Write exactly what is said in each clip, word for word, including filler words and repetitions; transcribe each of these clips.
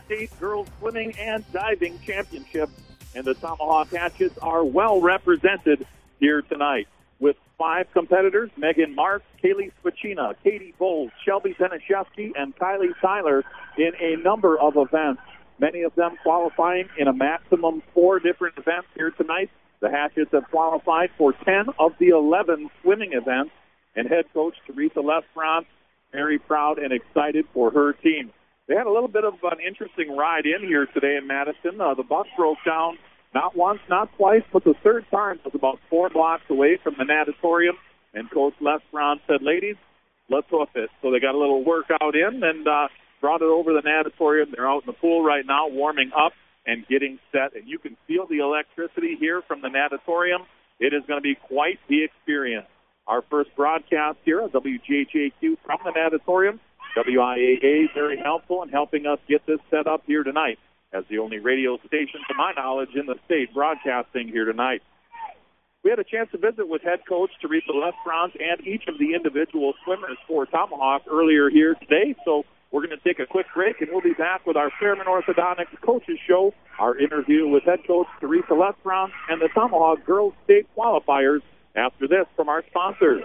State Girls Swimming and Diving Championships. And the Tomahawk Hatchets are well represented here tonight with five competitors: Megan Marks, Kaylee Spacina, Katie Bowles, Shelby Benishevsky, and Kylie Tyler in a number of events. Many of them qualifying in a maximum four different events here tonight. The Hatchets have qualified for ten of the eleven swimming events, and head coach Teresa Lesperance very proud and excited for her team. They had a little bit of an interesting ride in here today in Madison. Uh, the bus broke down not once, not twice, but the third time. It was about four blocks away from the natatorium, and Coach Lesperance said, "Ladies, let's hoof it." So they got a little workout in and uh, brought it over the natatorium. They're out in the pool right now, warming up and getting set. And you can feel the electricity here from the natatorium. It is going to be quite the experience. Our first broadcast here at W J J Q from the natatorium. W I A A very helpful in helping us get this set up here tonight as the only radio station, to my knowledge, in the state broadcasting here tonight. We had a chance to visit with head coach Teresa Lesperance and each of the individual swimmers for Tomahawk earlier here today. So we're going to take a quick break, and we'll be back with our Fairman Orthodontics Coaches Show, our interview with head coach Teresa Lesperance and the Tomahawk Girls State Qualifiers after this from our sponsors.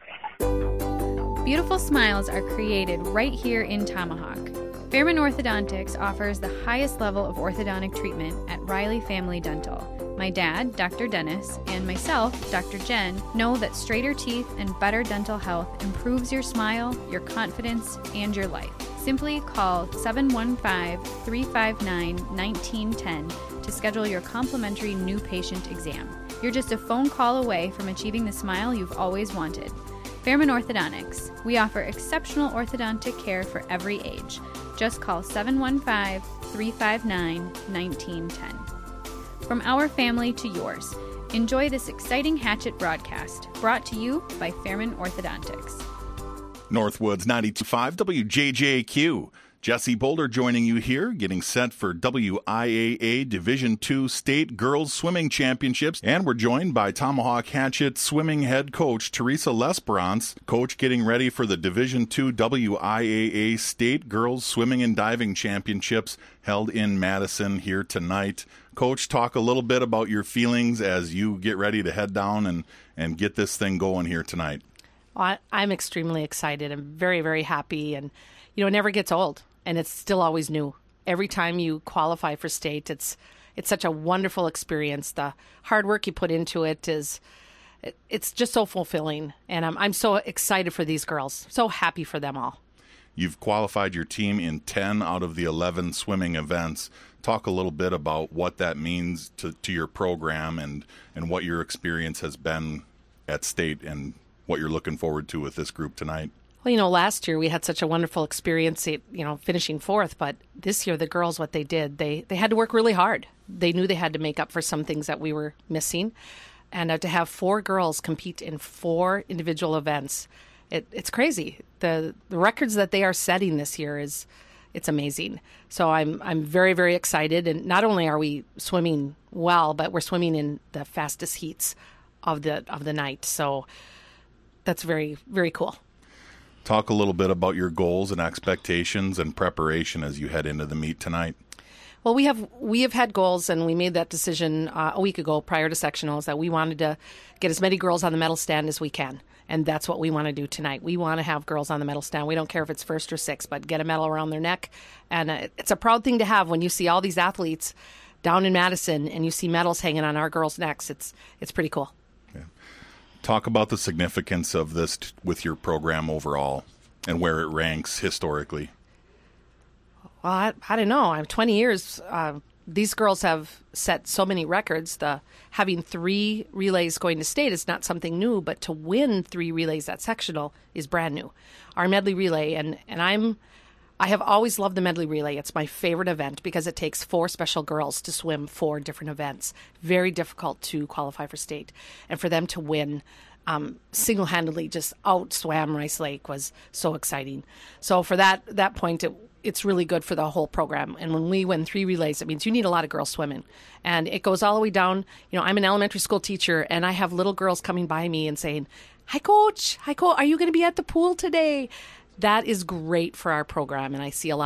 Beautiful smiles are created right here in Tomahawk. Fairman Orthodontics offers the highest level of orthodontic treatment at Riley Family Dental. My dad, Doctor Dennis, and myself, Doctor Jen, know that straighter teeth and better dental health improves your smile, your confidence, and your life. Simply call seven one five, three five nine, one nine one zero to schedule your complimentary new patient exam. You're just a phone call away from achieving the smile you've always wanted. Fairman Orthodontics. We offer exceptional orthodontic care for every age. Just call seven one five, three five nine, one nine one zero. From our family to yours, enjoy this exciting Hatchet broadcast, brought to you by Fairman Orthodontics. Northwoods ninety-two point five W J J Q. Jesse Boulder joining you here, getting set for W I A A Division two State Girls Swimming Championships. And we're joined by Tomahawk Hatchet swimming head coach Teresa Lesperance. Coach getting ready for the Division two W I A A State Girls Swimming and Diving Championships held in Madison here tonight. Coach, talk a little bit about your feelings as you get ready to head down and, and get this thing going here tonight. Well, I, I'm extremely excited. I'm very, very happy. And, you know, it never gets old. And it's still always new. Every time you qualify for state, it's it's such a wonderful experience. The hard work you put into it is, it, it's just so fulfilling. And I'm I'm so excited for these girls. So happy for them all. You've qualified your team in ten out of the eleven swimming events. Talk a little bit about what that means to, to your program and, and what your experience has been at state and what you're looking forward to with this group tonight. Well, you know, last year we had such a wonderful experience, you know, finishing fourth. But this year, the girls, what they did, they, they had to work really hard. They knew they had to make up for some things that we were missing. And uh, to have four girls compete in four individual events, it, it's crazy. The, the records that they are setting this year is, it's amazing. So I'm I'm very, very excited. And not only are we swimming well, but we're swimming in the fastest heats of the of the night. So that's very, very cool. Talk a little bit about your goals and expectations and preparation as you head into the meet tonight. Well, we have we have had goals, and we made that decision uh, a week ago prior to sectionals that we wanted to get as many girls on the medal stand as we can, and that's what we want to do tonight. We want to have girls on the medal stand. We don't care if it's first or sixth, but get a medal around their neck, and uh, it's a proud thing to have when you see all these athletes down in Madison and you see medals hanging on our girls' necks. It's it's pretty cool. Talk about the significance of this t- with your program overall and where it ranks historically. Well, I, I don't know. I'm twenty years. Uh, these girls have set so many records. The having three relays going to state is not something new, but to win three relays at sectional is brand new. Our medley relay, and, and I'm I have always loved the medley relay. It's my favorite event because it takes four special girls to swim four different events. Very difficult to qualify for state. And for them to win um, single-handedly, just out-swam Rice Lake was so exciting. So for that that point, it, it's really good for the whole program. And when we win three relays, it means you need a lot of girls swimming. And it goes all the way down. You know, I'm an elementary school teacher, and I have little girls coming by me and saying, "Hi, Coach. Hi, Coach. Are you going to be at the pool today?" That is great for our program, and I see a lot of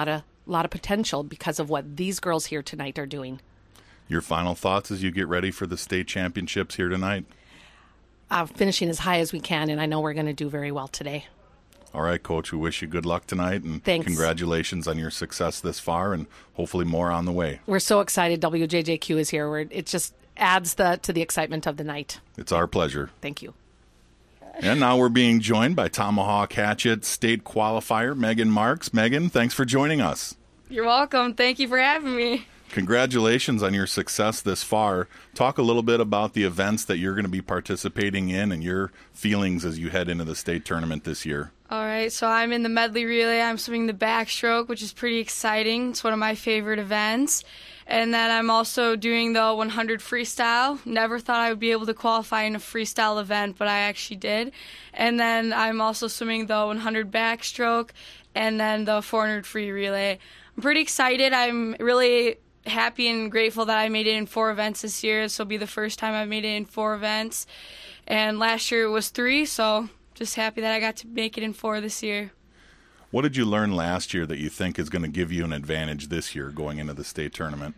lot of potential because of what these girls here tonight are doing. Your final thoughts as you get ready for the state championships here tonight? Uh, finishing as high as we can, and I know we're going to do very well today. All right, Coach, we wish you good luck tonight, and Thanks. Congratulations on your success this far, and hopefully more on the way. We're so excited W J J Q is here. We're, it just adds the to the excitement of the night. It's our pleasure. Thank you. And now we're being joined by Tomahawk Hatchet state qualifier Megan Marks. Megan, thanks for joining us. You're welcome. Thank you for having me. Congratulations on your success this far. Talk a little bit about the events that you're going to be participating in and your feelings as you head into the state tournament this year. All right, so I'm in the medley relay. I'm swimming the backstroke, which is pretty exciting. It's one of my favorite events. And then I'm also doing the one hundred freestyle. Never thought I would be able to qualify in a freestyle event, but I actually did. And then I'm also swimming the one hundred backstroke and then the four hundred free relay. I'm pretty excited. I'm really happy and grateful that I made it in four events this year. This will be the first time I've made it in four events. And last year it was three, so just happy that I got to make it in four this year. What did you learn last year that you think is going to give you an advantage this year going into the state tournament?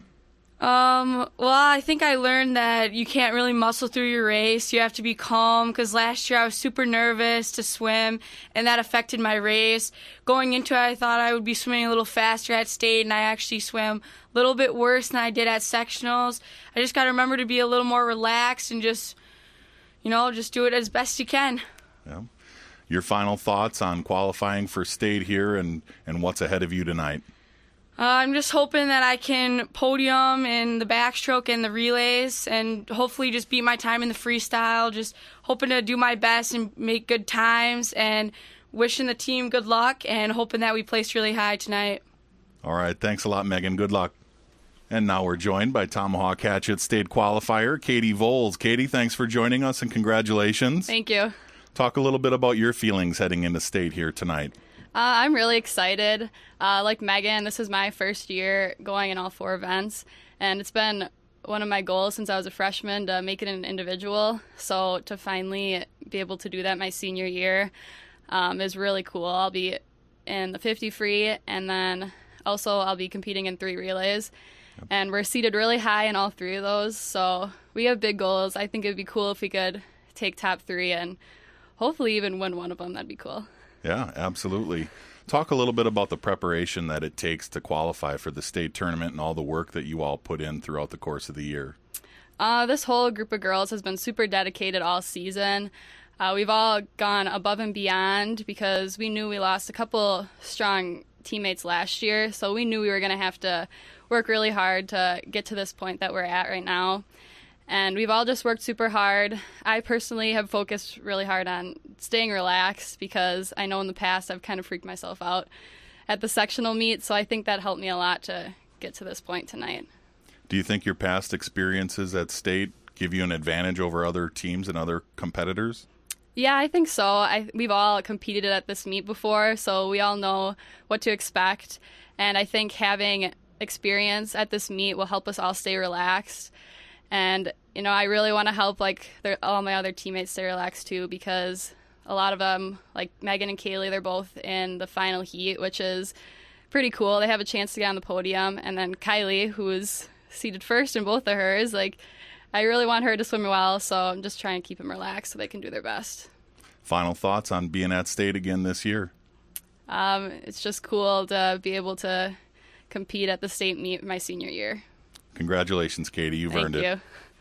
Um, well, I think I learned that you can't really muscle through your race. You have to be calm, because last year I was super nervous to swim, and that affected my race. Going into it, I thought I would be swimming a little faster at state, and I actually swam a little bit worse than I did at sectionals. I just got to remember to be a little more relaxed and just, you know, just do it as best you can. Yeah. Your final thoughts on qualifying for state here and, and what's ahead of you tonight? Uh, I'm just hoping that I can podium in the backstroke and the relays and hopefully just beat my time in the freestyle. Just hoping to do my best and make good times, and wishing the team good luck and hoping that we place really high tonight. All right. Thanks a lot, Megan. Good luck. And now we're joined by Tomahawk Hatchet state qualifier, Katie Voles. Katie, thanks for joining us and congratulations. Thank you. Talk a little bit about your feelings heading into state here tonight. Uh, I'm really excited. Uh, like Megan, this is my first year going in all four events, and it's been one of my goals since I was a freshman to make it an individual. So to finally be able to do that my senior year um, is really cool. I'll be in the fifty free, and then also I'll be competing in three relays. Yep. And we're seated really high in all three of those, so we have big goals. I think it would be cool if we could take top three and hopefully even win one of them. That'd be cool. Yeah, absolutely. Talk a little bit about the preparation that it takes to qualify for the state tournament and all the work that you all put in throughout the course of the year. Uh, this whole group of girls has been super dedicated all season. Uh, we've all gone above and beyond because we knew we lost a couple strong teammates last year, so we knew we were going to have to work really hard to get to this point that we're at right now. And we've all just worked super hard. I personally have focused really hard on staying relaxed because I know in the past I've kind of freaked myself out at the sectional meet, so I think that helped me a lot to get to this point tonight. Do you think your past experiences at state give you an advantage over other teams and other competitors? Yeah, I think so. I, we've all competed at this meet before, so we all know what to expect. And I think having experience at this meet will help us all stay relaxed. And, you know, I really want to help, like, all my other teammates stay relaxed, too, because a lot of them, like Megan and Kaylee, they're both in the final heat, which is pretty cool. They have a chance to get on the podium. And then Kylie, who is seated first in both of hers, like, I really want her to swim well, so I'm just trying to keep them relaxed so they can do their best. Final thoughts on being at state again this year? Um, it's just cool to be able to compete at the state meet my senior year. Congratulations, Katie. You've Thank earned you. it.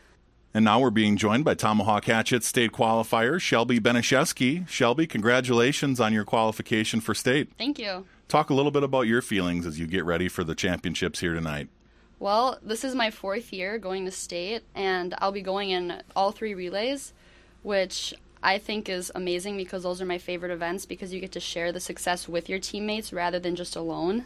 And now we're being joined by Tomahawk Hatchet state qualifier, Shelby Benishevsky. Shelby, congratulations on your qualification for state. Thank you. Talk a little bit about your feelings as you get ready for the championships here tonight. Well, this is my fourth year going to state, and I'll be going in all three relays, which I think is amazing because those are my favorite events because you get to share the success with your teammates rather than just alone.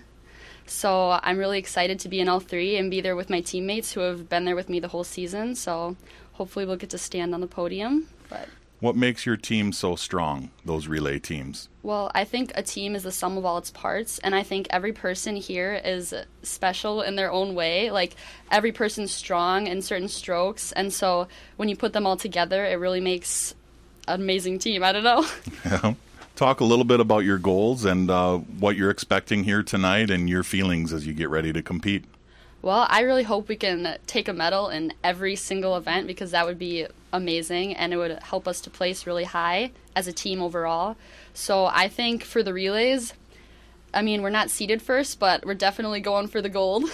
So I'm really excited to be in all three and be there with my teammates who have been there with me the whole season. So hopefully we'll get to stand on the podium. But what makes your team so strong, those relay teams? Well, I think a team is the sum of all its parts, and I think every person here is special in their own way. Like, every person's strong in certain strokes, and so when you put them all together, it really makes an amazing team. I don't know. Yeah. Talk a little bit about your goals and uh, what you're expecting here tonight and your feelings as you get ready to compete. Well, I really hope we can take a medal in every single event because that would be amazing and it would help us to place really high as a team overall. So I think for the relays, I mean, we're not seeded first, but we're definitely going for the gold.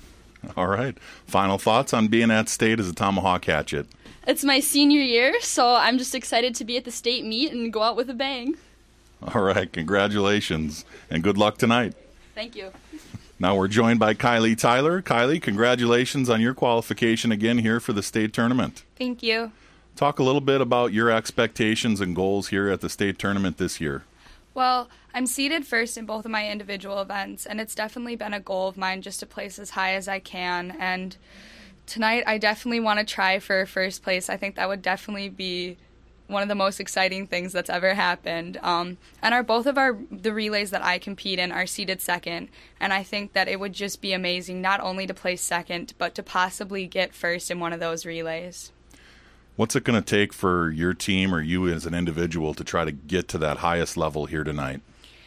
All right. Final thoughts on being at state as a Tomahawk Hatchet? It's my senior year, so I'm just excited to be at the state meet and go out with a bang. All right. Congratulations and good luck tonight. Thank you. Now we're joined by Kylie Tyler. Kylie, congratulations on your qualification again here for the state tournament. Thank you. Talk a little bit about your expectations and goals here at the state tournament this year. Well, I'm seeded first in both of my individual events, and it's definitely been a goal of mine just to place as high as I can. And tonight I definitely want to try for first place. I think that would definitely be one of the most exciting things that's ever happened. Um, and our both of our the relays that I compete in are seeded second, and I think that it would just be amazing not only to place second, but to possibly get first in one of those relays. What's it going to take for your team or you as an individual to try to get to that highest level here tonight?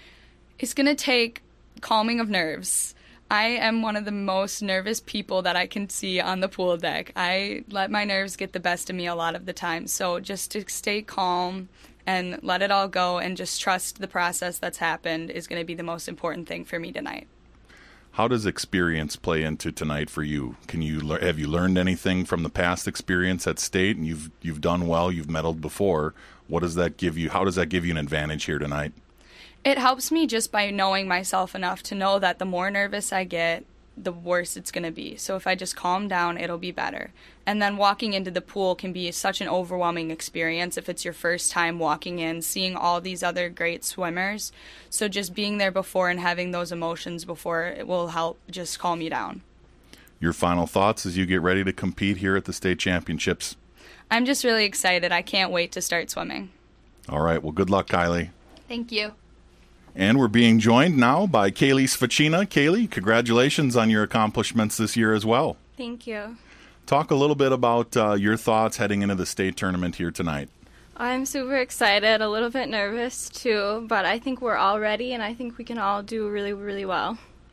It's going to take calming of nerves. I am one of the most nervous people that I can see on the pool deck. I let my nerves get the best of me a lot of the time. So just to stay calm and let it all go and just trust the process that's happened is going to be the most important thing for me tonight. How does experience play into tonight for you? Can you have you learned anything from the past experience at state? And you've you've done well. You've medaled before. What does that give you? How does that give you an advantage here tonight? It helps me just by knowing myself enough to know that the more nervous I get, the worse it's going to be. So if I just calm down, it'll be better. And then walking into the pool can be such an overwhelming experience if it's your first time walking in, seeing all these other great swimmers. So just being there before and having those emotions before, it will help just calm you down. Your final thoughts as you get ready to compete here at the state championships? I'm just really excited. I can't wait to start swimming. All right. Well, good luck, Kylie. Thank you. And we're being joined now by Kaylee Svacina. Kaylee, congratulations on your accomplishments this year as well. Thank you. Talk a little bit about uh, your thoughts heading into the state tournament here tonight. I'm super excited, a little bit nervous too, but I think we're all ready and I think we can all do really, really well.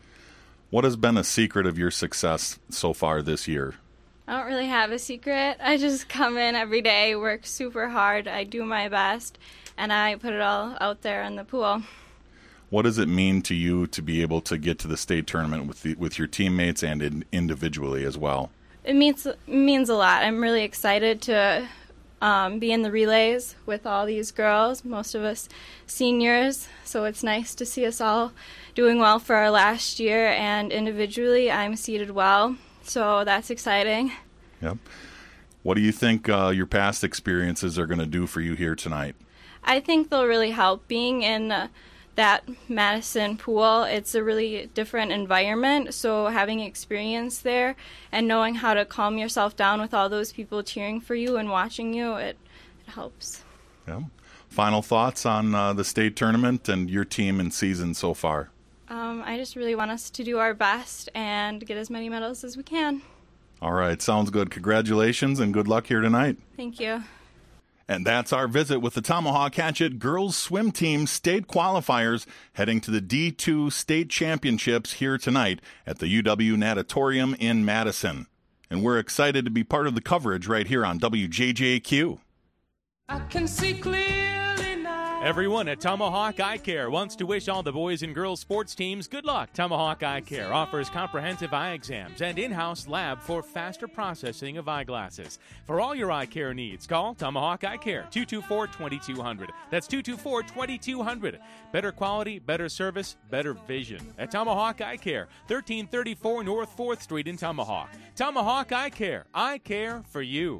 What has been a secret of your success so far this year? I don't really have a secret. I just come in every day, work super hard, I do my best, and I put it all out there in the pool. What does it mean to you to be able to get to the state tournament with the, with your teammates and in, individually as well? It means means a lot. I'm really excited to um, be in the relays with all these girls, most of us seniors, so it's nice to see us all doing well for our last year, and individually I'm seated well, so that's exciting. Yep. What do you think uh, your past experiences are going to do for you here tonight? I think they'll really help. Being in uh, that Madison pool, it's a really different environment, so having experience there and knowing how to calm yourself down with all those people cheering for you and watching you, it, it helps. Yeah. Final thoughts on uh, the state tournament and your team and season so far? Um, I just really want us to do our best and get as many medals as we can. All right, sounds good. Congratulations and good luck here tonight. Thank you. And that's our visit with the Tomahawk Hatchet girls swim team state qualifiers heading to the D two state championships here tonight at the U W Natatorium in Madison. And we're excited to be part of the coverage right here on W J J Q. I can see clearly now. Everyone at Tomahawk Eye Care wants to wish all the boys and girls sports teams good luck. Tomahawk Eye Care offers comprehensive eye exams and in-house lab for faster processing of eyeglasses. For all your eye care needs, call Tomahawk Eye Care, two two four, two two zero zero. That's two two four, two two zero zero. Better quality, better service, better vision. At Tomahawk Eye Care, thirteen thirty-four North fourth Street in Tomahawk. Tomahawk Eye Care. Eye care for you.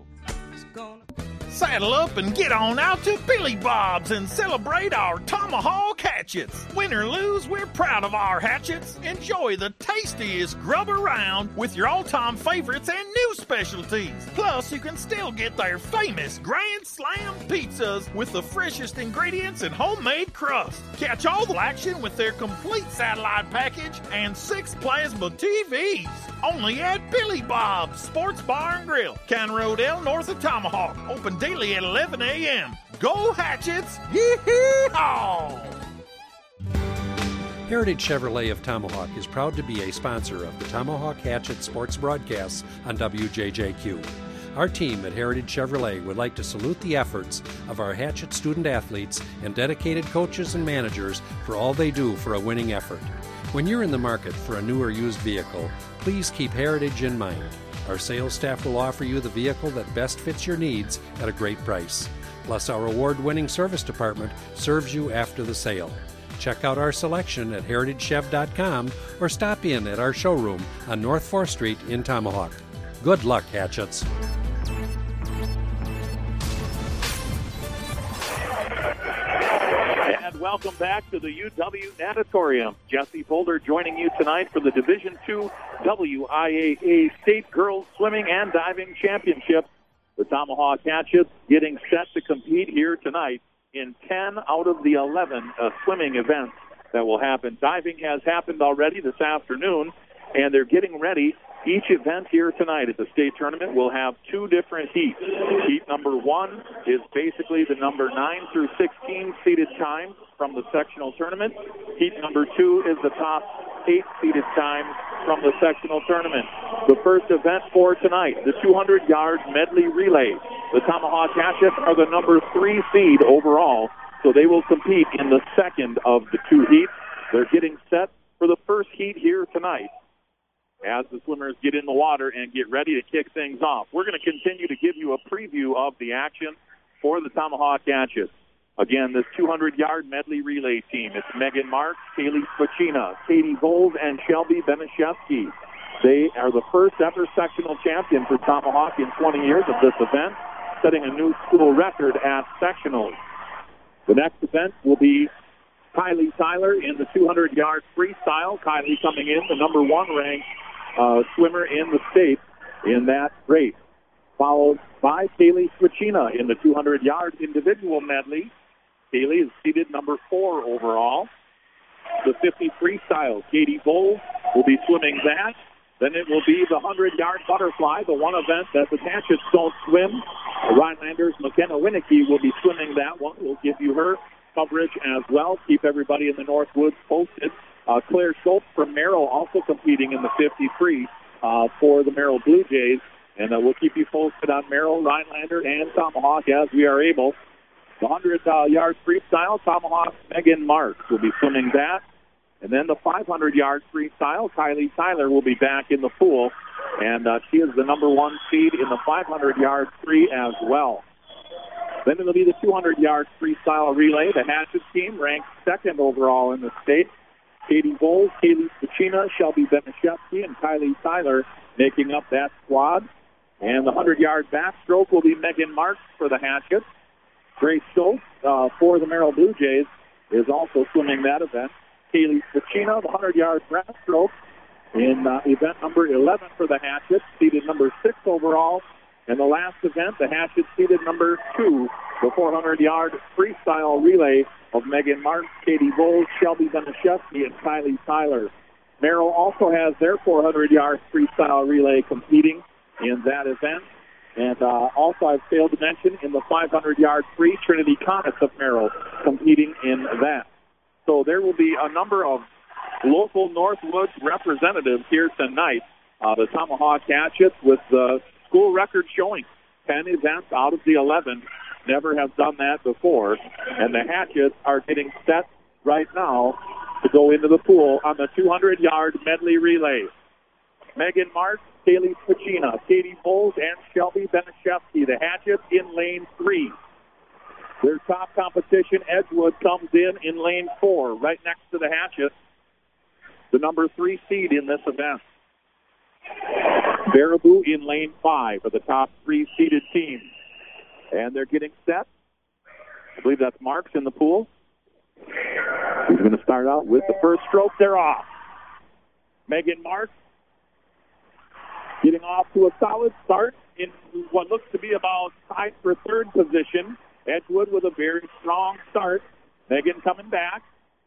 Saddle up and get on out to Billy Bob's and celebrate our Tomahawk Hatchets. Win or lose, we're proud of our hatchets. Enjoy the tastiest grub around with your all-time favorites and new specialties. Plus, you can still get their famous Grand Slam pizzas with the freshest ingredients and homemade crust. Catch all the action with their complete satellite package and six plasma T Vs. Only at Billy Bob's Sports Bar and Grill, County Road L, north of Tomahawk. Open daily at eleven a.m. Go Hatchets! Yee-hee-haw! Heritage Chevrolet of Tomahawk is proud to be a sponsor of the Tomahawk Hatchet sports broadcasts on W J J Q. Our team at Heritage Chevrolet would like to salute the efforts of our Hatchet student athletes and dedicated coaches and managers for all they do for a winning effort. When you're in the market for a new or used vehicle, please keep Heritage in mind. Our sales staff will offer you the vehicle that best fits your needs at a great price. Plus, our award-winning service department serves you after the sale. Check out our selection at heritage chev dot com or stop in at our showroom on North fourth Street in Tomahawk. Good luck, Hatchets. And welcome back to the U W Natatorium. Jesse Boulder joining you tonight for the Division two W I A A State Girls Swimming and Diving Championship. The Tomahawk Hatchets getting set to compete here tonight in ten out of the eleven uh, swimming events that will happen. Diving has happened already this afternoon, and they're getting ready. Each event here tonight at the state tournament will have two different heats. Heat number one is basically the number nine through sixteen seeded times from the sectional tournament. Heat number two is the top eight seeded times from the sectional tournament. The first event for tonight, the two hundred yard medley relay. The Tomahawk Hatchets are the number three seed overall, so they will compete in the second of the two heats. They're getting set for the first heat here tonight as the swimmers get in the water and get ready to kick things off. We're going to continue to give you a preview of the action for the Tomahawk Hatchets. Again, this two hundred yard medley relay team. It's Megan Marks, Kaylee Spacina, Katie Bowles, and Shelby Benishevsky. They are the first ever sectional champion for Tomahawk in twenty years of this event, setting a new school record at sectionals. The next event will be Kylie Tyler in the two hundred yard freestyle. Kylie coming in, the number one ranked uh, swimmer in the state in that race. Followed by Kaylee Swachina in the two hundred yard individual medley. Kaylee is seeded number four overall. The fifty freestyle, Katie Bowles will be swimming that. Then it will be the one hundred yard butterfly, the one event that the Hatchets don't swim. The Rhinelanders' McKenna Winnicky will be swimming that one. We'll give you her coverage as well. Keep everybody in the Northwoods posted. Uh, Claire Schultz from Merrill also competing in the fifty-three uh, for the Merrill Blue Jays. And uh, we'll keep you posted on Merrill, Rhinelander, and Tomahawk as we are able. The one hundred yard freestyle, Tomahawk Megan Marks will be swimming that. And then the five hundred yard freestyle, Kylie Tyler will be back in the pool. And uh, she is the number one seed in the five hundred yard free as well. Then it'll be the two hundred yard freestyle relay. The Hatchet team ranked second overall in the state. Katie Bowles, Kaylee Spacina, Shelby Benishevsky, and Kylie Tyler making up that squad. And the one hundred yard backstroke will be Megan Marks for the Hatchets. Grace Schultz uh, for the Merrill Blue Jays is also swimming that event. Kaylee Spacina, the one hundred yard breaststroke in uh, event number eleven for the Hatchets, seeded number six overall. And the last event, the Hatchets seeded number two, the four hundred yard freestyle relay of Megan Marks, Katie Bowles, Shelby Benishevsky, and Kylie Tyler. Merrill also has their four hundred yard freestyle relay competing in that event. And uh, also I've failed to mention in the five hundred yard free, Trinity Conness of Merrill competing in that. So there will be a number of local Northwoods representatives here tonight. Uh, the Tomahawk Hatchets with the school record showing ten events out of the eleven. Never have done that before. And the Hatchets are getting set right now to go into the pool on the two hundred yard medley relay. Megan Marks, Kaylee Spacina, Katie Bowles, and Shelby Benishevsky, the Hatchets in lane three. Their top competition, Edgewood, comes in in lane four, right next to the Hatchets, the number three seed in this event. Baraboo in lane five are the top three seeded teams. And they're getting set. I believe that's Marks in the pool. He's going to start out with the first stroke. They're off. Megan Marks getting off to a solid start in what looks to be about tied for third position. Edgewood with a very strong start. Megan coming back.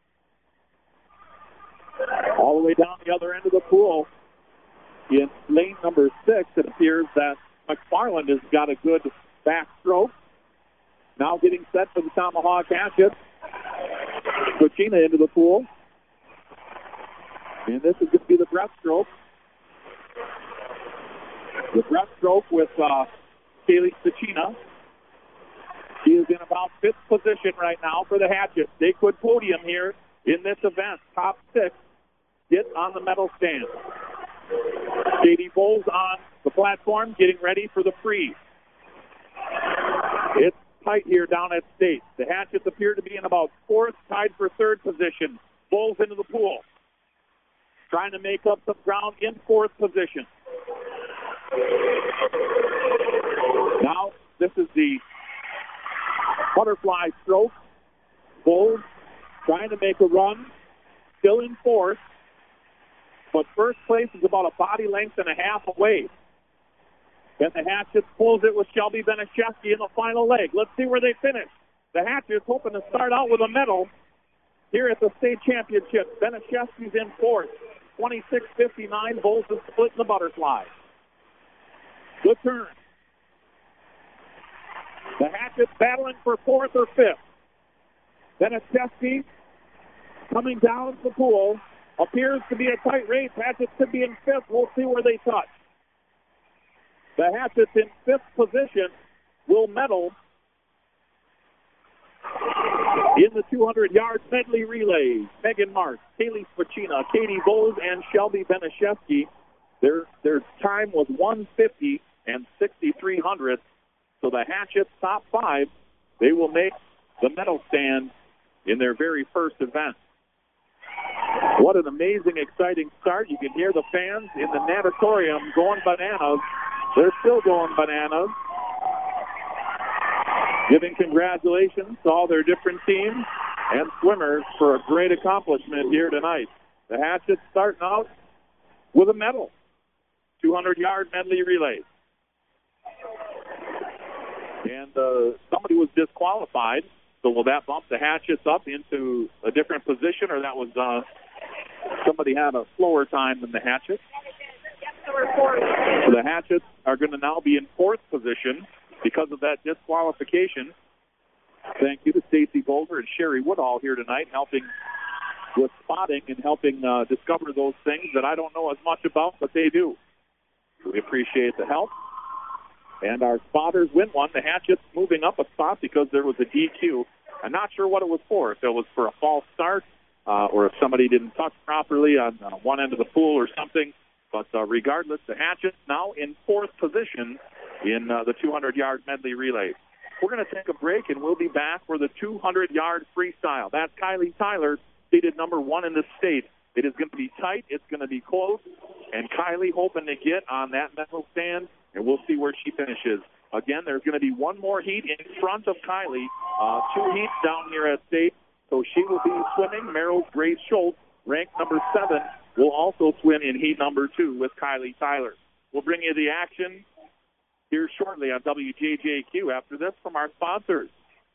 All the way down the other end of the pool. In lane number six, it appears that McFarland has got a good backstroke. Now getting set for the Tomahawk Hatchets. Swachina into the pool. And this is going to be the breaststroke. The breaststroke with uh, Kaylee Swachina. She is in about fifth position right now for the Hatchets. They could podium here in this event. Top six get on the medal stand. Katie Bowles on the platform getting ready for the free. It's tight here down at state. The Hatchets appear to be in about fourth, tied for third position. Bowles into the pool. Trying to make up some ground in fourth position. Now, this is the butterfly stroke. Bowles trying to make a run. Still in fourth. But first place is about a body length and a half away. And the Hatchets pulls it with Shelby Benishevsky in the final leg. Let's see where they finish. The Hatchets hoping to start out with a medal here at the state championship. Benishevsky's in fourth. twenty-six fifty-nine. Bowles is split in the butterfly. Good turn. The Hatchets battling for fourth or fifth. Benishevsky coming down the pool. Appears to be a tight race. Hatchets could be in fifth. We'll see where they touch. The Hatchets in fifth position will medal in the two hundred yard medley relay. Megan Marks, Kaylee Swachina, Katie Bowles, and Shelby Benishevsky. Their their time was one fifty and sixty-three hundredths. So the Hatchets top five, they will make the medal stand in their very first event. What an amazing, exciting start. You can hear the fans in the natatorium going bananas. They're still going bananas. Giving congratulations to all their different teams and swimmers for a great accomplishment here tonight. The Hatchets starting out with a medal. two hundred yard medley relay. And uh, somebody was disqualified. So will that bump the Hatchets up into a different position, or that was uh, somebody had a slower time than the Hatchets? So the Hatchets are going to now be in fourth position because of that disqualification. Thank you to Stacy Boulder and Sherry Woodall here tonight, helping with spotting and helping uh, discover those things that I don't know as much about, but they do. We appreciate the help. And our spotters win one. The Hatchets moving up a spot because there was a D Q. I'm not sure what it was for, if it was for a false start uh, or if somebody didn't touch properly on uh, one end of the pool or something. But uh, regardless, the Hatchets now in fourth position in uh, the two hundred yard medley relay. We're going to take a break, and we'll be back for the two hundred yard freestyle. That's Kylie Tyler, seated number one in the state. It is going to be tight. It's going to be close. And Kylie hoping to get on that medal stand, and we'll see where she finishes. Again, there's going to be one more heat in front of Kylie. Uh, two heats down here at state. So she will be swimming. Merrill's Grace Schultz, ranked number seven, will also swim in heat number two with Kylie Tyler. We'll bring you the action here shortly on W J J Q after this from our sponsors.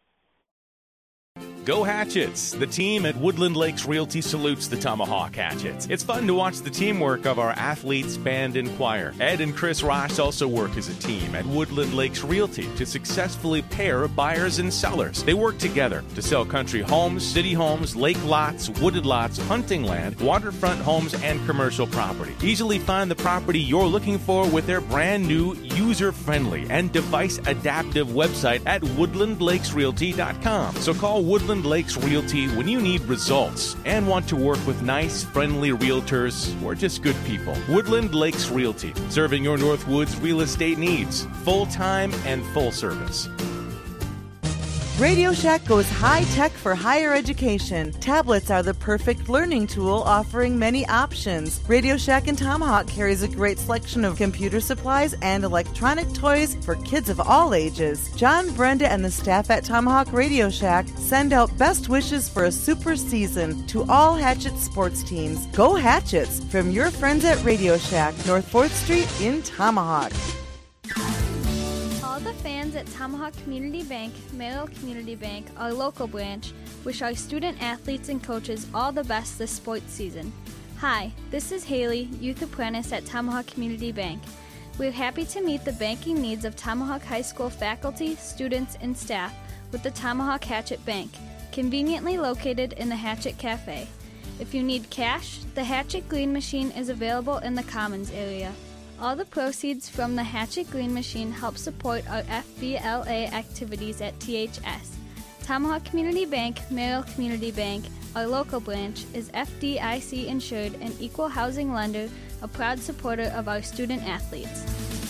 Go Hatchets! The team at Woodland Lakes Realty salutes the Tomahawk Hatchets. It's fun to watch the teamwork of our athletes, band, and choir. Ed and Chris Ross also work as a team at Woodland Lakes Realty to successfully pair buyers and sellers. They work together to sell country homes, city homes, lake lots, wooded lots, hunting land, waterfront homes, and commercial property. Easily find the property you're looking for with their brand new, user-friendly, and device-adaptive website at woodland lakes realty dot com. So call Woodland Lakes Realty when you need results and want to work with nice, friendly realtors or just good people. Woodland Lakes Realty, serving your Northwoods real estate needs, full-time and full service. Radio Shack goes high-tech for higher education. Tablets are the perfect learning tool, offering many options. Radio Shack in Tomahawk carries a great selection of computer supplies and electronic toys for kids of all ages. John, Brenda, and the staff at Tomahawk Radio Shack send out best wishes for a super season to all Hatchet sports teams. Go Hatchets! From your friends at Radio Shack, North fourth Street in Tomahawk. All the fans at Tomahawk Community Bank, Mayo Community Bank, our local branch, wish our student athletes and coaches all the best this sports season. Hi, this is Haley, Youth Apprentice at Tomahawk Community Bank. We're happy to meet the banking needs of Tomahawk High School faculty, students, and staff with the Tomahawk Hatchet Bank, conveniently located in the Hatchet Cafe. If you need cash, the Hatchet Glean Machine is available in the Commons area. All the proceeds from the Hatchet Glean Machine help support our F B L A activities at T H S. Tomahawk Community Bank, Merrill Community Bank, our local branch, is F D I C insured and equal housing lender, a proud supporter of our student athletes.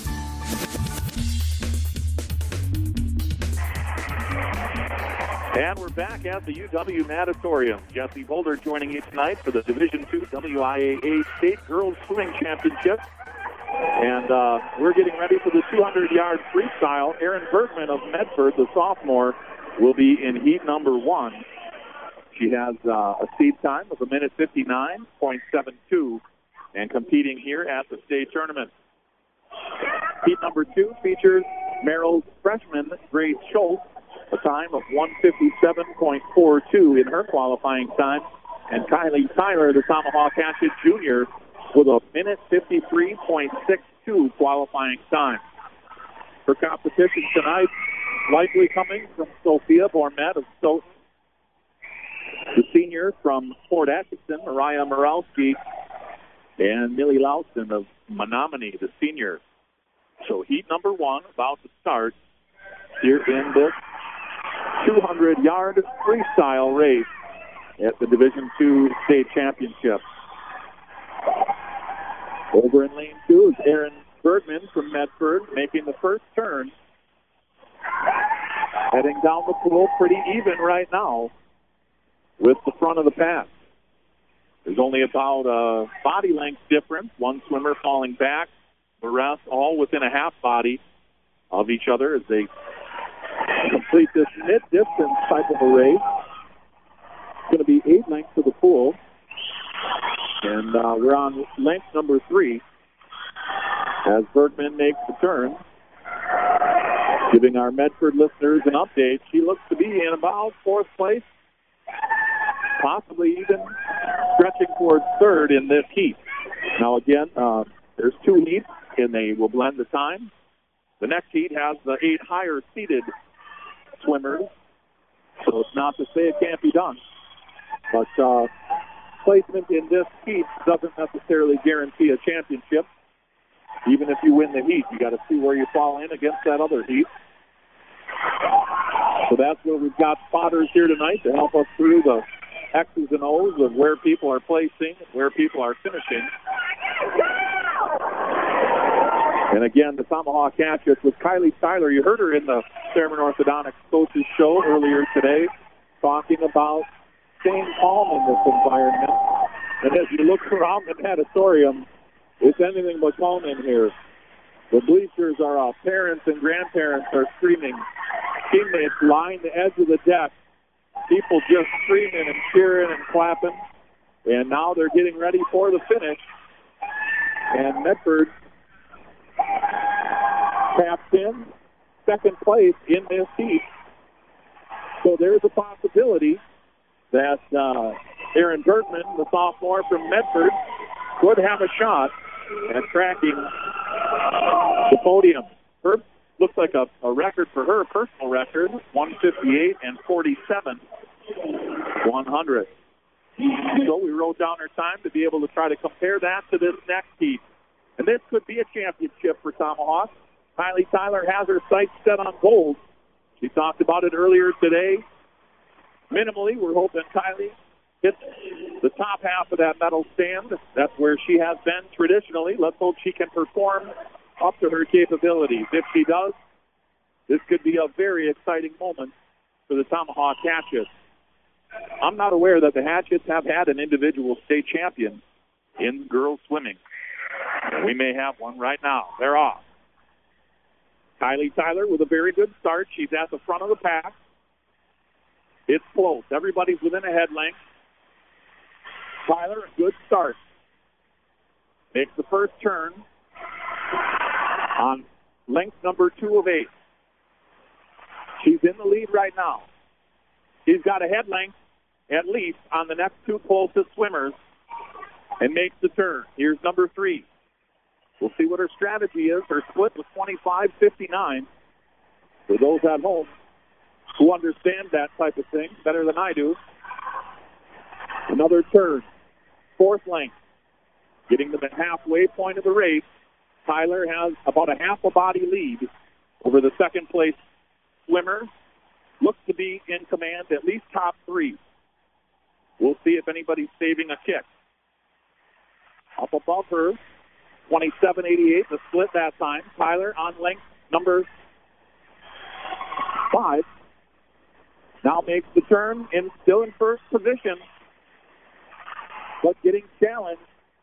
And we're back at the U W Natatorium. Jesse Boulder joining you tonight for the Division two W I A A State Girls Swimming Championship. And uh, we're getting ready for the two hundred yard freestyle. Erin Bergman of Medford, the sophomore, will be in heat number one. She has uh, a seed time of a minute fifty-nine point seven two and competing here at the state tournament. Heat number two features Merrill's freshman Grace Schultz, a time of one fifty-seven point four two in her qualifying time, and Kylie Tyler, the Tomahawk Hatchet Junior, with a minute fifty-three point six two qualifying time. Her competition tonight likely coming from Sophia Bormet of Stoughton, the senior from Fort Atkinson, Mariah Morowski, and Millie Lauston of Menominee, the senior. So heat number one about to start here in this two hundred yard freestyle race at the Division two State Championship. Over in lane two is Erin Bergman from Medford making the first turn. Heading down the pool pretty even right now with the front of the pack. There's only about a body length difference. One swimmer falling back, the rest all within a half body of each other as they complete this mid-distance type of a race. It's going to be eight lengths to the pool. And uh, we're on length number three as Bergman makes the turn. Giving our Medford listeners an update, she looks to be in about fourth place, possibly even stretching towards third in this heat. Now again, uh, there's two heats, and they will blend the time. The next heat has the eight higher seeded swimmers, so it's not to say it can't be done. But uh, placement in this heat doesn't necessarily guarantee a championship. Even if you win the heat, you got to see where you fall in against that other heat. So that's where we've got spotters here tonight to help us through the X's and O's of where people are placing, where people are finishing. And again, the Tomahawk Hatchets with Kylie Tyler. You heard her in the Fairmont Orthodontics Coaches Show earlier today talking about staying calm in this environment. And as you look around the natatorium, it's anything but calm in here. The bleachers are up. Parents and grandparents are screaming. Teammates line the edge of the deck. People just screaming and cheering and clapping. And now they're getting ready for the finish. And Medford taps in second place in this heat. So there's a possibility that uh, Erin Bergman, the sophomore from Medford, could have a shot at cracking the podium. Her looks like a, a record for her, a personal record, one fifty-eight and forty-seven, one hundred. So we wrote down her time to be able to try to compare that to this next heat. And this could be a championship for Tomahawk. Kylie Tyler has her sights set on gold. She talked about it earlier today. Minimally, we're hoping Kylie hits the top half of that medal stand. That's where she has been traditionally. Let's hope she can perform up to her capabilities. If she does, this could be a very exciting moment for the Tomahawk Hatchets. I'm not aware that the Hatchets have had an individual state champion in girls swimming. And we may have one right now. They're off. Kylie Tyler with a very good start. She's at the front of the pack. It's close. Everybody's within a head length. Tyler, a good start. Makes the first turn on length number two of eight. She's in the lead right now. She's got a head length at least on the next two closest swimmers and makes the turn. Here's number three. We'll see what her strategy is. Her split was twenty-five fifty-nine. For those at home, who understand that type of thing better than I do. Another turn. Fourth length. Getting to the halfway point of the race. Tyler has about a half a body lead over the second place swimmer. Looks to be in command, at least top three. We'll see if anybody's saving a kick. Up above her, twenty-seven eighty-eight, the split that time. Tyler on length number five. Now makes the turn and still in first position, but getting challenged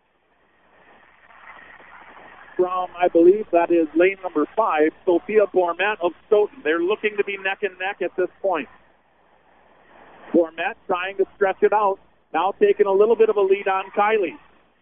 from, I believe that is lane number five, Sophia Bormet of Stoughton. They're looking to be neck and neck at this point. Bormet trying to stretch it out, now taking a little bit of a lead on Kylie.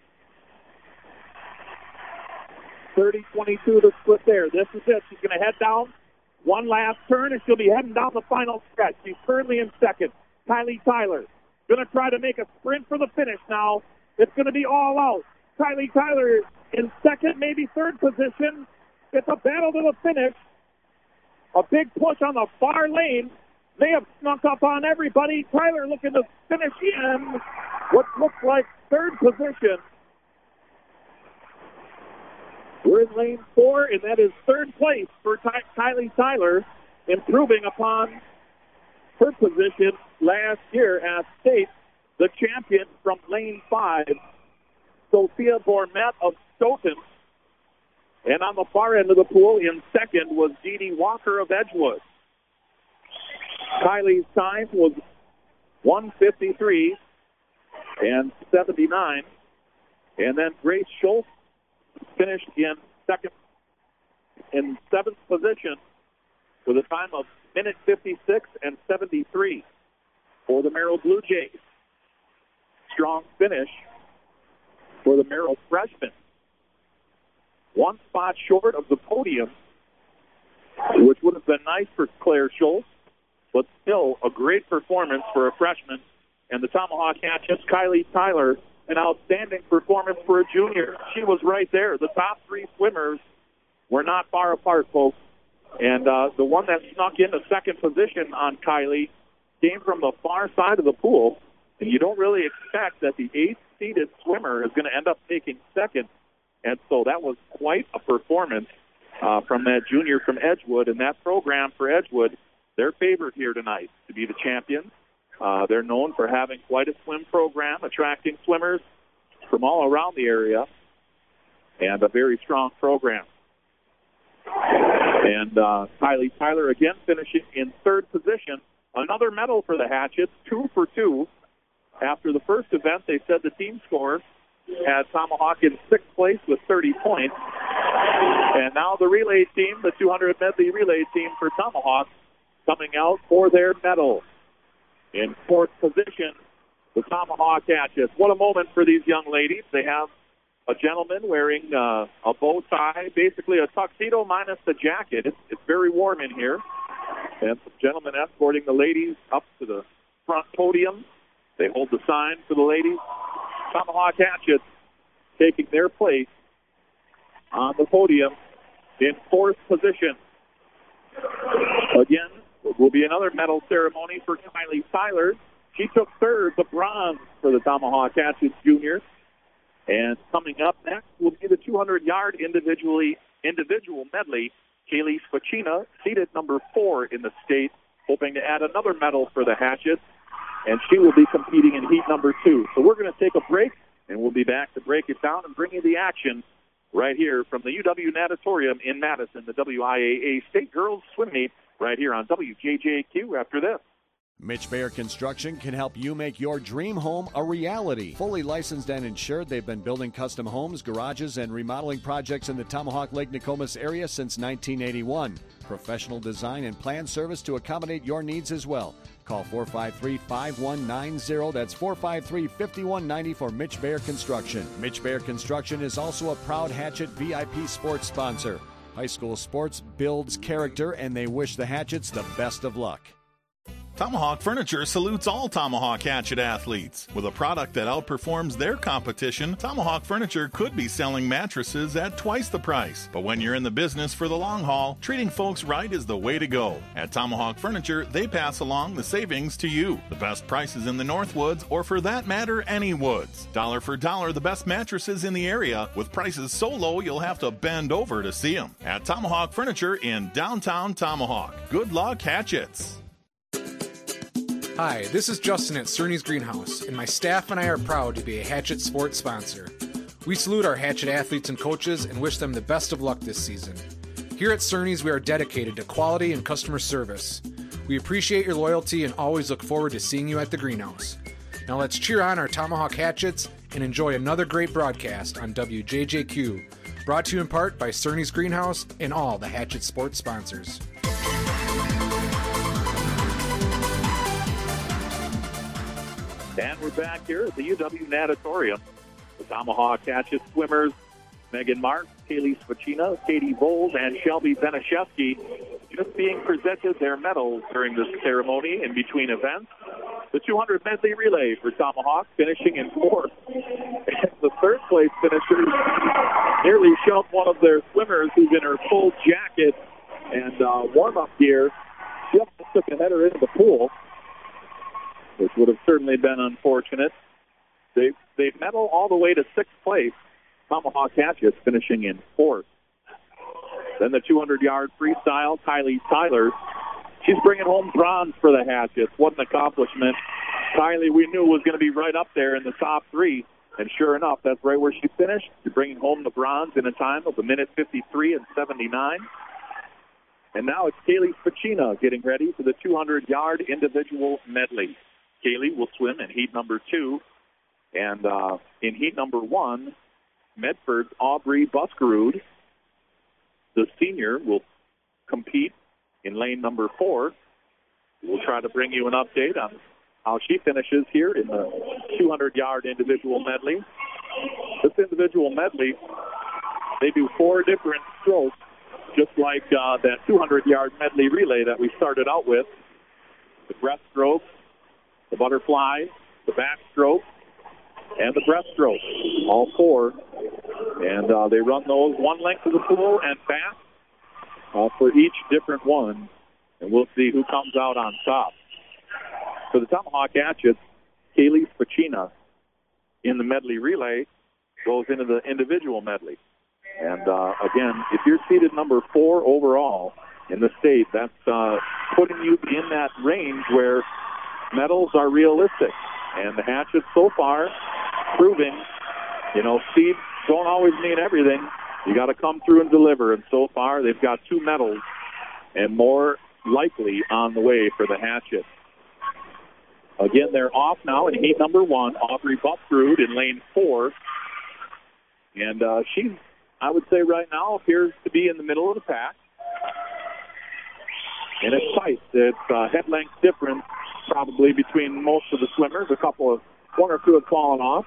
thirty twenty-two to split there. This is it. She's going to head down. One last turn, and she'll be heading down the final stretch. She's currently in second. Kylie Tyler going to try to make a sprint for the finish now. It's going to be all out. Kylie Tyler in second, maybe third position. It's a battle to the finish. A big push on the far lane. They have snuck up on everybody. Tyler looking to finish in what looks like third position. We're in lane four, and that is third place for Ty- Kylie Tyler, improving upon her position last year as state. The champion from lane five, Sophia Bormet of Stoughton. And on the far end of the pool, in second, was Jeannie Walker of Edgewood. Kylie's time was one fifty-three and seventy-nine. And then Grace Schultz finished in second, in seventh position with a time of minute fifty-six and seventy-three for the Merrill Blue Jays. Strong finish for the Merrill freshmen. One spot short of the podium, which would have been nice for Claire Schultz, but still a great performance for a freshman. And the Tomahawk Hatchets, Kylie Tyler, an outstanding performance for a junior. She was right there. The top three swimmers were not far apart, folks. And uh, the one that snuck into second position on Kylie came from the far side of the pool. And you don't really expect that the eighth-seeded swimmer is going to end up taking second. And so that was quite a performance uh, from that junior from Edgewood. And that program for Edgewood, they're favored here tonight to be the champions. Uh, they're known for having quite a swim program, attracting swimmers from all around the area, and a very strong program. And uh, Kylie Tyler again finishing in third position. Another medal for the Hatchets, two for two. After the first event, they said the team score had Tomahawk in sixth place with thirty points. And now the relay team, the two hundred medley relay team for Tomahawk, coming out for their medal. In fourth position, the Tomahawk Hatchets. What a moment for these young ladies. They have a gentleman wearing uh, a bow tie, basically a tuxedo minus the jacket. It's, it's very warm in here. And some gentlemen escorting the ladies up to the front podium. They hold the sign for the ladies. Tomahawk Hatchets taking their place on the podium in fourth position. Again, will be another medal ceremony for Kylie Tyler. She took third, the bronze for the Tomahawk Hatchets juniors. And coming up next will be the two hundred yard individually individual medley. Kaylee Spacina, seated number four in the state, hoping to add another medal for the Hatchets. And she will be competing in heat number two. So we're going to take a break, and we'll be back to break it down and bring you the action right here from the U W Natatorium in Madison, the W I A A State Girls Swim Meet, right here on W J J Q after this. Mitch Bayer Construction can help you make your dream home a reality. Fully licensed and insured, they've been building custom homes, garages, and remodeling projects in the Tomahawk Lake Nokomis area since nineteen eighty-one. Professional design and plan service to accommodate your needs as well. Call four five three, five one nine zero. That's four five three, five one nine zero for Mitch Bayer Construction. Mitch Bayer Construction is also a proud Hatchet V I P sports sponsor. High school sports builds character, and they wish the Hatchets the best of luck. Tomahawk Furniture salutes all Tomahawk Hatchet athletes. With a product that outperforms their competition, Tomahawk Furniture could be selling mattresses at twice the price. But when you're in the business for the long haul, treating folks right is the way to go. At Tomahawk Furniture, they pass along the savings to you. The best prices in the Northwoods, or for that matter, any woods. Dollar for dollar, the best mattresses in the area, with prices so low you'll have to bend over to see them. At Tomahawk Furniture in downtown Tomahawk. Good luck, Hatchets! Hi, this is Justin at Cerny's Greenhouse, and my staff and I are proud to be a Hatchet Sports sponsor. We salute our Hatchet athletes and coaches and wish them the best of luck this season. Here at Cerny's, we are dedicated to quality and customer service. We appreciate your loyalty and always look forward to seeing you at the Greenhouse. Now let's cheer on our Tomahawk Hatchets and enjoy another great broadcast on W J J Q, brought to you in part by Cerny's Greenhouse and all the Hatchet Sports sponsors. And we're back here at the U W Natatorium. The Tomahawk Hatchet swimmers, Megan Marks, Kaylee Swachina, Katie Bowles, and Shelby Benishevsky, just being presented their medals during this ceremony in between events. The two hundred medley relay for Tomahawk finishing in fourth. And the third place finishers nearly shoved one of their swimmers who's in her full jacket and uh, warm-up gear. Just took a header into the pool, which would have certainly been unfortunate. They they medal all the way to sixth place. Tomahawk Hatchets finishing in fourth. Then the two hundred yard freestyle, Kylie Tyler. She's bringing home bronze for the Hatchets. What an accomplishment. Kylie, we knew, was going to be right up there in the top three. And sure enough, that's right where she finished. She's bringing home the bronze in a time of a minute fifty-three and seventy-nine. And now it's Kaylee Spacina getting ready for the two hundred yard individual medley. Kaylee will swim in heat number two. And uh, in heat number one, Medford's Aubrey Buskerud, the senior, will compete in lane number four. We'll try to bring you an update on how she finishes here in the two hundred yard individual medley. This individual medley, they do four different strokes, just like uh, that two hundred yard medley relay that we started out with. The breaststroke, the butterfly, the backstroke, and the breaststroke, all four. And uh, they run those one length of the pool and back uh, for each different one. And we'll see who comes out on top. For the Tomahawk Hatchets, Kaylee Spacina in the medley relay goes into the individual medley. And uh, again, if you're seated number four overall in the state, that's uh, putting you in that range where medals are realistic. And the Hatchets so far proving, you know, seeds don't always mean everything. You got to come through and deliver. And so far, they've got two medals and more likely on the way for the Hatchets. Again, they're off now in heat number one. Aubrey Buskerud in lane four. And uh, she, I would say right now, appears to be in the middle of the pack. And it's tight. It's uh, head length difference probably between most of the swimmers. A couple of, one or two have fallen off.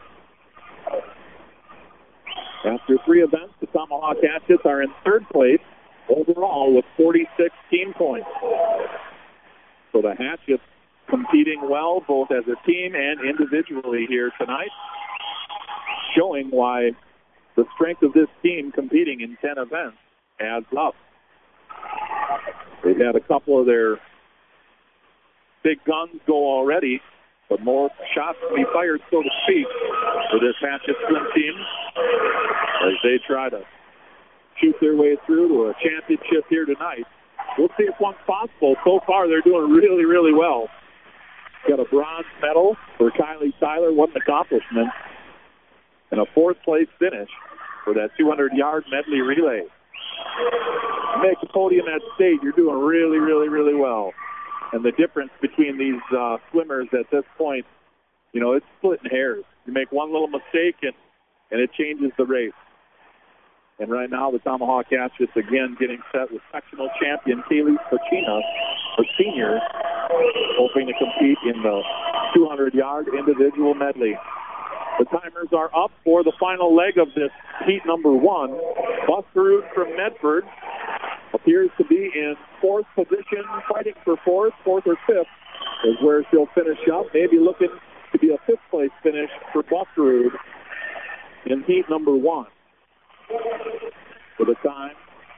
After three events, the Tomahawk Hatchets are in third place overall with forty-six team points. So the Hatchets competing well both as a team and individually here tonight, showing why the strength of this team competing in ten events adds up. They've had a couple of their big guns go already, but more shots to be fired, so to speak, for this Hatchet swim team as they try to shoot their way through to a championship here tonight. We'll see if one's possible. So far, they're doing really, really well. Got a bronze medal for Kylie Tyler. What an accomplishment. And a fourth-place finish for that two hundred yard medley relay. You make the podium at state, you're doing really, really, really well. And the difference between these uh, swimmers at this point, you know, it's splitting hairs. You make one little mistake, and, and it changes the race. And right now, the Tomahawk Hatchets again getting set with sectional champion Kaylee Spacina, a senior, hoping to compete in the two hundred yard individual medley. The timers are up for the final leg of this heat number one. Buskerud from Medford appears to be in fourth position, fighting for fourth, fourth or fifth. is where she'll finish up. Maybe looking to be a fifth-place finish for Buskerud in heat number one. With a time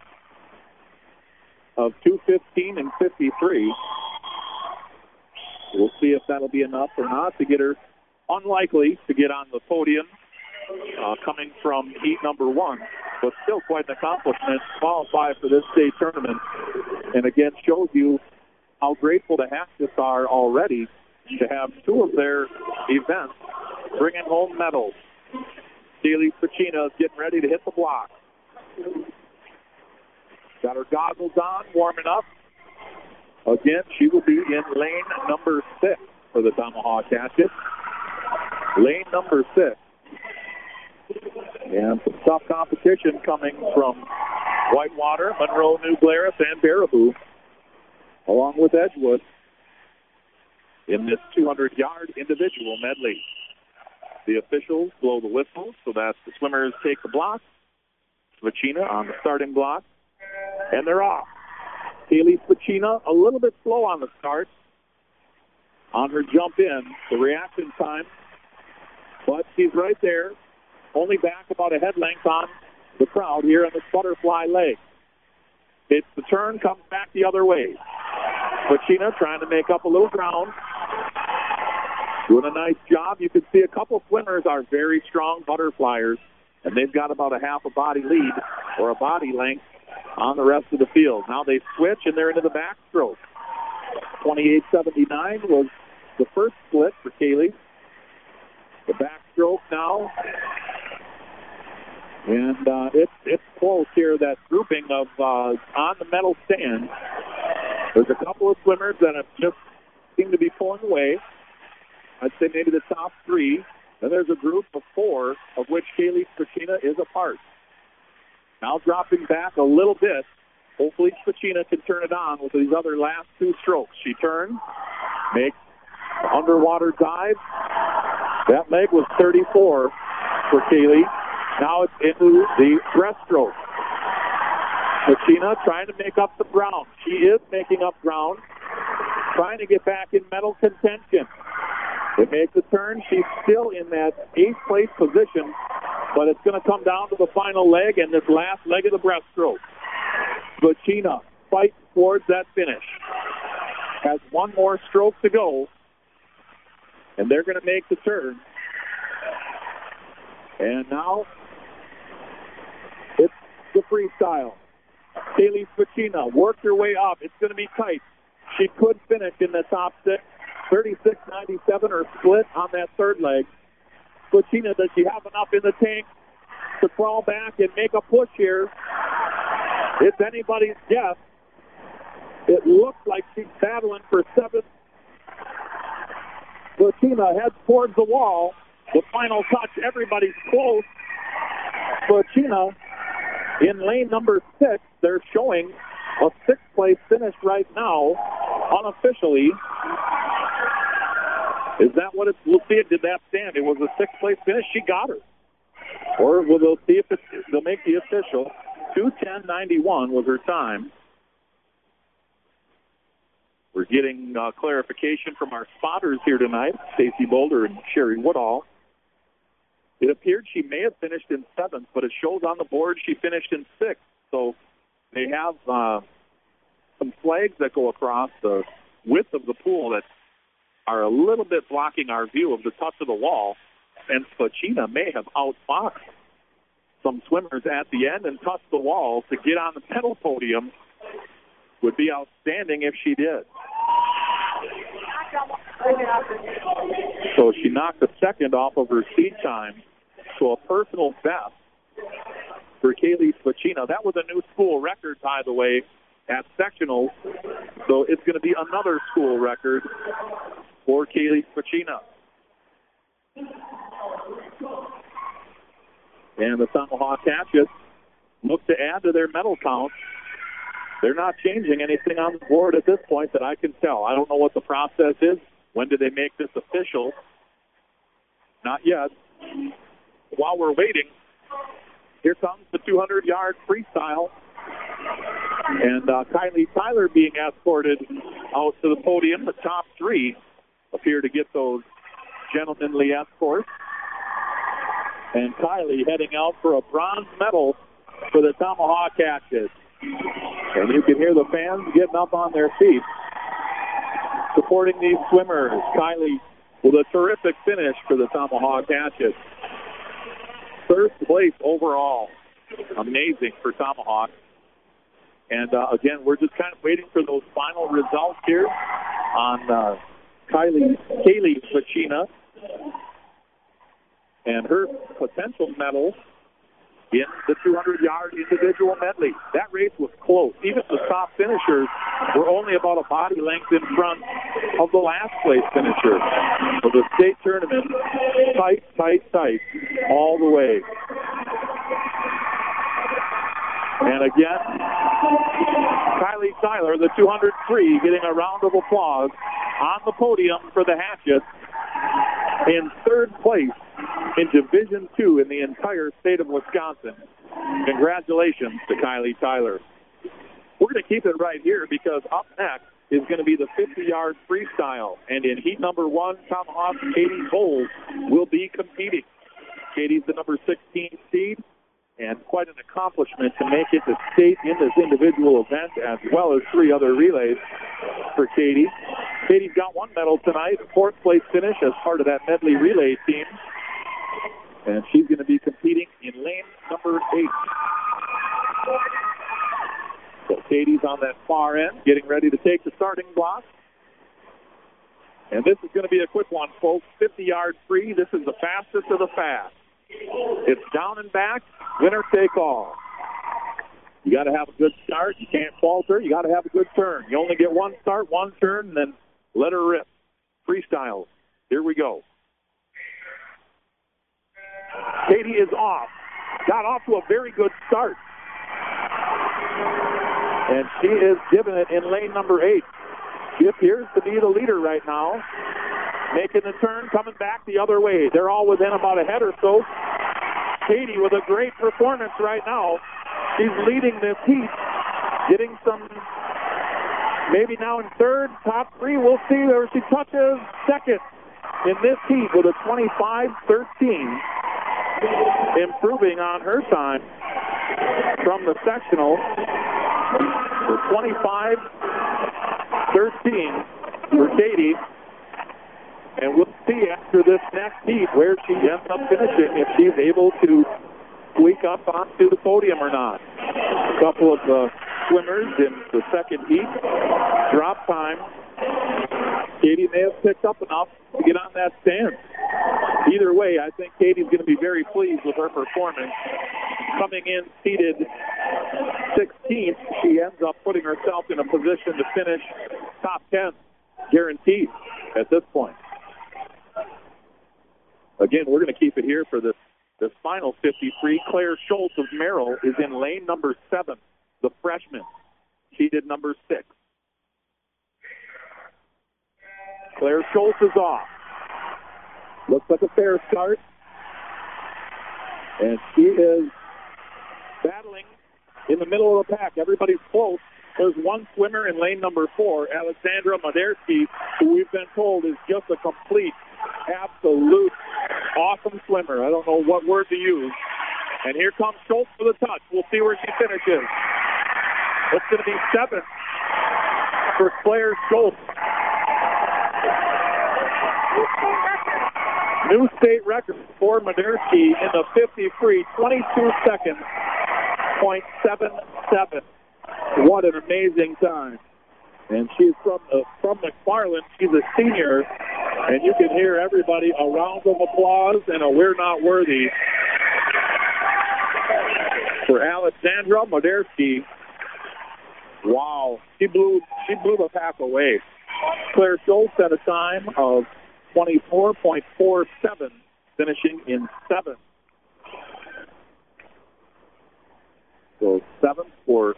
of two fifteen and fifty-three. We'll see if that'll be enough or not to get her unlikely to get on the podium uh, coming from heat number one, but still quite an accomplishment to qualify for this state tournament. And again, shows you how grateful the Hatchets are already to have two of their events bringing home medals. Kaylee Spacina is getting ready to hit the block. Got her goggles on, warming up. Again, she will be in lane number six for the Tomahawk Hatchets. Lane number six. And some tough competition coming from Whitewater, Monroe, New Glarus, and Baraboo, along with Edgewood in this two hundred yard individual medley. The officials blow the whistle so that the swimmers take the block. Spacina on the starting block, and they're off. Kaylee Spacina a little bit slow on the start. On her jump in, the reaction time, but she's right there, only back about a head length on the crowd here in this butterfly leg. It's the turn, comes back the other way. Spacina trying to make up a little ground. Doing a nice job. You can see a couple swimmers are very strong butterflyers, and they've got about a half a body lead or a body length on the rest of the field. Now they switch, and they're into the backstroke. twenty-eight seventy-nine was the first split for Kaylee. The backstroke now. And uh, it's, it's close here, that grouping of uh, on the medal stand. There's a couple of swimmers that have just seem to be pulling away. I'd say maybe the top three. And there's a group of four, of which Kaylee Spacina is a part. Now dropping back a little bit. Hopefully Spacina can turn it on with these other last two strokes. She turns, makes an underwater dive. That leg was thirty-four for Kaylee. Now it's into the breaststroke. Spacina trying to make up the ground. She is making up ground, trying to get back in medal contention. It makes a turn. She's still in that eighth place position, but it's going to come down to the final leg and this last leg of the breaststroke. Spacina fights towards that finish. Has one more stroke to go, and they're going to make the turn. And now it's the freestyle. Kaylee Spacina worked her way up. It's going to be tight. She could finish in the top six. thirty-six ninety-seven or split on that third leg. Spacina, does she have enough in the tank to crawl back and make a push here? It's anybody's guess. It looks like she's battling for seventh. Spacina heads towards the wall. The final touch, everybody's close. Spacina in lane number six. They're showing a sixth place finish right now, unofficially. Is that what it's, we'll see it, did that stand? It was a sixth place finish, she got her. Or will they'll see if it's, they'll make the official. two ten ninety-one was her time. We're getting uh, clarification from our spotters here tonight, Stacy Boulder and Sherry Woodall. It appeared she may have finished in seventh, but it shows on the board she finished in sixth. So they have uh, some flags that go across the width of the pool that are a little bit blocking our view of the touch of the wall. And Spacina may have outfoxed some swimmers at the end and touched the wall to get on the medal podium. Would be outstanding if she did. So she knocked a second off of her seed time to a personal best for Kaylee Spacina. That was a new school record, by the way, at sectionals. So it's going to be another school record for Kaylee Spacina. And the Tomahawk Hatchets look to add to their medal count. They're not changing anything on the board at this point that I can tell. I don't know what the process is. When did they make this official? Not yet. While we're waiting, here comes the two hundred yard freestyle. And uh, Kylie Tyler being escorted out to the podium. The top three appear to get those gentlemanly escorts. And Kylie heading out for a bronze medal for the Tomahawk Hatchets. And you can hear the fans getting up on their feet, supporting these swimmers. Kylie with a terrific finish for the Tomahawk Hatchets. Third place overall. Amazing for Tomahawk. And uh, again, we're just kind of waiting for those final results here on uh, Kylie, Kaylee Svachina and her potential medal in the two hundred yard individual medley. That race was close. Even the top finishers were only about a body length in front of the last place finisher. So the state tournament, tight, tight, tight, all the way. And again, Kylie Tyler, the two hundred three, getting a round of applause on the podium for the Hatchets in third place in Division two in the entire state of Wisconsin. Congratulations to Kylie Tyler. We're going to keep it right here because up next is going to be the fifty yard freestyle. And in heat number one, Tomahawk Katie Bowles will be competing. Katie's the number sixteen seed, and quite an accomplishment to make it to state in this individual event, as well as three other relays for Katie. Katie's got one medal tonight, a fourth place finish as part of that medley relay team. And she's going to be competing in lane number eight. So Katie's on that far end, getting ready to take the starting block. And this is going to be a quick one, folks. fifty yard free. This is the fastest of the fast. It's down and back, winner take all. You got to have a good start. You can't falter. You got to have a good turn. You only get one start, one turn, and then let her rip. Freestyle. Here we go. Katie is off. Got off to a very good start. And she is giving it in lane number eight. She appears to be the leader right now. Making the turn, coming back the other way. They're all within about a head or so. Katie with a great performance right now. She's leading this heat. Getting some, maybe now in third, top three. We'll see where she touches second in this heat with a twenty-five thirteen. Improving on her time from the sectional for twenty-five thirteen for Katie. And we'll see after this next heat where she ends up finishing, if she's able to squeak up onto the podium or not. A couple of the swimmers in the second heat. Drop time. Katie may have picked up enough to get on that stand. Either way, I think Katie's going to be very pleased with her performance. Coming in seated sixteenth, she ends up putting herself in a position to finish top ten, guaranteed at this point. Again, we're going to keep it here for this, this final fifty-three. Claire Schultz of Merrill is in lane number seven, the freshman. She did number six. Claire Schultz is off. Looks like a fair start. And she is battling in the middle of the pack. Everybody's close. There's one swimmer in lane number four, Alexandra Modersky, who we've been told is just a complete, absolute, awesome swimmer. I don't know what word to use. And here comes Schultz for the touch. We'll see where she finishes. It's going to be seventh for Claire Schultz. New state record for Modersky in the fifty-three, twenty-two seconds, point seven seven. What an amazing time. And she's from uh, from McFarland. She's a senior. And you can hear everybody a round of applause and a we're not worthy for Alexandra Modersky. Wow. She blew, she blew the pack away. Claire Schultz had a time of twenty-four point four seven, finishing in seventh. So seventh for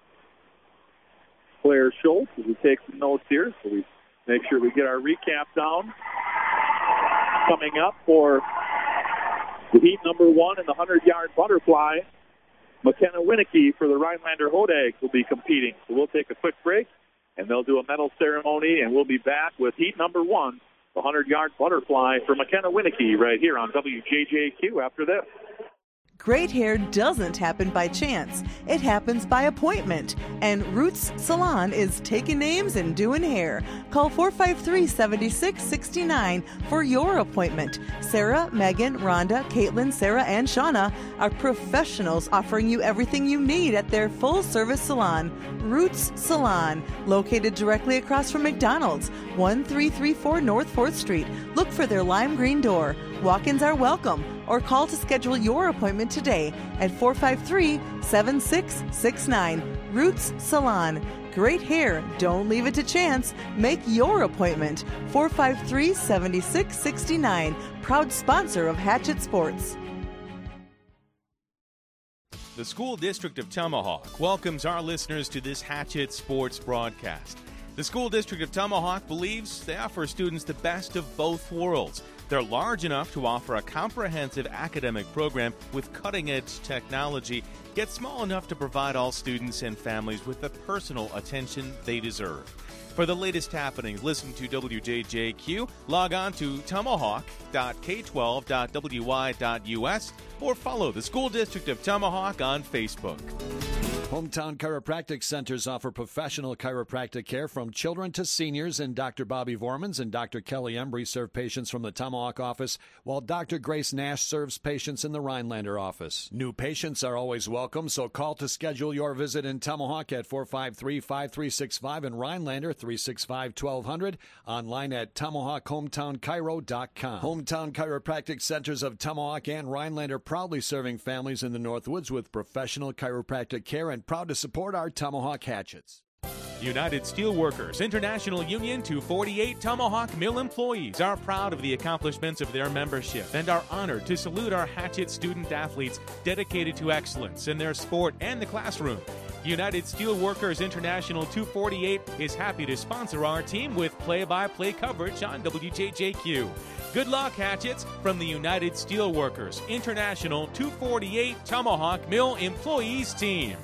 Claire Schultz as we take some notes here. So we make sure we get our recap down. Coming up for the heat number one in the hundred-yard butterfly, McKenna Winicky for the Rhinelander Hodags will be competing. So we'll take a quick break. and they'll do a medal ceremony, and we'll be back with heat number one, the hundred-yard butterfly for McKenna Winnicky right here on W J J Q after this. Great hair doesn't happen by chance. It happens by appointment. And Roots Salon is taking names and doing hair. Call four five three, seven six six nine for your appointment. Sarah, Megan, Rhonda, Caitlin, Sarah, and Shauna are professionals offering you everything you need at their full-service salon. Roots Salon, located directly across from McDonald's, one three three four North fourth Street. Look for their lime green door. Walk-ins are welcome, or call to schedule your appointment today at four five three, seven six six nine. Roots Salon. Great hair. Don't leave it to chance. Make your appointment. four five three, seven six six nine. Proud sponsor of Hatchet Sports. The School District of Tomahawk welcomes our listeners to this Hatchet Sports broadcast. The School District of Tomahawk believes they offer students the best of both worlds. They're large enough to offer a comprehensive academic program with cutting-edge technology, yet small enough to provide all students and families with the personal attention they deserve. For the latest happenings, listen to W J J Q, log on to tomahawk dot k twelve dot w y dot u s, or follow the School District of Tomahawk on Facebook. Hometown Chiropractic Centers offer professional chiropractic care from children to seniors, and Doctor Bobby Vormans and Doctor Kelly Embry serve patients from the Tomahawk office, while Doctor Grace Nash serves patients in the Rhinelander office. New patients are always welcome, so call to schedule your visit in Tomahawk at four five three, five three six five and Rhinelander three six five, twelve hundred, online at tomahawk hometown chiro dot com. Hometown Chiropractic Centers of Tomahawk and Rhinelander proudly serving families in the Northwoods with professional chiropractic care and proud to support our Tomahawk Hatchets. United Steelworkers International Union two forty-eight Tomahawk Mill employees are proud of the accomplishments of their membership and are honored to salute our Hatchet student athletes dedicated to excellence in their sport and the classroom. United Steelworkers International two forty-eight is happy to sponsor our team with play-by-play coverage on W J J Q. Good luck, Hatchets, from the United Steelworkers International two forty-eight Tomahawk Mill Employees Team.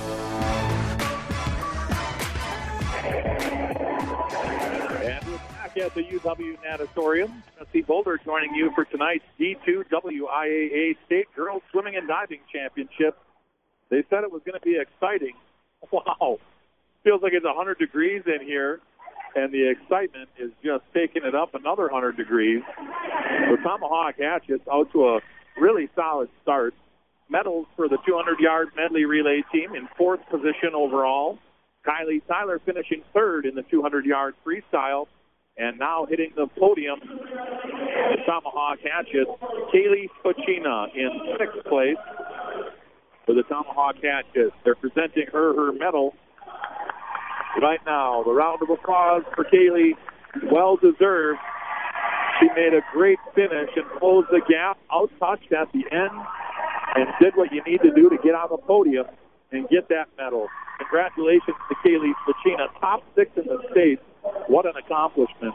And we're back at the U W Natatorium. Jesse Boulder joining you for tonight's D two W I A A State Girls Swimming and Diving Championship. They said it was going to be exciting. Wow. Feels like it's one hundred degrees in here, and the excitement is just taking it up another one hundred degrees. The Tomahawk Hatchets out to a really solid start. Medals for the two hundred-yard medley relay team in fourth position overall. Kylie Tyler finishing third in the two hundred-yard freestyle. And now hitting the podium, the Tomahawk Hatchets, Kaylee Spacina in sixth place for the Tomahawk Hatchets. They're presenting her her medal right now. The round of applause for Kaylee, well deserved. She made a great finish and closed the gap, outtouched at the end, and did what you need to do to get on the podium and get that medal. Congratulations to Kaylee Spacina, top six in the state. What an accomplishment.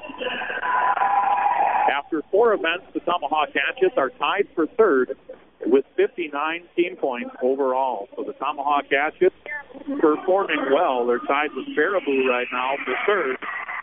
After four events, the Tomahawk Hatchets are tied for third with fifty-nine team points overall. So the Tomahawk Hatchets performing well. They're tied with Baraboo right now for third.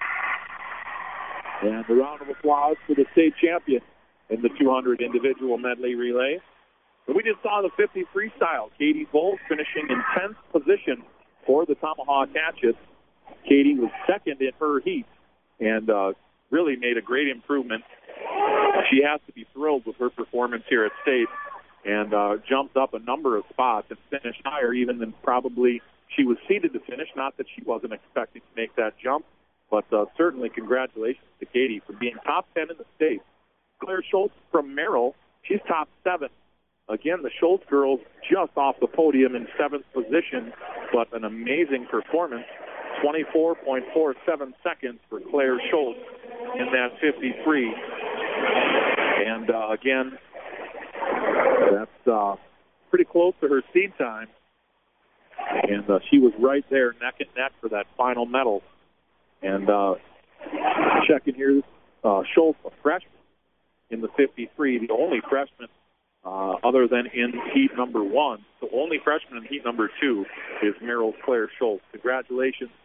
And the round of applause for the state champion in the two hundred individual medley relay. So we just saw the fifty freestyle. Katie Bowles finishing in tenth position for the Tomahawk Hatchets. Katie was second in her heat and uh, really made a great improvement. She has to be thrilled with her performance here at state and uh, jumped up a number of spots and finished higher even than probably she was seeded to finish. Not that she wasn't expecting to make that jump, but uh, certainly congratulations to Katie for being top ten in the state. Claire Schultz from Merrill, she's top seven. Again, the Schultz girls just off the podium in seventh position, but an amazing performance. twenty-four point four seven seconds for Claire Schultz in that fifty-three. And uh, again, that's uh, pretty close to her seed time. And uh, she was right there neck and neck for that final medal. And uh, checking here, uh, Schultz, a freshman in the fifty-three, the only freshman uh, other than in heat number one. The only freshman in heat number two is Merrill's Claire Schultz. Congratulations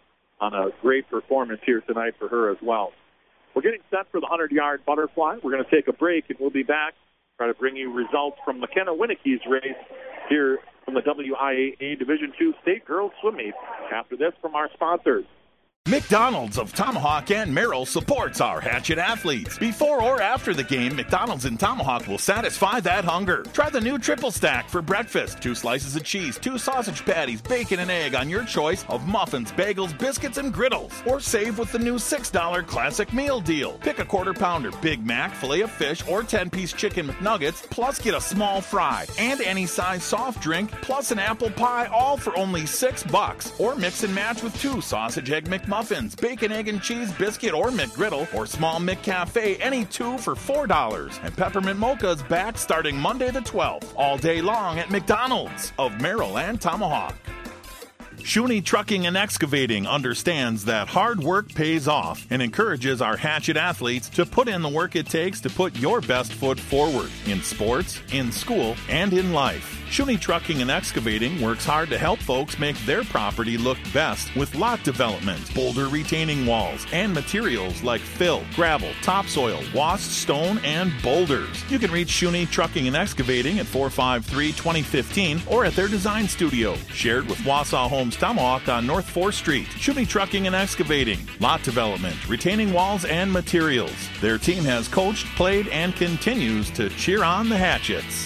on a great performance here tonight for her as well. We're getting set for the hundred-yard butterfly. We're going to take a break, and we'll be back, try to bring you results from McKenna Winnicke's race here from the W I A A Division two State Girls Swim Meet. After this, from our sponsors. McDonald's of Tomahawk and Merrill supports our Hatchet athletes. Before or after the game, McDonald's in Tomahawk will satisfy that hunger. Try the new triple stack for breakfast. Two slices of cheese, two sausage patties, bacon, and egg on your choice of muffins, bagels, biscuits, and griddles. Or save with the new six dollar classic meal deal. Pick a quarter pounder, Big Mac, filet of fish, or ten-piece chicken McNuggets, plus get a small fry and any size soft drink, plus an apple pie, all for only six bucks. Or mix and match with two sausage egg McMuffins. Muffins, bacon, egg, and cheese biscuit or McGriddle, or small McCafe, any two for four dollars. And Peppermint Mocha's back starting Monday the twelfth, all day long at McDonald's of Merrill and Tomahawk. Shuney Trucking and Excavating understands that hard work pays off and encourages our Hatchet athletes to put in the work it takes to put your best foot forward in sports, in school, and in life. Shuney Trucking and Excavating works hard to help folks make their property look best with lot development, boulder retaining walls, and materials like fill, gravel, topsoil, washed stone, and boulders. You can reach Shuney Trucking and Excavating at four five three, two oh one five or at their design studio, shared with Wausau Homes Tomahawk on North fourth Street. Shuney Trucking and Excavating, lot development, retaining walls, and materials. Their team has coached, played, and continues to cheer on the Hatchets.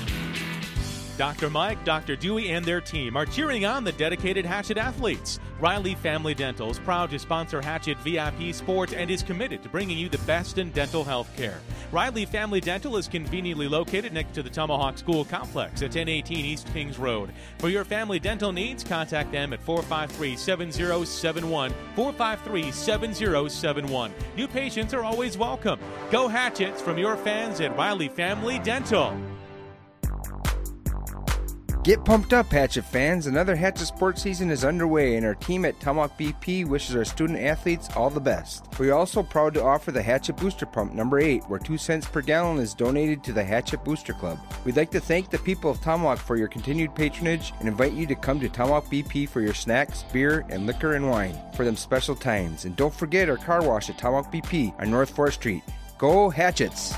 Doctor Mike, Doctor Dewey, and their team are cheering on the dedicated Hatchet athletes. Riley Family Dental is proud to sponsor Hatchet V I P Sports and is committed to bringing you the best in dental health care. Riley Family Dental is conveniently located next to the Tomahawk School Complex at ten eighteen East Kings Road. For your family dental needs, contact them at four five three, seven oh seven one, four five three, seven oh seven one. New patients are always welcome. Go Hatchets from your fans at Riley Family Dental. Get pumped up, Hatchet fans. Another Hatchet sports season is underway, and our team at Tomahawk B P wishes our student athletes all the best. We are also proud to offer the Hatchet Booster Pump number eight, where two cents per gallon is donated to the Hatchet Booster Club. We'd like to thank the people of Tomahawk for your continued patronage and invite you to come to Tomahawk B P for your snacks, beer, and liquor and wine for them special times. And don't forget our car wash at Tomahawk B P on North fourth Street. Go Hatchets!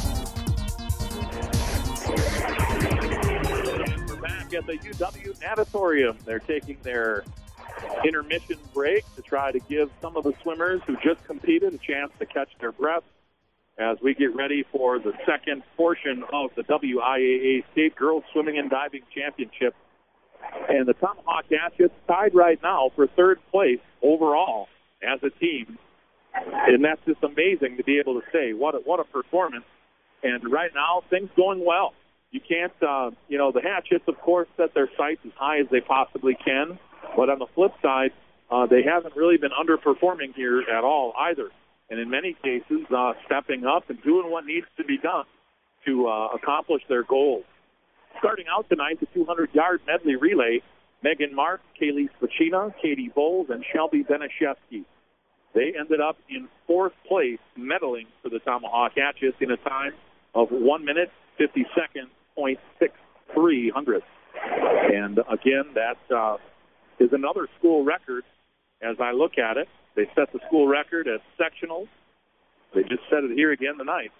At the U W Natatorium, they're taking their intermission break to try to give some of the swimmers who just competed a chance to catch their breath as we get ready for the second portion of the W I A A State Girls Swimming and Diving Championship. And the Tomahawk Hatchets tied right now for third place overall as a team. And that's just amazing to be able to say what a, what a performance. And right now, things going well. You can't, uh, you know, the Hatchets, of course, set their sights as high as they possibly can. But on the flip side, uh, they haven't really been underperforming here at all either. And in many cases, uh, stepping up and doing what needs to be done to uh, accomplish their goals. Starting out tonight, the two hundred yard medley relay, Megan Mark, Kaylee Spacina, Katie Bowles, and Shelby Benishevsky. They ended up in fourth place, medaling for the Tomahawk Hatchets in a time of one minute, fifty seconds, point six three hundredths. And again, that uh, is another school record as I look at it. They set the school record at sectionals. They just set it here again tonight.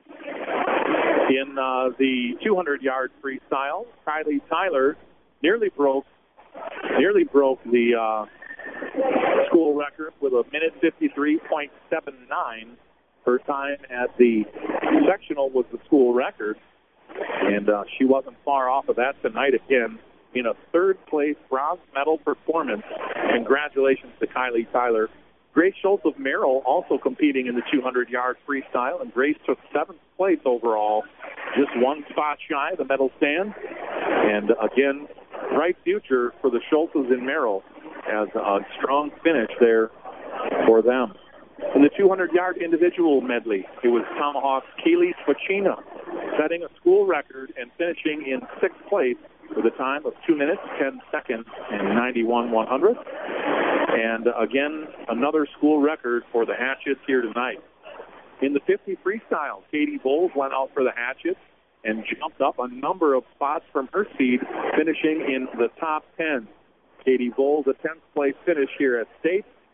In uh, the two hundred yard freestyle, Kylie Tyler nearly broke nearly broke the uh, school record with a minute fifty-three point seven nine. Her time at the sectional was the school record. And uh, she wasn't far off of that tonight again in a third-place bronze medal performance. Congratulations to Kylie Tyler. Grace Schultz of Merrill also competing in the two hundred yard freestyle, and Grace took seventh place overall, just one spot shy of the medal stand. And again, bright future for the Schultzes in Merrill as a strong finish there for them. In the two hundred yard individual medley, it was Tomahawk's Kaylee Spacina setting a school record and finishing in sixth place with a time of two minutes, ten seconds, and ninety-one one hundredths. And again, another school record for the Hatchets here tonight. In the fifty freestyle, Katie Bowles went out for the Hatchets and jumped up a number of spots from her seed, finishing in the top ten. Katie Bowles, a tenth place finish here at state.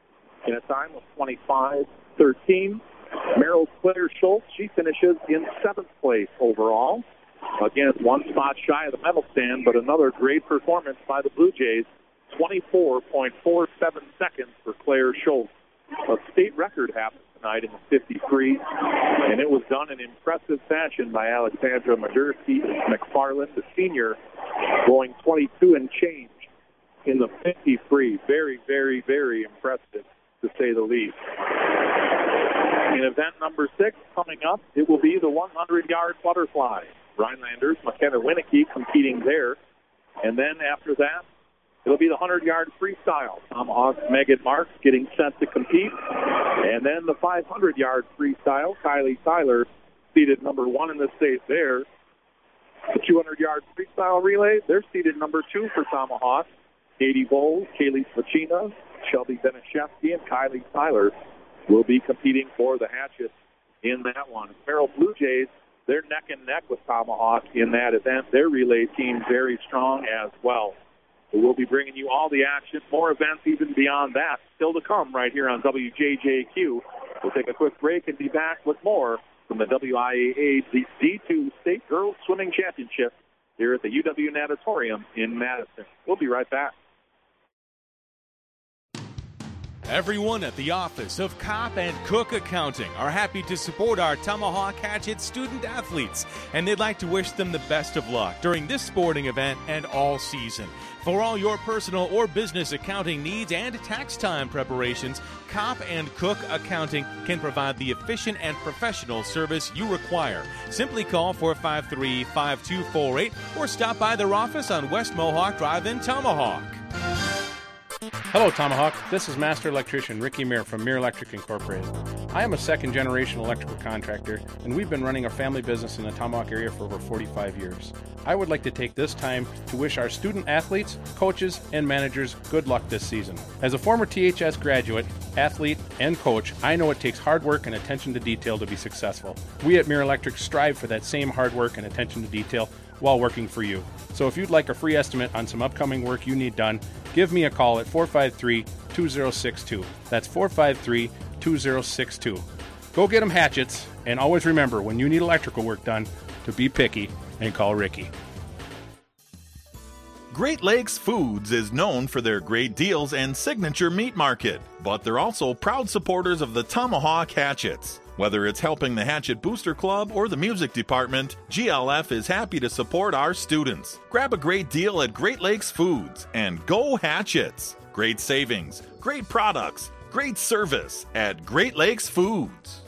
in a time of twenty-five thirteen. Merrill Claire Schultz, she finishes in seventh place overall. Again, one spot shy of the medal stand, but another great performance by the Blue Jays. twenty-four point four seven seconds for Claire Schultz. A state record happened tonight in the fifty-three, and it was done in impressive fashion by Alexandra Madursky McFarland, the senior, going twenty-two and change in the fifty-three. Very, very, very impressive, to say the least. In event number six coming up, it will be the hundred-yard butterfly. Rhinelanders, McKenna Winnicky competing there. And then after that, it'll be the hundred-yard freestyle. Tomahawk's Megan Marks getting set to compete. And then the five hundred-yard freestyle. Kylie Tyler seated number one in the state there. The two hundred-yard freestyle relay, they're seated number two for Tomahawk. Katie Bowles, Kaylee Svachina, Shelby Benishevsky, and Kylie Tyler will be competing for the Hatchets in that one. Merrill Blue Jays, they're neck and neck with Tomahawk in that event. Their relay team very strong as well. So we'll be bringing you all the action, more events even beyond that, still to come right here on W J J Q. We'll take a quick break and be back with more from the W I A A D two State Girls Swimming Championship here at the U W Natatorium in Madison. We'll be right back. Everyone at the office of Kopp and Cook Accounting are happy to support our Tomahawk Hatchet student athletes, and they'd like to wish them the best of luck during this sporting event and all season. For all your personal or business accounting needs and tax time preparations, Kopp and Cook Accounting can provide the efficient and professional service you require. Simply call four five three, five two four eight or stop by their office on West Mohawk Drive in Tomahawk. Hello, Tomahawk. This is Master Electrician Ricky Meir from Meir Electric Incorporated. I am a second-generation electrical contractor, and we've been running a family business in the Tomahawk area for over forty-five years. I would like to take this time to wish our student athletes, coaches, and managers good luck this season. As a former T H S graduate, athlete, and coach, I know it takes hard work and attention to detail to be successful. We at Meir Electric strive for that same hard work and attention to detail while working for you. So if you'd like a free estimate on some upcoming work you need done, give me a call at four five three, two zero six two. That's four five three, two zero six two. Go get them hatchets, and always remember, when you need electrical work done, to be picky and call Ricky. Great Lakes Foods is known for their great deals and signature meat market, but they're also proud supporters of the Tomahawk Hatchets. Whether it's helping the Hatchet Booster Club or the music department, G L F is happy to support our students. Grab a great deal at Great Lakes Foods and go Hatchets! Great savings, great products, great service at Great Lakes Foods.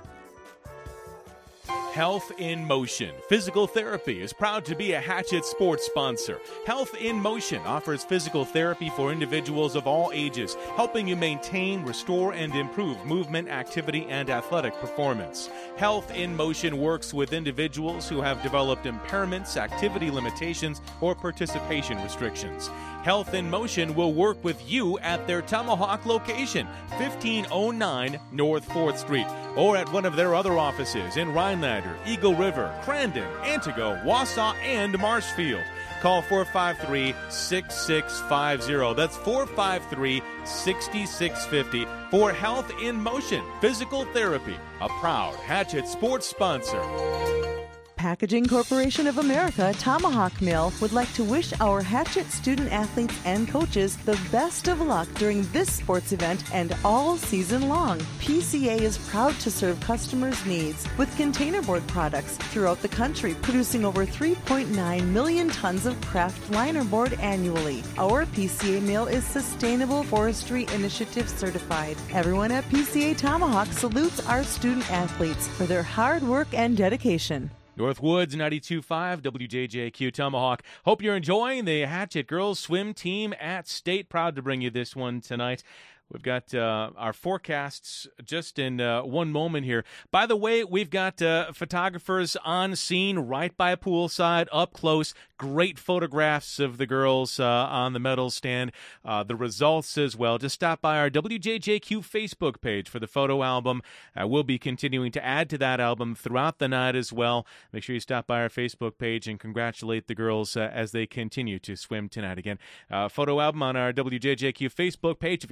Health in Motion Physical Therapy is proud to be a Hatchet sports sponsor. Health in Motion offers physical therapy for individuals of all ages, helping you maintain, restore, and improve movement, activity, and athletic performance. Health in Motion works with individuals who have developed impairments, activity limitations, or participation restrictions. Health in Motion will work with you at their Tomahawk location, fifteen oh nine North fourth Street, or at one of their other offices in Rhinelander, Eagle River, Crandon, Antigo, Wausau, and Marshfield. Call four five three, six six five zero. That's four five three, six six five zero for Health in Motion Physical Therapy, a proud Hatchet sports sponsor. Packaging Corporation of America, Tomahawk Mill, would like to wish our Hatchet student athletes and coaches the best of luck during this sports event and all season long. P C A is proud to serve customers' needs with containerboard products throughout the country, producing over three point nine million tons of craft linerboard annually. Our P C A mill is Sustainable Forestry Initiative certified. Everyone at P C A Tomahawk salutes our student athletes for their hard work and dedication. Northwoods ninety-two point five, W J J Q Tomahawk. Hope you're enjoying the Hatchet Girls Swim Team at State. Proud to bring you this one tonight. We've got uh, our forecasts just in uh, one moment here. By the way, we've got uh, photographers on scene right by poolside, up close. Great photographs of the girls uh, on the medal stand. Uh, the results as well. Just stop by our W J J Q Facebook page for the photo album. Uh, we'll be continuing to add to that album throughout the night as well. Make sure you stop by our Facebook page and congratulate the girls uh, as they continue to swim tonight. Again, uh, photo album on our W J J Q Facebook page. If you haven't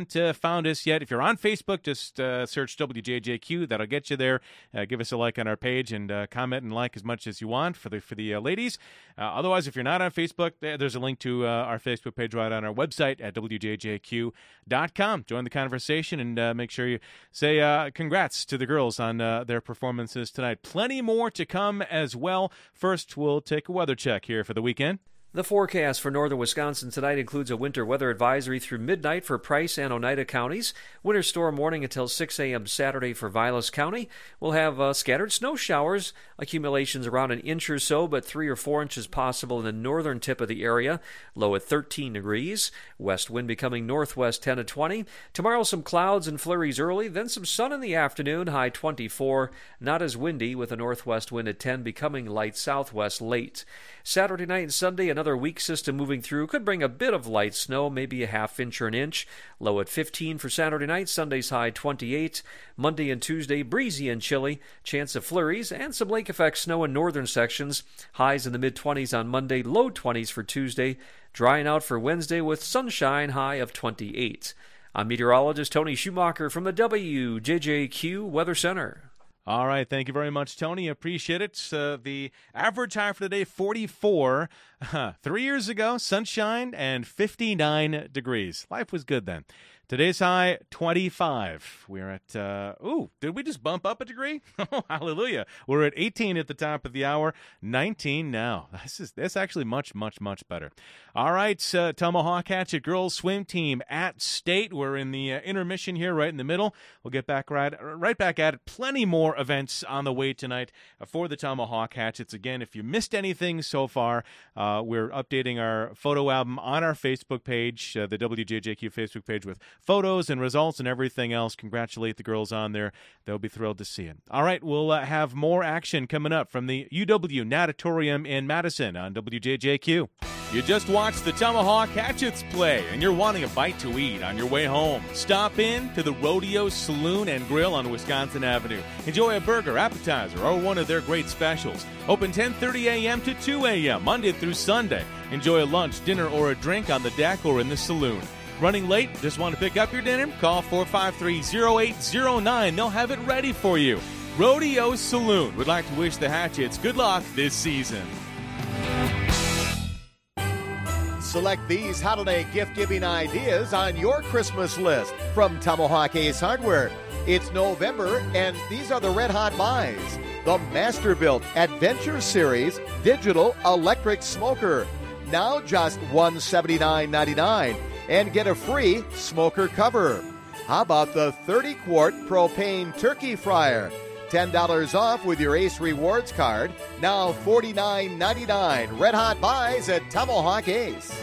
haven't uh, found us yet, if you're on Facebook, just uh, search W J J Q. That'll get you there. Uh, give us a like on our page and uh, comment and like as much as you want for the for the uh, ladies. Uh, otherwise, if you're not on Facebook, there's a link to uh, our Facebook page right on our website at W J J Q dot com. Join the conversation and uh, make sure you say uh, congrats to the girls on uh, their performances tonight. Plenty more to come as well. First, we'll take a weather check here for the weekend. The forecast for northern Wisconsin tonight includes a winter weather advisory through midnight for Price and Oneida counties. Winter storm warning until six a.m. Saturday for Vilas County. We'll have uh, scattered snow showers, accumulations around an inch or so, but three or four inches possible in the northern tip of the area. Low at thirteen degrees. West wind becoming northwest ten to twenty. Tomorrow some clouds and flurries early, then some sun in the afternoon, high twenty-four. Not as windy with a northwest wind at ten, becoming light southwest late. Saturday night and Sunday, another Another weak system moving through could bring a bit of light snow, maybe a half inch or an inch. Low at fifteen for Saturday night, Sunday's high twenty-eight. Monday and Tuesday, breezy and chilly. Chance of flurries and some lake effect snow in northern sections. Highs in the mid-twenties on Monday, low twenties for Tuesday. Drying out for Wednesday with sunshine, high of twenty-eight. I'm meteorologist Tony Schumacher from the W J J Q Weather Center. All right, thank you very much, Tony. Appreciate it. Uh, the average high for the day, forty-four. Uh, three years ago, sunshine and fifty-nine degrees. Life was good then. Today's high, twenty-five. We're at, uh, ooh, did we just bump up a degree? Oh, hallelujah. We're at eighteen at the top of the hour, nineteen now. This is this actually much, much, much better. All right, uh, Tomahawk Hatchet girls swim team at State. We're in the uh, intermission here, right in the middle. We'll get back right, right back at it. Plenty more events on the way tonight uh, for the Tomahawk Hatchets. Again, if you missed anything so far, uh, we're updating our photo album on our Facebook page, uh, the W J J Q Facebook page with photos and results and everything else. Congratulate the girls on there. They'll be thrilled to see it. All right, we'll uh, have more action coming up from the U W Natatorium in Madison on W J J Q. You just watched the Tomahawk Hatchets play and you're wanting a bite to eat on your way home. Stop in to the Rodeo Saloon and Grill on Wisconsin Avenue. Enjoy a burger, appetizer, or one of their great specials. Open ten thirty a.m. to two a.m. Monday through Sunday. Enjoy a lunch, dinner, or a drink on the deck or in the saloon. Running late? Just want to pick up your dinner? Call four five three, zero eight zero nine. They'll have it ready for you. Rodeo Saloon would like to wish the Hatchets good luck this season. Select these holiday gift-giving ideas on your Christmas list from Tomahawk Ace Hardware. It's November, and these are the red-hot buys. The Masterbuilt Adventure Series Digital Electric Smoker. Now just one hundred seventy-nine ninety-nine. And get a free smoker cover. How about the thirty quart propane turkey fryer? ten dollars off with your Ace Rewards card. Now forty-nine ninety-nine. Red Hot buys at Tomahawk Ace.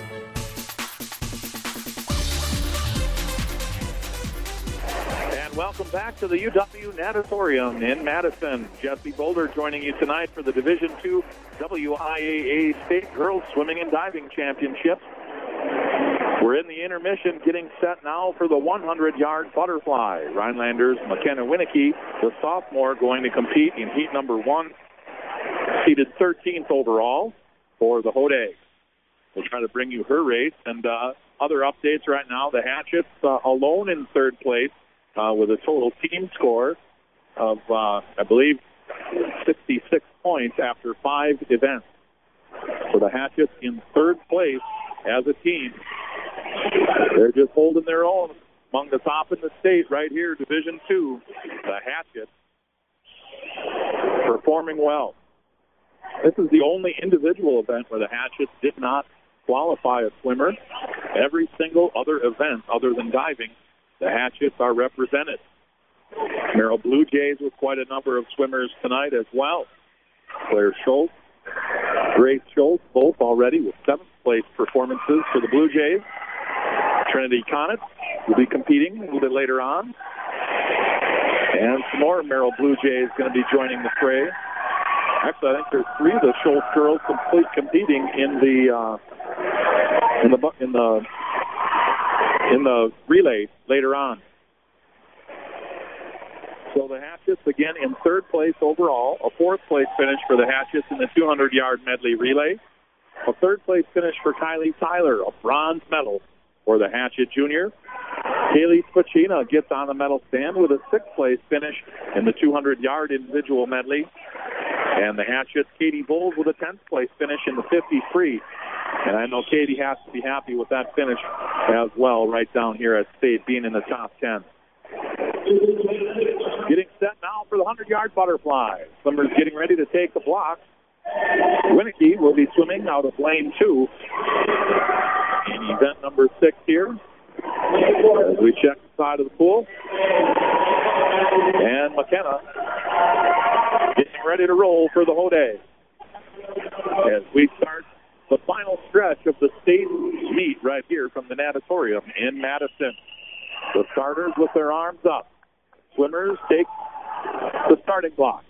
And welcome back to the U W Natatorium in Madison. Jesse Boulder joining you tonight for the Division two W I A A State Girls Swimming and Diving Championships. We're in the intermission, getting set now for the hundred-yard butterfly. Rhinelanders McKenna Winnicky, the sophomore, going to compete in heat number one, seeded thirteenth overall for the Hodags. We'll try to bring you her race and uh, other updates right now. The Hatchets uh, alone in third place uh, with a total team score of, uh, I believe, sixty-six points after five events. So the Hatchets in third place as a team. They're just holding their own among the top in the state right here, Division two. The Hatchets performing well. This is the only individual event where the Hatchets did not qualify a swimmer. Every single other event other than diving, the Hatchets are represented. Merrill Blue Jays with quite a number of swimmers tonight as well. Claire Schultz, Grace Schultz, both already with seventh place performances for the Blue Jays. Trinity Conant will be competing a little bit later on. And some more Merrill Blue Jays going to be joining the fray. Actually, I think there's three of the Schultz girls complete competing in the uh, in the in the in the relay later on. So the Hatchets again in third place overall, a fourth place finish for the Hatchets in the two hundred-yard medley relay, a third place finish for Kylie Tyler, a bronze medal for the Hatchet Junior. Kaylee Spacina gets on the medal stand with a sixth-place finish in the two hundred yard individual medley. And the Hatchets, Katie Bowles, with a tenth-place finish in the fifty free. And I know Katie has to be happy with that finish as well, right down here at state, being in the top ten. Getting set now for the hundred yard butterfly. Swimmers getting ready to take the block. Winnicke will be swimming out of lane two in event number six here. As we check the side of the pool. And McKenna getting ready to roll for the whole day. As we start the final stretch of the state meet right here from the natatorium in Madison. The starters with their arms up. Swimmers take the starting block.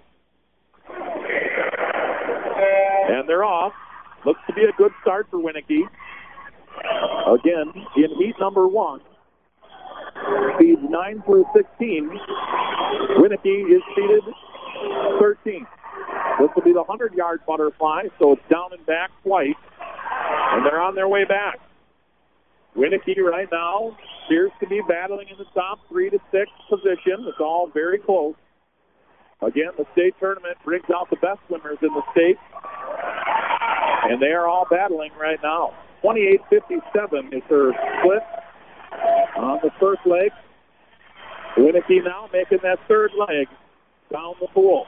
And they're off. Looks to be a good start for Winnicke. Again, in heat number one, speeds nine through sixteen. Winnicke is seated thirteenth. This will be the hundred yard butterfly, so it's down and back twice. And they're on their way back. Winnicke right now appears to be battling in the top three to six position. It's all very close. Again, the state tournament brings out the best swimmers in the state. And they are all battling right now. twenty-eight fifty-seven is her split on the first leg. Winnicke now making that third leg down the pool.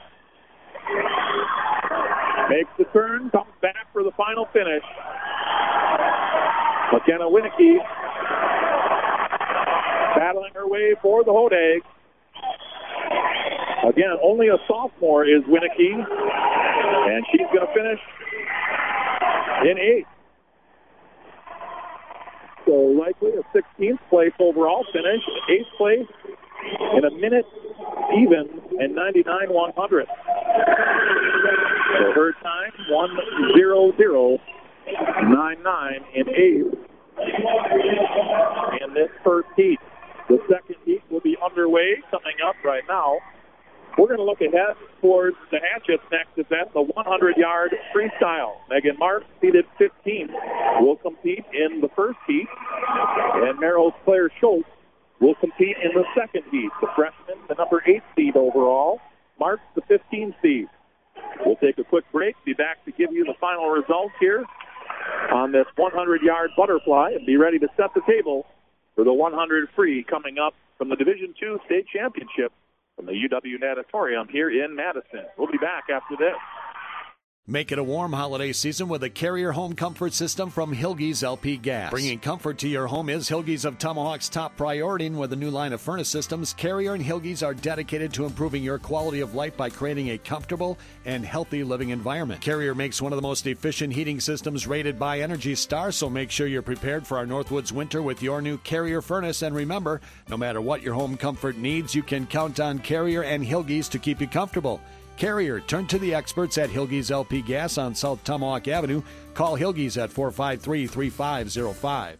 Makes the turn, comes back for the final finish. McKenna Winnicke battling her way for the Hodag. Again, only a sophomore is Winnicke, and she's going to finish in eighth. So likely a sixteenth place overall finish, eighth place in a minute even and ninety-nine one hundredths. So her time, one zero zero nine nine in eighth in this first heat. The second heat will be underway coming up right now. We're going to look ahead towards the Hatchets' next event, the one hundred yard freestyle. Megan Marks, seated fifteenth, will compete in the first heat, and Merrill's Claire Schultz will compete in the second heat. The freshman, the number eight seed overall, Marks, the fifteenth seed. We'll take a quick break, be back to give you the final results here on this one hundred yard butterfly, and be ready to set the table for the one hundred free coming up from the Division two State Championship from the U W Natatorium here in Madison. We'll be back after this. Make it a warm holiday season with a Carrier home comfort system from Hilge's L P Gas. Bringing comfort to your home is Hilge's of Tomahawk's top priority, and with a new line of furnace systems, Carrier and Hilge's are dedicated to improving your quality of life by creating a comfortable and healthy living environment. Carrier makes one of the most efficient heating systems rated by Energy Star, so make sure you're prepared for our Northwoods winter with your new Carrier furnace. And remember, no matter what your home comfort needs, you can count on Carrier and Hilge's to keep you comfortable. Carrier, turn to the experts at Hilge's L P Gas on South Tomahawk Avenue. Call Hilge's at four five three, three five zero five.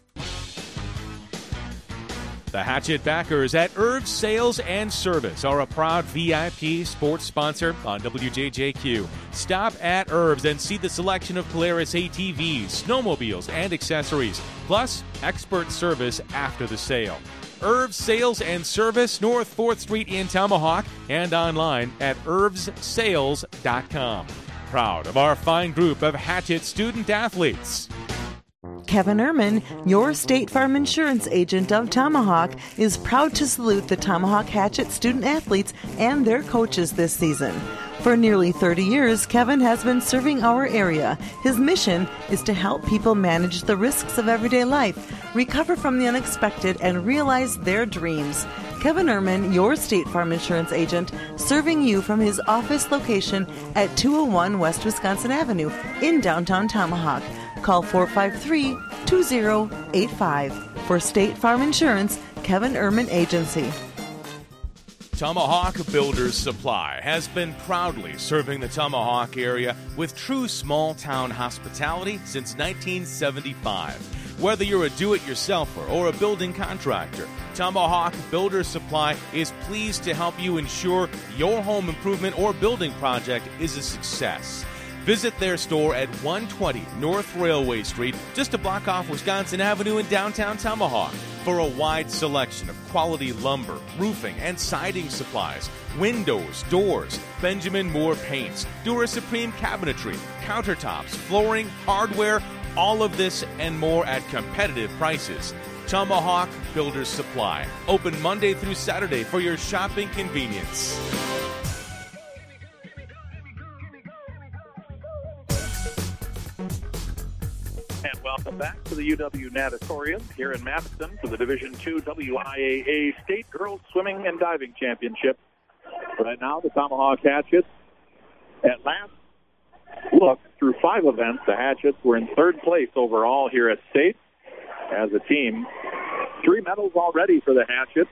The Hatchet backers at Irv's Sales and Service are a proud V I P sports sponsor on W J J Q. Stop at Irv's and see the selection of Polaris A T Vs, snowmobiles, and accessories, plus expert service after the sale. Irv's Sales and Service, North fourth Street in Tomahawk, and online at irvs sales dot com. Proud of our fine group of Hatchet student athletes. Kevin Ehrman, your State Farm Insurance agent of Tomahawk, is proud to salute the Tomahawk Hatchet student athletes and their coaches this season. For nearly thirty years, Kevin has been serving our area. His mission is to help people manage the risks of everyday life, recover from the unexpected, and realize their dreams. Kevin Ehrman, your State Farm Insurance agent, serving you from his office location at two oh one West Wisconsin Avenue in downtown Tomahawk. Call four five three, two zero eight five. For State Farm Insurance, Kevin Ehrman Agency. Tomahawk Builders Supply has been proudly serving the Tomahawk area with true small-town hospitality since nineteen seventy-five. Whether you're a do-it-yourselfer or a building contractor, Tomahawk Builders Supply is pleased to help you ensure your home improvement or building project is a success. Visit their store at one twenty North Railway Street, just a block off Wisconsin Avenue in downtown Tomahawk. For a wide selection of quality lumber, roofing, and siding supplies, windows, doors, Benjamin Moore paints, Dura Supreme cabinetry, countertops, flooring, hardware, all of this and more at competitive prices. Tomahawk Builders Supply. Open Monday through Saturday for your shopping convenience. And welcome back to the U W Natatorium here in Madison for the Division two W I A A State Girls Swimming and Diving Championship. Right now, the Tomahawk Hatchets, at last look through five events, the Hatchets were in third place overall here at State as a team. Three medals already for the Hatchets.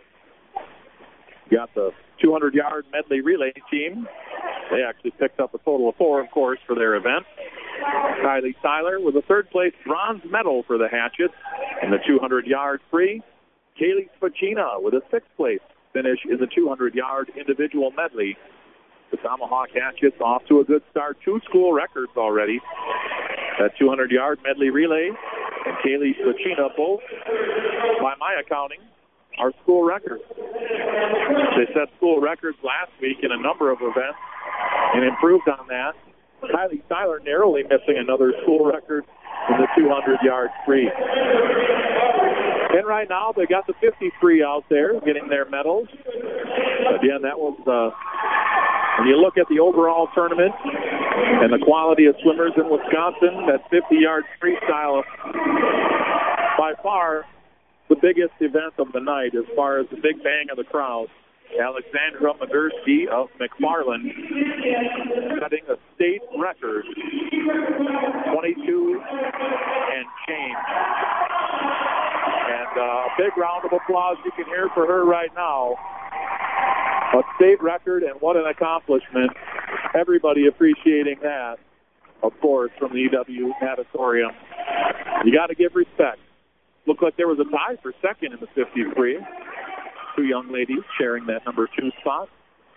Got the two hundred yard medley relay team. They actually picked up a total of four, of course, for their event. Kylie Seiler with a third-place bronze medal for the Hatchets in the two hundred yard free. Kaylee Spacina with a sixth-place finish in the two hundred yard individual medley. The Tomahawk Hatchets off to a good start. Two school records already. That two hundred yard medley relay and Kaylee Spacina, both, by my accounting, are school records. They set school records last week in a number of events and improved on that. Kylie Seiler narrowly missing another school record in the two hundred yard free. And right now, they got the fifty-three out there getting their medals. Again, that was, uh, when you look at the overall tournament and the quality of swimmers in Wisconsin, that fifty yard freestyle, by far the biggest event of the night as far as the big bang of the crowd. Alexandra Madursky of McFarland setting a state record, twenty-two and change. And uh, a big round of applause you can hear for her right now. A state record, and what an accomplishment. Everybody appreciating that, of course, from the U W Natatorium. You got to give respect. Looked like there was a tie for second in the fifty-three. Two young ladies sharing that number two spot.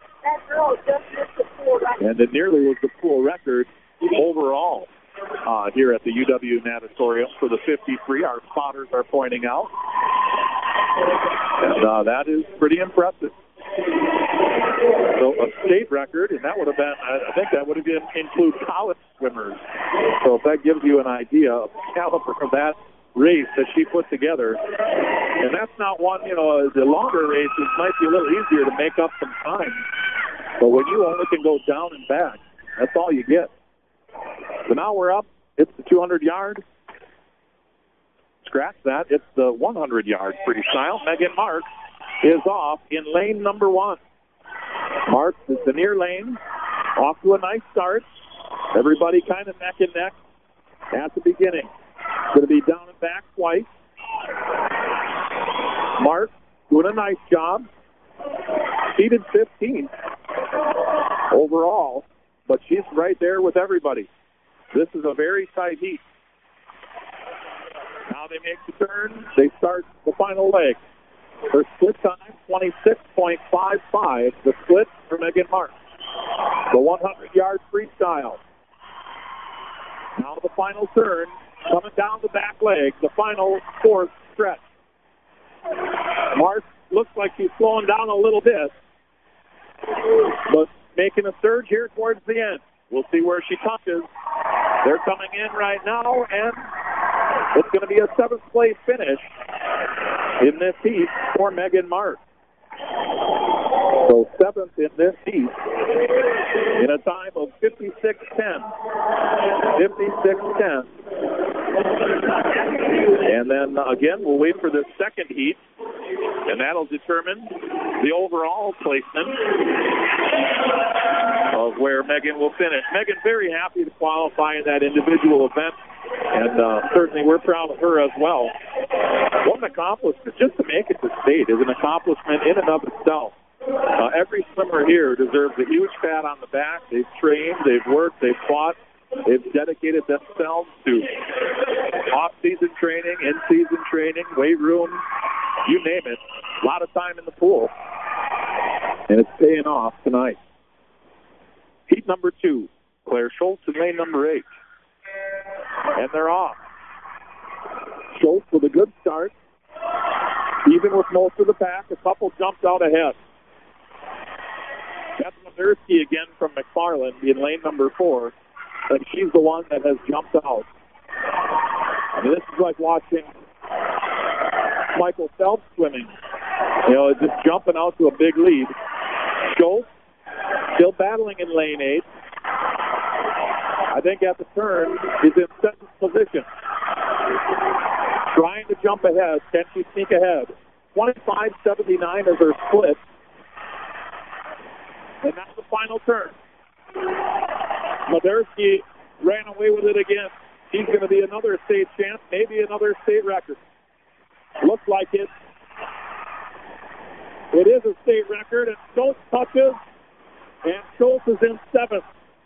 And it nearly was the pool record overall uh, here at the U W Natatorium for the fifty-three. Our spotters are pointing out. And uh, that is pretty impressive. So a state record, and that would have been, I think that would have been include college swimmers. So if that gives you an idea of the caliber of that race that she put together. And that's not one, you know, the longer races might be a little easier to make up some time. But when you only can go down and back, that's all you get. So now we're up. It's the two hundred yard. Scratch that. It's the one hundred yard freestyle. Megan Marks is off in lane number one. Marks is the near lane. Off to a nice start. Everybody kind of neck and neck at the beginning. Going to be down and back twice. Mark doing a nice job. Seeded fifteenth overall, but she's right there with everybody. This is a very tight heat. Now they make the turn. They start the final leg. Her split time, twenty-six point five five. The split for Megan Marks. The one hundred yard freestyle. Now the final turn. Coming down the back leg, the final fourth stretch. Mark looks like she's slowing down a little bit, but making a surge here towards the end. We'll see where she touches. They're coming in right now, and it's going to be a seventh place finish in this heat for Megan Mark. So seventh in this heat in a time of fifty-six ten. fifty-six ten. And then, uh, again, we'll wait for the second heat, and that'll determine the overall placement of where Megan will finish. Megan very happy to qualify in that individual event, and uh, certainly we're proud of her as well. What an accomplishment. Just to make it to state is an accomplishment in and of itself. Uh, every swimmer here deserves a huge pat on the back. They've trained, they've worked, they've fought. They've dedicated themselves to off-season training, in-season training, weight room, you name it. A lot of time in the pool. And it's paying off tonight. Heat number two. Claire Schultz in lane number eight. And they're off. Schultz with a good start. Even with most of the pack, a couple jumped out ahead. Beth Madursky again from McFarland in lane number four. And she's the one that has jumped out. I mean, this is like watching Michael Phelps swimming. You know, just jumping out to a big lead. Schultz still battling in lane eight. I think at the turn is in seventh position. Trying to jump ahead. Can she sneak ahead? twenty-five seventy-nine is her split. And that's the final turn. Madursky ran away with it again. She's going to be another state champ, maybe another state record. Looks like it. It is a state record, and Schultz touches, and Schultz is in seventh.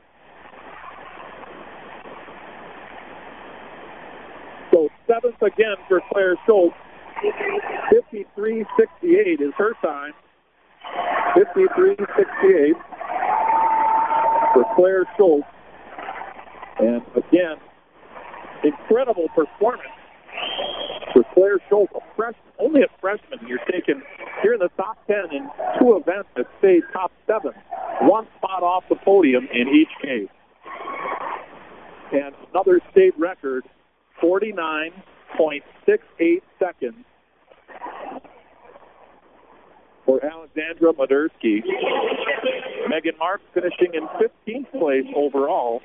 So seventh again for Claire Schultz. fifty-three sixty-eight is her time. fifty-three sixty-eight for Claire Schultz. And again, incredible performance for Claire Schultz, a fresh, only a freshman. You're taking, you're in the top ten in two events that stayed top seven. One spot off the podium in each case. And another state record, forty-nine point six eight seconds for Alexandra Madursky. Megan Marks finishing in fifteenth place overall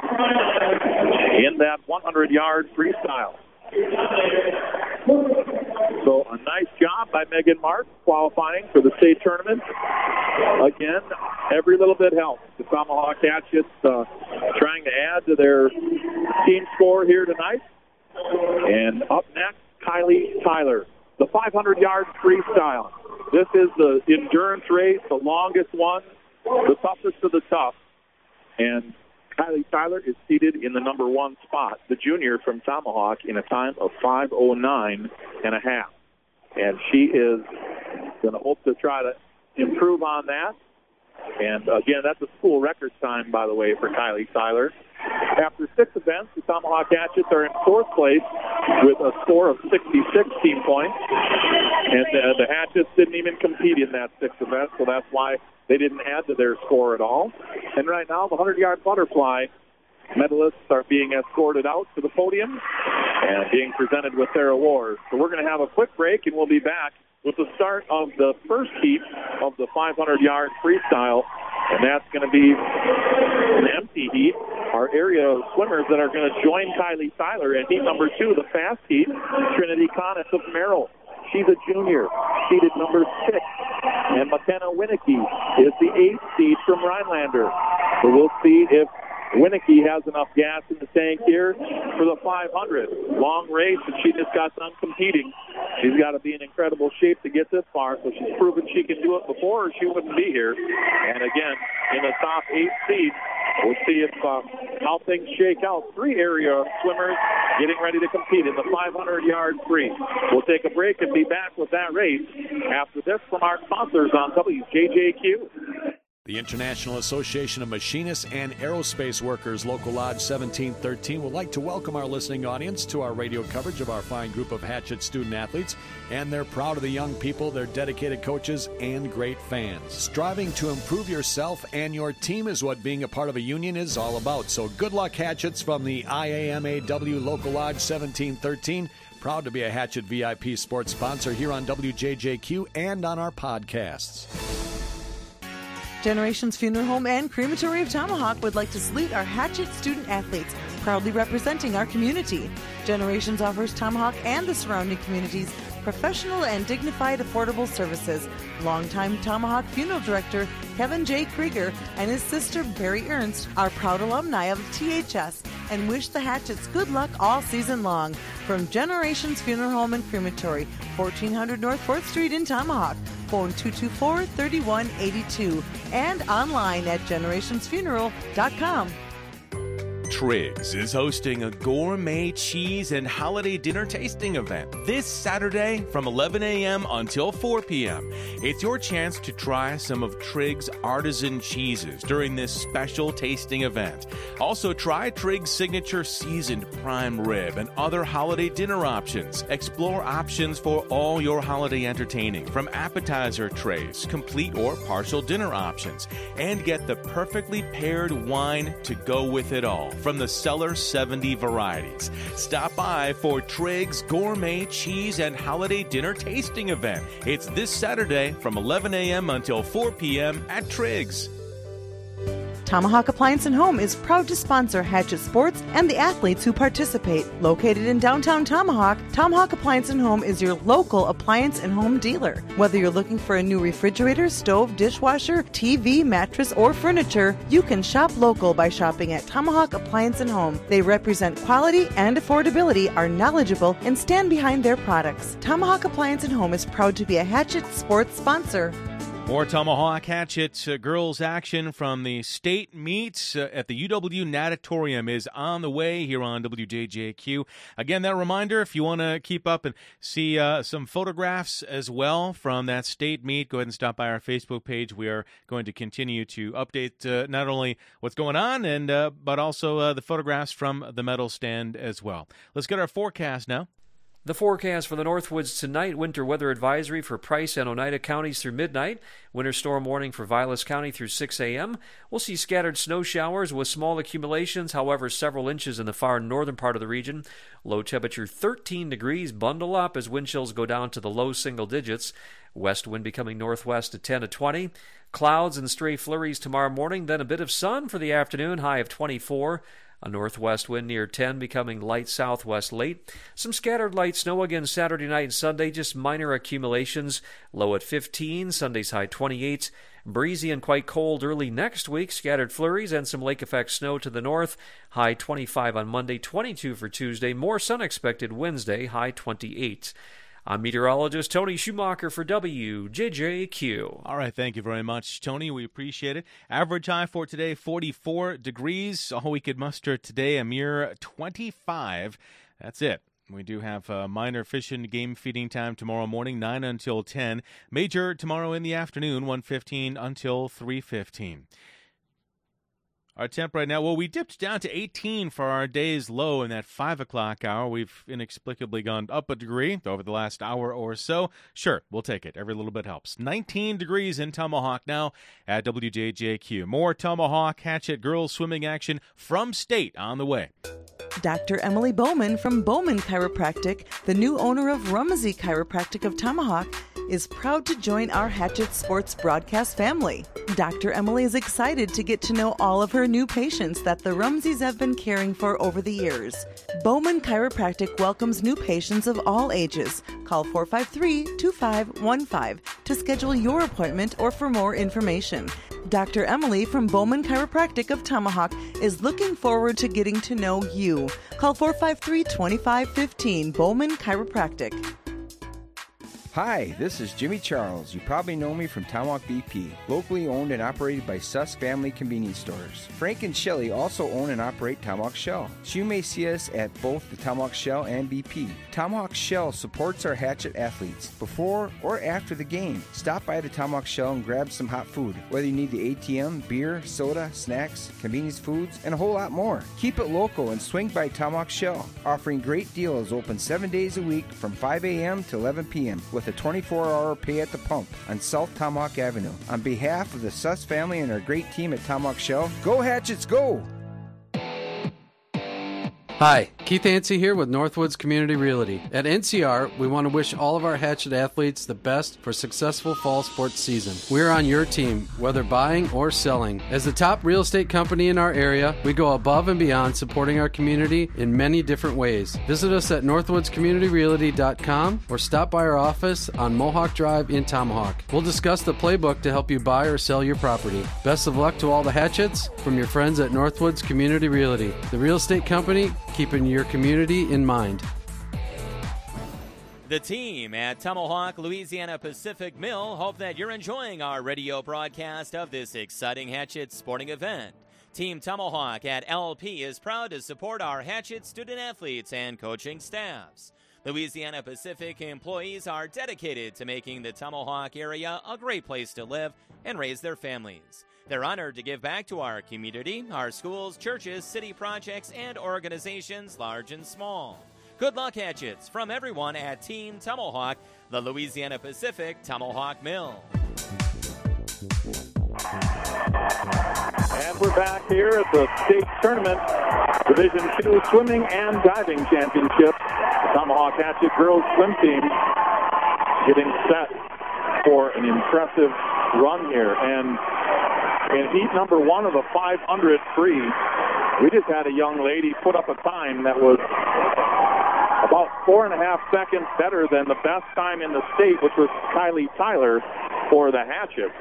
in that hundred-yard freestyle. So a nice job by Megan Marks qualifying for the state tournament. Again, every little bit helps. The Tomahawk Hatchets uh, trying to add to their team score here tonight. And up next, Kylie Tyler, the five hundred-yard freestyle. This is the endurance race, the longest one, the toughest of the tough. And Kylie Tyler is seated in the number one spot, the junior from Tomahawk, in a time of five oh nine and a half. And she is going to hope to try to improve on that. And again, that's a school record time, by the way, for Kylie Tyler. After six events, the Tomahawk Hatchets are in fourth place with a score of sixty-six team points. And uh, the Hatchets didn't even compete in that sixth event, so that's why they didn't add to their score at all. And right now, the hundred-yard butterfly medalists are being escorted out to the podium and being presented with their awards. So we're going to have a quick break, and we'll be back with the start of the first heat of the five hundred-yard freestyle. And that's going to be an empty heat. Our area swimmers that are going to join Kylie Tyler in heat number two, the fast heat, Trinity Conness of Merrill. She's a junior, seeded number six. And McKenna Winicky is the eighth seed from Rhinelander. So we'll see if Winicky has enough gas in the tank here for the five hundred. Long race, and she just got done competing. She's got to be in incredible shape to get this far, so she's proven she can do it before, or she wouldn't be here. And again, in the top eight seed, we'll see if uh, how things shake out. Three area swimmers getting ready to compete in the five hundred-yard free. We'll take a break and be back with that race after this from our sponsors on W J J Q. The International Association of Machinists and Aerospace Workers, Local Lodge seventeen thirteen, would like to welcome our listening audience to our radio coverage of our fine group of Hatchet student athletes. And they're proud of the young people, their dedicated coaches, and great fans. Striving to improve yourself and your team is what being a part of a union is all about. So good luck, Hatchets, from the I A M A W Local Lodge seventeen thirteen. Proud to be a Hatchet V I P sports sponsor here on W J J Q and on our podcasts. Generations Funeral Home and Crematory of Tomahawk would like to salute our Hatchet student athletes, proudly representing our community. Generations offers Tomahawk and the surrounding communities professional and dignified affordable services. Longtime Tomahawk funeral director Kevin J. Krieger and his sister Barry Ernst are proud alumni of T H S and wish the Hatchets good luck all season long. From Generations Funeral Home and Crematory, fourteen hundred North fourth Street in Tomahawk. Phone two two four, three one eight two and online at generations funeral dot com. Triggs is hosting a gourmet cheese and holiday dinner tasting event this Saturday from eleven a.m. until four p.m. It's your chance to try some of Triggs' artisan cheeses during this special tasting event. Also, try Triggs' signature seasoned prime rib and other holiday dinner options. Explore options for all your holiday entertaining, from appetizer trays, complete or partial dinner options, and get the perfectly paired wine to go with it all from the Cellar seventy varieties. Stop by for Triggs' Gourmet Cheese and Holiday Dinner Tasting Event. It's this Saturday from eleven a.m. until four p.m. at Triggs. Tomahawk Appliance and Home is proud to sponsor Hatchet Sports and the athletes who participate. Located in downtown Tomahawk, Tomahawk Appliance and Home is your local appliance and home dealer. Whether you're looking for a new refrigerator, stove, dishwasher, T V, mattress, or furniture, you can shop local by shopping at Tomahawk Appliance and Home. They represent quality and affordability, are knowledgeable, and stand behind their products. Tomahawk Appliance and Home is proud to be a Hatchet Sports sponsor. More Tomahawk Hatchet uh, girls action from the state meets uh, at the U W Natatorium is on the way here on W J J Q. Again, that reminder, if you want to keep up and see uh, some photographs as well from that state meet, go ahead and stop by our Facebook page. We are going to continue to update uh, not only what's going on, and uh, but also uh, the photographs from the medal stand as well. Let's get our forecast now. The forecast for the Northwoods tonight: winter weather advisory for Price and Oneida counties through midnight. Winter storm warning for Vilas County through six a.m. We'll see scattered snow showers with small accumulations, however, several inches in the far northern part of the region. Low temperature thirteen degrees. Bundle up as wind chills go down to the low single digits. West wind becoming northwest at ten to twenty. Clouds and stray flurries tomorrow morning, then a bit of sun for the afternoon, high of twenty-four. A northwest wind near ten, becoming light southwest late. Some scattered light snow again Saturday night and Sunday, just minor accumulations. Low at fifteen, Sunday's high twenty-eight. Breezy and quite cold early next week. Scattered flurries and some lake effect snow to the north. High twenty-five on Monday, twenty-two for Tuesday. More sun expected Wednesday, high twenty-eight. I'm meteorologist Tony Schumacher for W J J Q. All right, thank you very much, Tony. We appreciate it. Average high for today, forty-four degrees. All we could muster today, a mere twenty-five. That's it. We do have a minor fish and game feeding time tomorrow morning, nine until ten. Major tomorrow in the afternoon, one fifteen until three fifteen. Our temp right now, well, we dipped down to eighteen for our day's low in that five o'clock hour. We've inexplicably gone up a degree over the last hour or so. Sure, we'll take it. Every little bit helps. nineteen degrees in Tomahawk now at W J J Q. More Tomahawk Hatchet girls swimming action from state on the way. Doctor Emily Bowman from Bowman Chiropractic, the new owner of Rumsey Chiropractic of Tomahawk, is proud to join our Hatchet Sports broadcast family. Doctor Emily is excited to get to know all of her new patients that the Rumseys have been caring for over the years. Bowman Chiropractic welcomes new patients of all ages. Call four five three, two five one five to schedule your appointment or for more information. Doctor Emily from Bowman Chiropractic of Tomahawk is looking forward to getting to know you. Call four five three, two five one five, Bowman Chiropractic. Hi, this is Jimmy Charles. You probably know me from Tomahawk B P, locally owned and operated by Suss Family Convenience Stores. Frank and Shelley also own and operate Tomahawk Shell, so you may see us at both the Tomahawk Shell and B P. Tomahawk Shell supports our Hatchet athletes before or after the game. Stop by the Tomahawk Shell and grab some hot food, whether you need the A T M, beer, soda, snacks, convenience foods, and a whole lot more. Keep it local and swing by Tomahawk Shell, offering great deals open seven days a week from five a.m. to eleven p.m. with a twenty-four hour pay at the pump on South Tomahawk Avenue. On behalf of the Suss family and our great team at Tomahawk Shell, go Hatchets, go! Hi, Keith Ansey here with Northwoods Community Realty. At N C R, we want to wish all of our Hatchet athletes the best for a successful fall sports season. We're on your team, whether buying or selling. As the top real estate company in our area, we go above and beyond supporting our community in many different ways. Visit us at northwoods community realty dot com or stop by our office on Mohawk Drive in Tomahawk. We'll discuss the playbook to help you buy or sell your property. Best of luck to all the Hatchets from your friends at Northwoods Community Realty, the real estate company keeping your community in mind. The team at Tomahawk Louisiana Pacific Mill hope that you're enjoying our radio broadcast of this exciting Hatchet sporting event. Team Tomahawk at L P is proud to support our Hatchet student-athletes and coaching staffs. Louisiana Pacific employees are dedicated to making the Tomahawk area a great place to live and raise their families. They're honored to give back to our community, our schools, churches, city projects, and organizations large and small. Good luck, Hatchets, from everyone at Team Tomahawk, the Louisiana Pacific Tomahawk Mill. And we're back here at the state tournament, Division two Swimming and Diving Championship. The Tomahawk Hatchet girls swim team getting set for an impressive run here. And in heat number one of the five hundred free, we just had a young lady put up a time that was about four and a half seconds better than the best time in the state, which was Kylie Tyler for the Hatchet.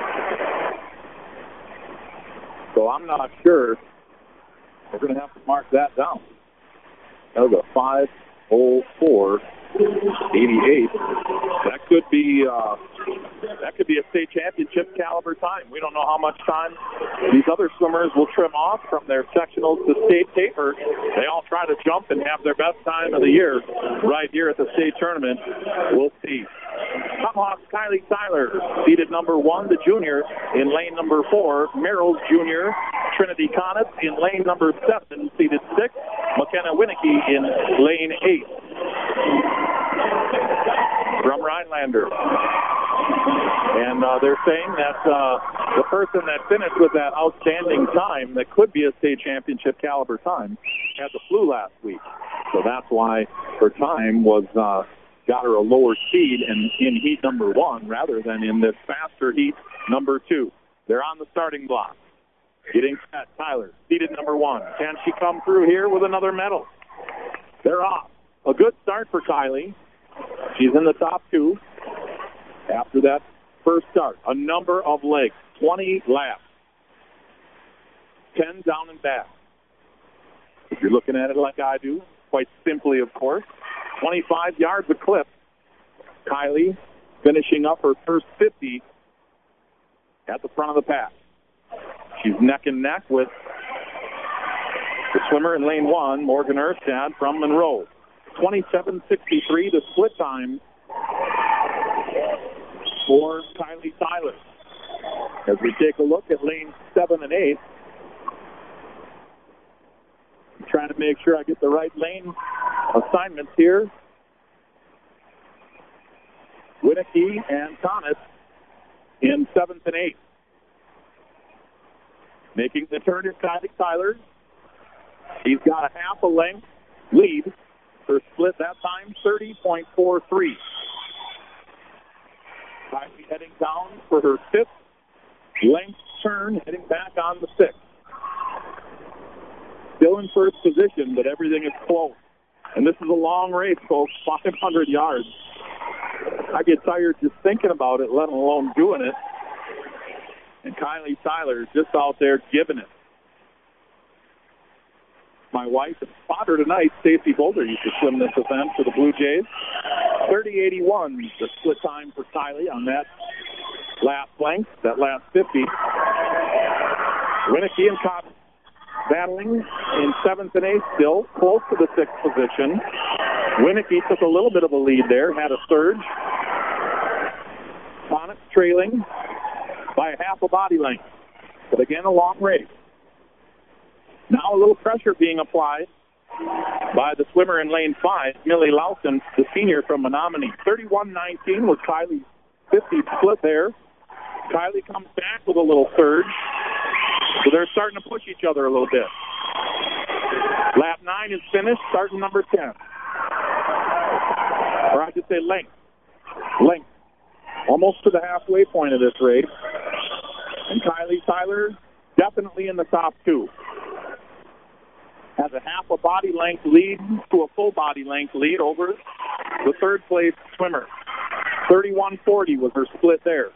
So I'm not sure. We're going to have to mark that down. That was a five oh four eighty-eight. That could be uh, that could be a state championship caliber time. We don't know how much time these other swimmers will trim off from their sectionals to state taper. They all try to jump and have their best time of the year right here at the state tournament. We'll see. Tomahawk's Kylie Tyler, seeded number one, the junior, in lane number four. Merrill's junior, Trinity Connett, in lane number seven, seeded six. McKenna Winnicky in lane eight. From Rhinelander. And uh, they're saying that uh, the person that finished with that outstanding time that could be a state championship caliber time had the flu last week. So that's why her time was uh, got her a lower speed in, in heat number one rather than in this faster heat number two. They're on the starting block. Getting set, Tyler, seated number one. Can she come through here with another medal? They're off. A good start for Kylie. She's in the top two. After that first start, a number of legs, twenty laps, ten down and back. If you're looking at it like I do, quite simply, of course, twenty-five yards a clip. Kylie finishing up her first fifty at the front of the pack. She's neck and neck with the swimmer in lane one, Morgan Erstad from Monroe. twenty-seven sixty-three the split time for Kylie Tyler. As we take a look at lanes seven and eight, I'm trying to make sure I get the right lane assignments here. Winnicky and Connett in seventh and eighth. Making the turn is Kylie Tyler. He's got a half a length lead. Her split that time, thirty point four three. Kylie heading down for her fifth length turn, heading back on the sixth. Still in first position, but everything is close. And this is a long race, folks, five hundred yards. I get tired just thinking about it, let alone doing it. And Kylie Tyler is just out there giving it. My wife and father tonight, Stacy Boulder, used to swim this event for the Blue Jays. thirty eighty-one, the split time for Kylie on that last length, that last fifty. Winnicky and Connett battling in seventh and eighth still, close to the sixth position. Winnicky took a little bit of a lead there, had a surge. Connett trailing by a half a body length. But again, a long race. Now a little pressure being applied by the swimmer in lane five, Millie Lawson, the senior from Menominee. thirty-one nineteen was Kylie's fifty split there. Kylie comes back with a little surge. So they're starting to push each other a little bit. Lap nine is finished, starting number ten. Or I should say length. Length. Almost to the halfway point of this race. And Kylie Tyler definitely in the top two. Has a half a body length lead to a full body length lead over the third place swimmer. thirty-one forty was her split there.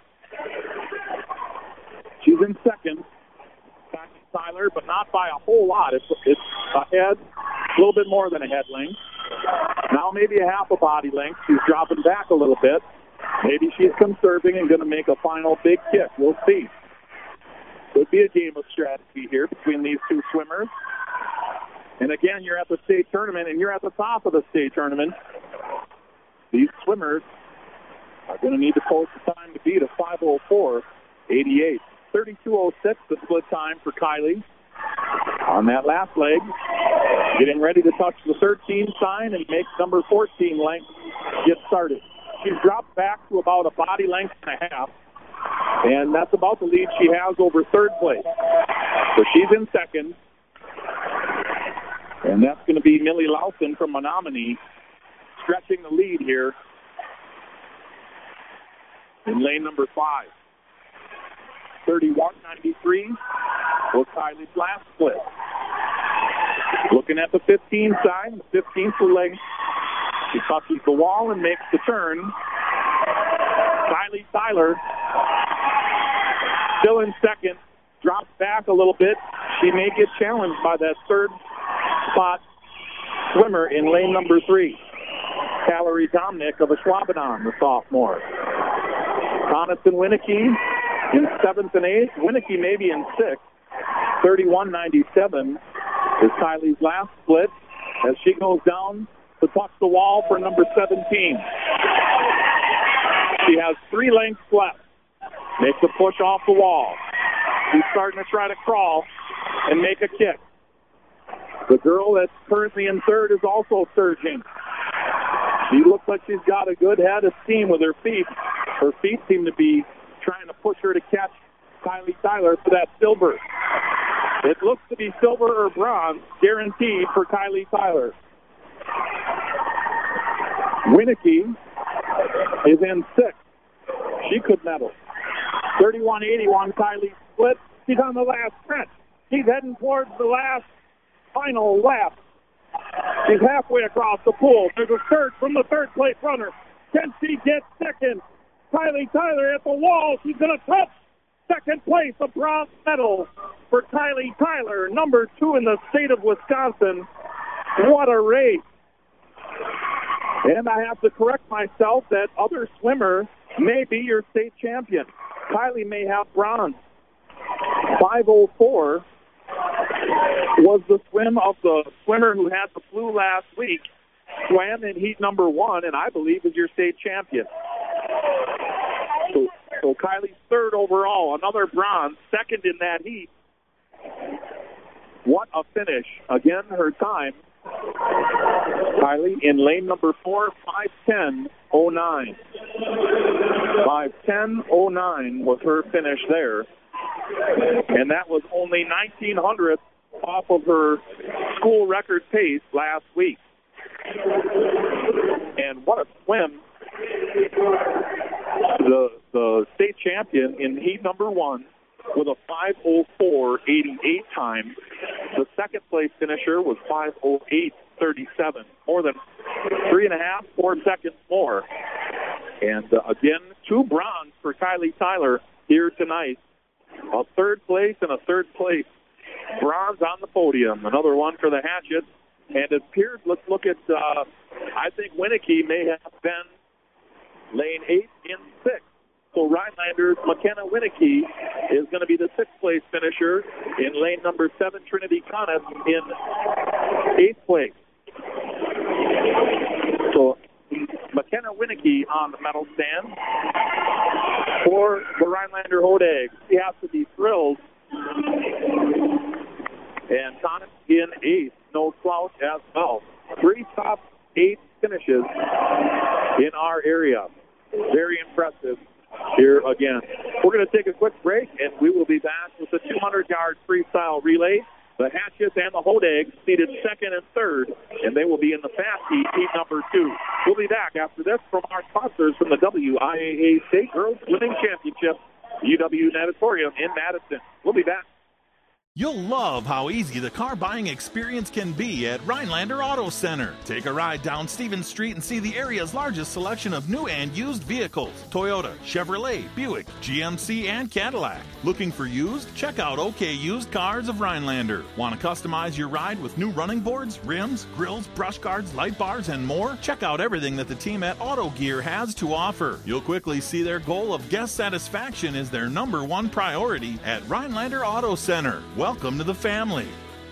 She's in second, Kylie Tyler, but not by a whole lot. It's, it's ahead, a little bit more than a head length. Now maybe a half a body length. She's dropping back a little bit. Maybe she's conserving and going to make a final big kick. We'll see. Could be a game of strategy here between these two swimmers. And again, you're at the state tournament, and you're at the top of the state tournament. These swimmers are going to need to post the time to beat a five oh four eighty-eight. thirty-two oh six, the split time for Kylie. On that last leg, getting ready to touch the thirteen sign and make number fourteen length get started. She's dropped back to about a body length and a half, and that's about the lead she has over third place. So she's in second, and that's going to be Millie Lawson from Menominee stretching the lead here in lane number five. thirty-one ninety-three was Kylie's last split. Looking at the fifteen side, the fifteenth leg, she touches the wall and makes the turn. Kylie Tyler still in second, drops back a little bit. She may get challenged by that third spot swimmer in lane number three, Valerie Dominic of Ashwaubenon, the sophomore. Coniston Winnicky in seventh and eighth. Winnicky maybe in sixth. thirty-one ninety-seven is Kylie's last split as she goes down to touch the wall for number seventeen. She has three lengths left. Makes a push off the wall. She's starting to try to crawl and make a kick. The girl that's currently in third is also surging. She looks like she's got a good head of steam with her feet. Her feet seem to be trying to push her to catch Kylie Tyler for that silver. It looks to be silver or bronze, guaranteed for Kylie Tyler. Winnicky is in sixth. She could medal. thirty-one eighty-one Kylie split. She's on the last stretch. She's heading towards the last final lap. She's halfway across the pool. There's a surge from the third place runner. Can she get second? Kylie Tyler at the wall. She's going to touch second place, a bronze medal for Kylie Tyler, number two in the state of Wisconsin. What a race. And I have to correct myself, that other swimmer may be your state champion. Kylie may have bronze. five oh four was the swim of the swimmer who had the flu last week, swam in heat number one, and I believe is your state champion. So, so Kylie's third overall, another bronze, second in that heat. What a finish. Again, her time, Kylie in lane number four, five ten oh nine. five ten oh nine was her finish there. And that was only nineteen hundredths off of her school record pace last week. And what a swim. The the state champion in heat number one with a five oh four eighty-eight time. The second place finisher was five oh eight thirty-seven. More than three and a half, four seconds more. And uh, again, two bronze for Kylie Tyler here tonight. A third place and a third place bronze on the podium. Another one for the Hatchets. And it appears, let's look at, uh, I think Winnicky may have been lane eight in sixth. So Rhinelander's McKenna Winnicky is going to be the sixth place finisher in lane number seven, Trinity Conness in eighth place. So McKenna Winnicky on the medal stand for the Rhinelander Hodag. She has to be thrilled. And Conness in eighth, no slouch as well. Three top eight finishes in our area. Very impressive here again. We're going to take a quick break, and we will be back with the two hundred yard freestyle relay. The Hatchets and the Hodags seated second and third, and they will be in the fast heat, heat number two. We'll be back after this from our sponsors from the W I A A State Girls Swimming Championship, U W Natatorium in Madison. We'll be back. You'll love how easy the car buying experience can be at Rhinelander Auto Center. Take a ride down Stevens Street and see the area's largest selection of new and used vehicles. Toyota, Chevrolet, Buick, G M C, and Cadillac. Looking for used? Check out OK Used Cars of Rhinelander. Want to customize your ride with new running boards, rims, grills, brush guards, light bars, and more? Check out everything that the team at Auto Gear has to offer. You'll quickly see their goal of guest satisfaction is their number one priority at Rhinelander Auto Center. Welcome to the family.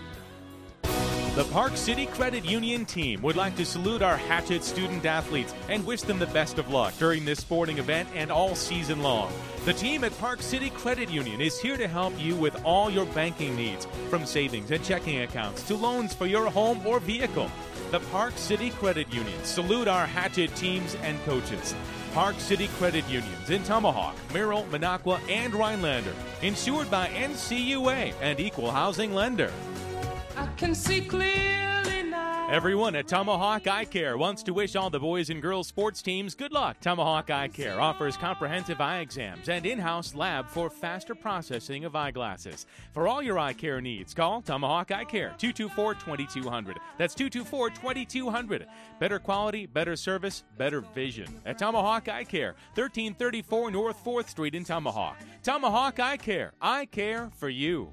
The Park City Credit Union team would like to salute our Hatchet student athletes and wish them the best of luck during this sporting event and all season long. The team at Park City Credit Union is here to help you with all your banking needs, from savings and checking accounts to loans for your home or vehicle. The Park City Credit Union salute our Hatchet teams and coaches. Park City Credit Unions in Tomahawk, Merrill, Minocqua, and Rhinelander. Insured by N C U A and Equal Housing Lender. I can see clearly now. Everyone at Tomahawk Eye Care wants to wish all the boys and girls sports teams good luck. Tomahawk Eye Care offers comprehensive eye exams and in-house lab for faster processing of eyeglasses. For all your eye care needs, call Tomahawk Eye Care, two two four, two two zero zero. That's two two four, two two zero zero. Better quality, better service, better vision. At Tomahawk Eye Care, thirteen thirty-four North fourth Street in Tomahawk. Tomahawk Eye Care. Eye care for you.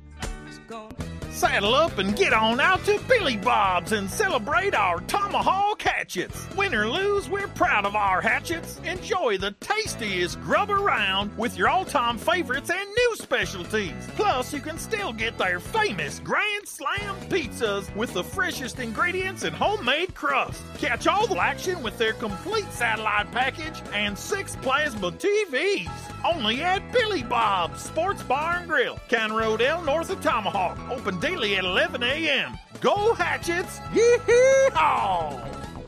Saddle up and get on out to Billy Bob's and celebrate our Tomahawk hatchets. Win or lose, we're proud of our hatchets. Enjoy the tastiest grub around with your all-time favorites and new specialties. Plus, you can still get their famous Grand Slam pizzas with the freshest ingredients and homemade crust. Catch all the action with their complete satellite package and six plasma T Vs. Only at Billy Bob's Sports Bar and Grill, County Road L, north of Tomahawk. Open daily at eleven a.m. Go Hatchets! Yee-hee-haw!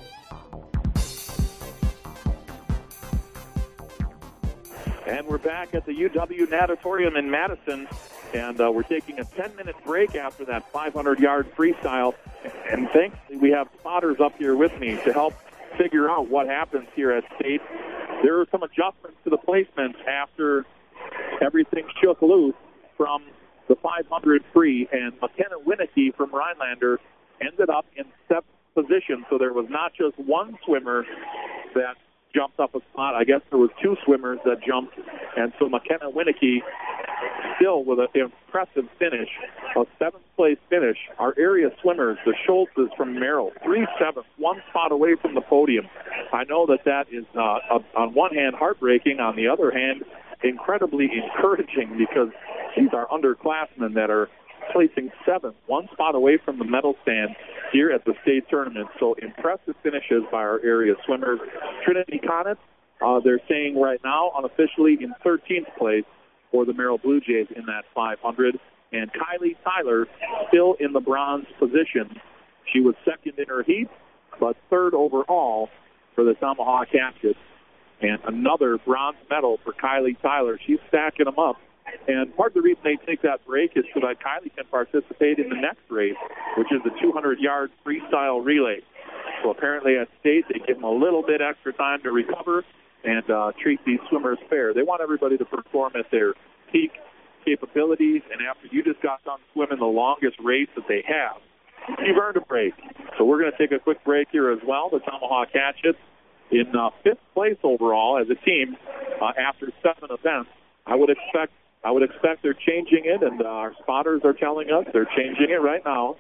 And we're back at the U W Natatorium in Madison, and uh, we're taking a ten-minute break after that five hundred yard freestyle. And thankfully, we have spotters up here with me to help figure out what happens here at State. There are some adjustments to the placements after everything shook loose from the five hundred free, and McKenna Winnicky from Rhinelander ended up in seventh position. So there was not just one swimmer that jumped up a spot. I guess there was two swimmers that jumped, and so McKenna Winnicky still with an impressive finish, a seventh place finish. Our area swimmers, the Schultzes from Merrill, three sevenths, one spot away from the podium. I know that that is uh, on one hand heartbreaking, on the other hand incredibly encouraging, because these are underclassmen that are placing seventh, one spot away from the medal stand here at the state tournament. So impressive finishes by our area swimmers. Trinity Conant, uh, they're saying right now unofficially in thirteenth place for the Merrill Blue Jays in that five hundred. And Kylie Tyler still in the bronze position. She was second in her heat, but third overall for the Tomahawk Hatchets. And another bronze medal for Kylie Tyler. She's stacking them up. And part of the reason they take that break is so that Kylie can participate in the next race, which is the two hundred yard freestyle relay. So apparently at State, they give them a little bit extra time to recover and uh, treat these swimmers fair. They want everybody to perform at their peak capabilities, and after you just got done swimming the longest race that they have, you've earned a break. So we're going to take a quick break here as well. The Tomahawk Hatchets in uh, fifth place overall as a team uh, after seven events. I would expect I would expect they're changing it, and uh, our spotters are telling us they're changing it right now.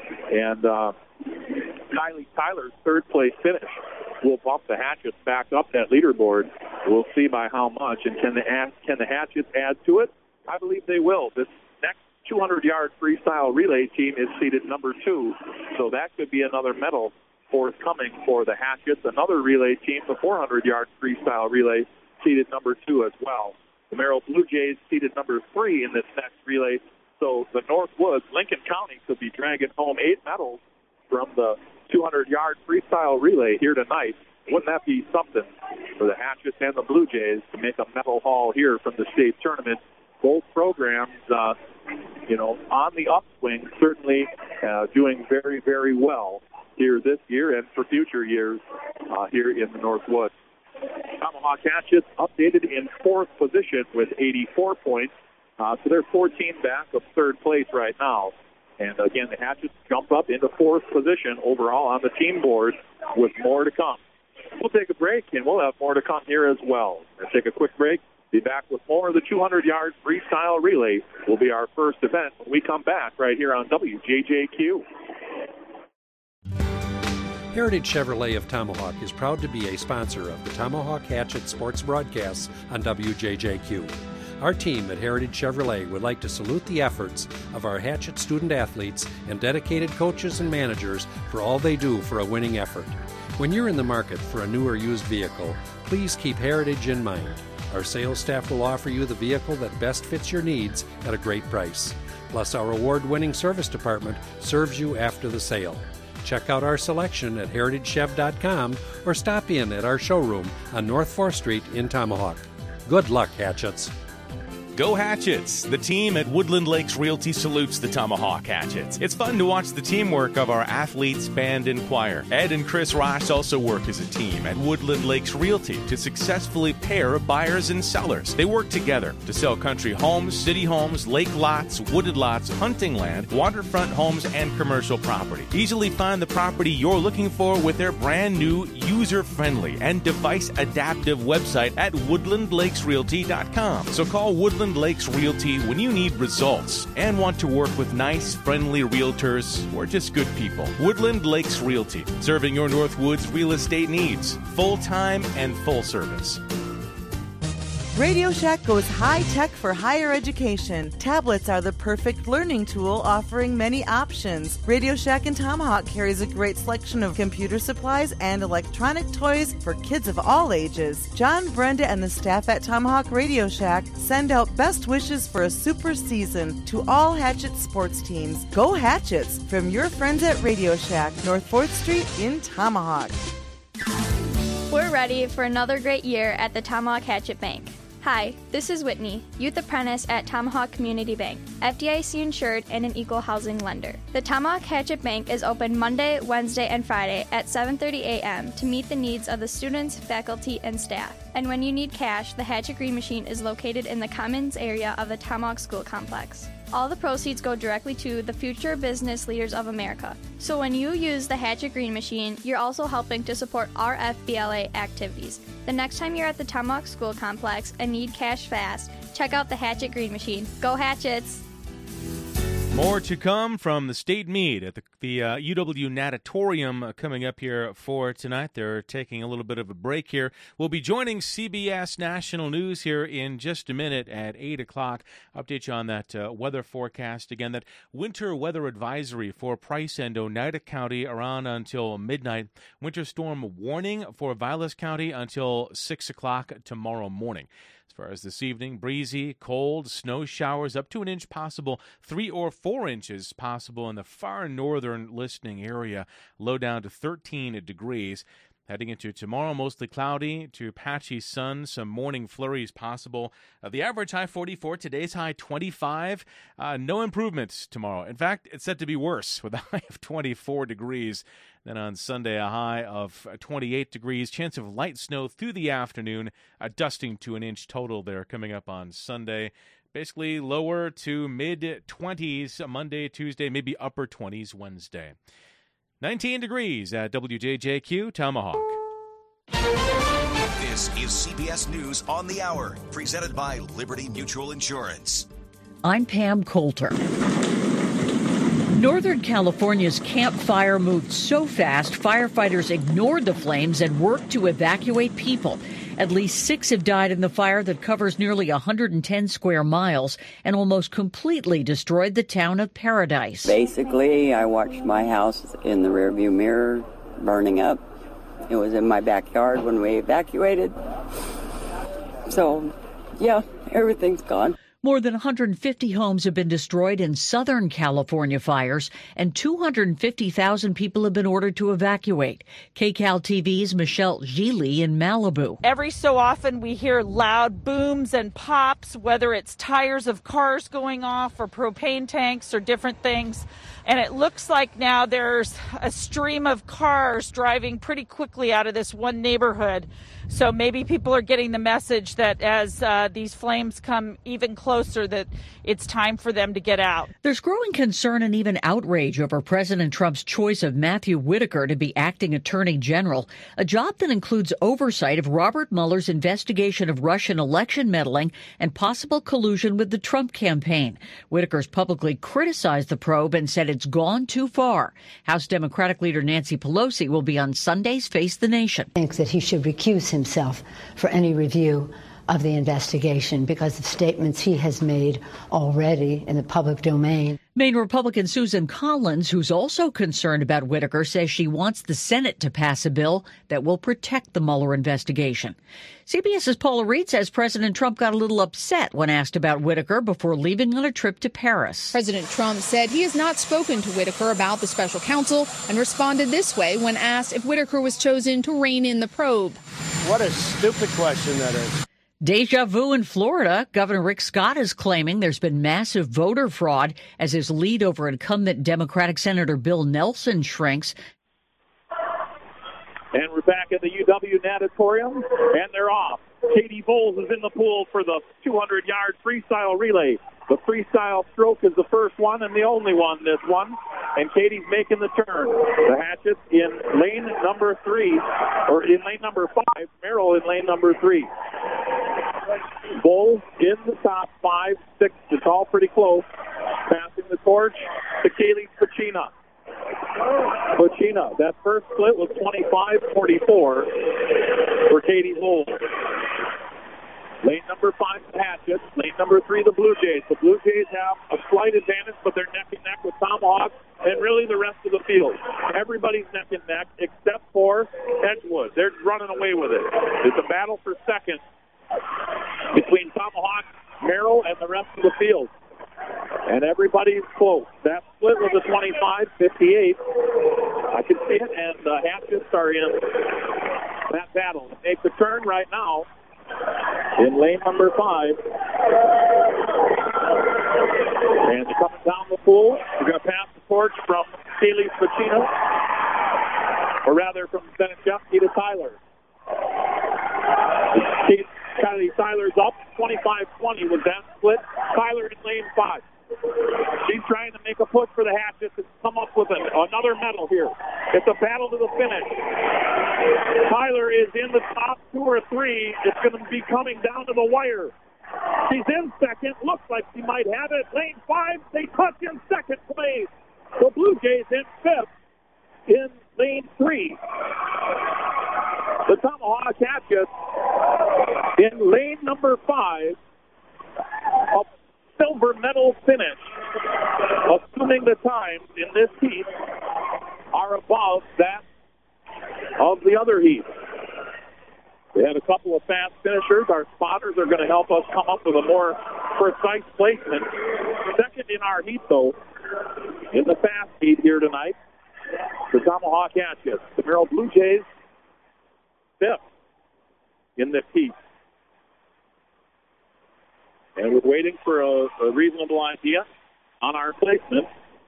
And uh, Kylie Tyler's third place finish will bump the Hatchets back up that leaderboard. We'll see by how much. And can the can the Hatchets add to it? I believe they will. This next two hundred yard freestyle relay team is seated number two, so that could be another medal forthcoming for the Hatchets. Another relay team, the four hundred yard freestyle relay, seated number two as well. The Merrill Blue Jays seated number three in this next relay. So the Northwoods, Lincoln County, could be dragging home eight medals from the two hundred yard freestyle relay here tonight. Wouldn't that be something for the Hatchets and the Blue Jays to make a medal haul here from the state tournament? Both programs, uh, you know, on the upswing, certainly uh, doing very, very well here this year and for future years uh, here in the Northwoods. Tomahawk Hatchets updated in fourth position with eighty-four points. Uh, so they're fourteen back of third place right now. And again, the Hatchets jump up into fourth position overall on the team board with more to come. We'll take a break, and we'll have more to come here as well. We'll take a quick break. Be back with more of the two hundred yard freestyle relay. Will be our first event when we come back right here on W J J Q. Heritage Chevrolet of Tomahawk is proud to be a sponsor of the Tomahawk Hatchet sports broadcasts on W J J Q. Our team at Heritage Chevrolet would like to salute the efforts of our Hatchet student athletes and dedicated coaches and managers for all they do for a winning effort. When you're in the market for a new or used vehicle, please keep Heritage in mind. Our sales staff will offer you the vehicle that best fits your needs at a great price. Plus, our award-winning service department serves you after the sale. Check out our selection at heritage chev dot com or stop in at our showroom on North fourth Street in Tomahawk. Good luck, Hatchets. Go Hatchets! The team at Woodland Lakes Realty salutes the Tomahawk Hatchets. It's fun to watch the teamwork of our athletes, band, and choir. Ed and Chris Ross also work as a team at Woodland Lakes Realty to successfully pair buyers and sellers. They work together to sell country homes, city homes, lake lots, wooded lots, hunting land, waterfront homes, and commercial property. Easily find the property you're looking for with their brand new, user-friendly, and device-adaptive website at woodland lakes realty dot com. So call Woodland Lakes Realty when you need results and want to work with nice, friendly realtors or just good people. Woodland Lakes Realty, serving your Northwoods real estate needs, full-time and full service. Radio Shack goes high-tech for higher education. Tablets are the perfect learning tool, offering many options. Radio Shack in Tomahawk carries a great selection of computer supplies and electronic toys for kids of all ages. John, Brenda, and the staff at Tomahawk Radio Shack send out best wishes for a super season to all Hatchet sports teams. Go Hatchets! From your friends at Radio Shack, North fourth Street in Tomahawk. We're ready for another great year at the Tomahawk Hatchet Bank. Hi, this is Whitney, Youth Apprentice at Tomahawk Community Bank, F D I C insured and an equal housing lender. The Tomahawk Hatchet Bank is open Monday, Wednesday, and Friday at seven thirty a.m. to meet the needs of the students, faculty, and staff. And when you need cash, the Hatchet Green Machine is located in the Commons area of the Tomahawk School Complex. All the proceeds go directly to the future business leaders of America. So when you use the Hatchet Green Machine, you're also helping to support our F B L A activities. The next time you're at the Tomahawk School Complex and need cash fast, check out the Hatchet Green Machine. Go Hatchets! More to come from the state meet at the, the uh, U W Natatorium uh, coming up here for tonight. They're taking a little bit of a break here. We'll be joining C B S National News here in just a minute at eight o'clock. Update you on that uh, weather forecast. Again, that winter weather advisory for Price and Oneida County around until midnight. Winter storm warning for Vilas County until six o'clock tomorrow morning. As far as this evening, breezy, cold, snow showers up to an inch possible, three or four inches possible in the far northern listening area, low down to thirteen degrees. Heading into tomorrow, mostly cloudy to patchy sun, some morning flurries possible. Uh, the average high forty-four, today's high twenty-five. Uh, no improvements tomorrow. In fact, it's set to be worse with a high of twenty-four degrees. Then on Sunday, a high of twenty-eight degrees. Chance of light snow through the afternoon, a dusting to an inch total there coming up on Sunday. Basically lower to mid-twenties Monday, Tuesday, maybe upper twenties Wednesday. nineteen degrees at W J J Q Tomahawk. This is C B S News on the Hour, presented by Liberty Mutual Insurance. I'm Pam Coulter. Northern California's Camp Fire moved so fast, firefighters ignored the flames and worked to evacuate people. At least six have died in the fire that covers nearly one hundred ten square miles and almost completely destroyed the town of Paradise. Basically, I watched my house in the rearview mirror burning up. It was in my backyard when we evacuated. So, yeah, everything's gone. More than one hundred fifty homes have been destroyed in Southern California fires, and two hundred fifty thousand people have been ordered to evacuate. K C A L T V's Michelle Gili in Malibu. Every so often we hear loud booms and pops, whether it's tires of cars going off or propane tanks or different things. And it looks like now there's a stream of cars driving pretty quickly out of this one neighborhood. So maybe people are getting the message that as uh, these flames come even closer, that it's time for them to get out. There's growing concern and even outrage over President Trump's choice of Matthew Whitaker to be acting attorney general, a job that includes oversight of Robert Mueller's investigation of Russian election meddling and possible collusion with the Trump campaign. Whitaker's publicly criticized the probe and said it's gone too far. House Democratic leader Nancy Pelosi will be on Sunday's Face the Nation. I think that he should recuse himself for any review of the investigation because of statements he has made already in the public domain. Maine Republican Susan Collins, who's also concerned about Whitaker, says she wants the Senate to pass a bill that will protect the Mueller investigation. CBS's Paula Reed says President Trump got a little upset when asked about Whitaker before leaving on a trip to Paris. President Trump said he has not spoken to Whitaker about the special counsel and responded this way when asked if Whitaker was chosen to rein in the probe. What a stupid question that is. Deja vu in Florida. Governor Rick Scott is claiming there's been massive voter fraud as his lead over incumbent Democratic Senator Bill Nelson shrinks. And we're back at the U W Natatorium, and they're off. Katie Bowles is in the pool for the two hundred yard freestyle relay. The freestyle stroke is the first one and the only one this one. And Katie's making the turn. The Hatchets in lane number three, or in lane number five. Merrill in lane number three. Bowles in the top five, six. It's all pretty close. Passing the torch to Kaylee Spacina. Spacina, that first split was twenty-five forty-four for Katie Bowles. Lane number five, the Hatchets. Lane number three, the Blue Jays. The Blue Jays have a slight advantage, but they're neck and neck with Tomahawk and really the rest of the field. Everybody's neck and neck except for Edgewood. They're running away with it. It's a battle for second between Tomahawk, Merrill, and the rest of the field. And everybody's close. That split was a twenty-five fifty-eight. I can see it, and the Hatchets are in that battle. They make the turn right now in lane number five. And they're coming down the pool. We're going to pass the torch from Kaylee Spacina, or rather from Benishevsky to Tyler. Kylie Tyler's up. twenty-five twenty was that split. Tyler in lane five. She's trying to make a push for the Hatchets and come up with an, another medal here. It's a battle to the finish. Tyler is in the top two or three. It's going to be coming down to the wire. She's in second. Looks like she might have it. Lane five, they touch in second place. The Blue Jays in fifth in lane three. The Tomahawk Hatchets in lane number five. A silver medal finish, assuming the times in this heat are above that of the other heat. We had a couple of fast finishers. Our spotters are going to help us come up with a more precise placement. Second in our heat, though, in the fast heat here tonight, the Tomahawk Hatchets. The Merrill Blue Jays, fifth in this heat. And we're waiting for a, a reasonable idea on our placement.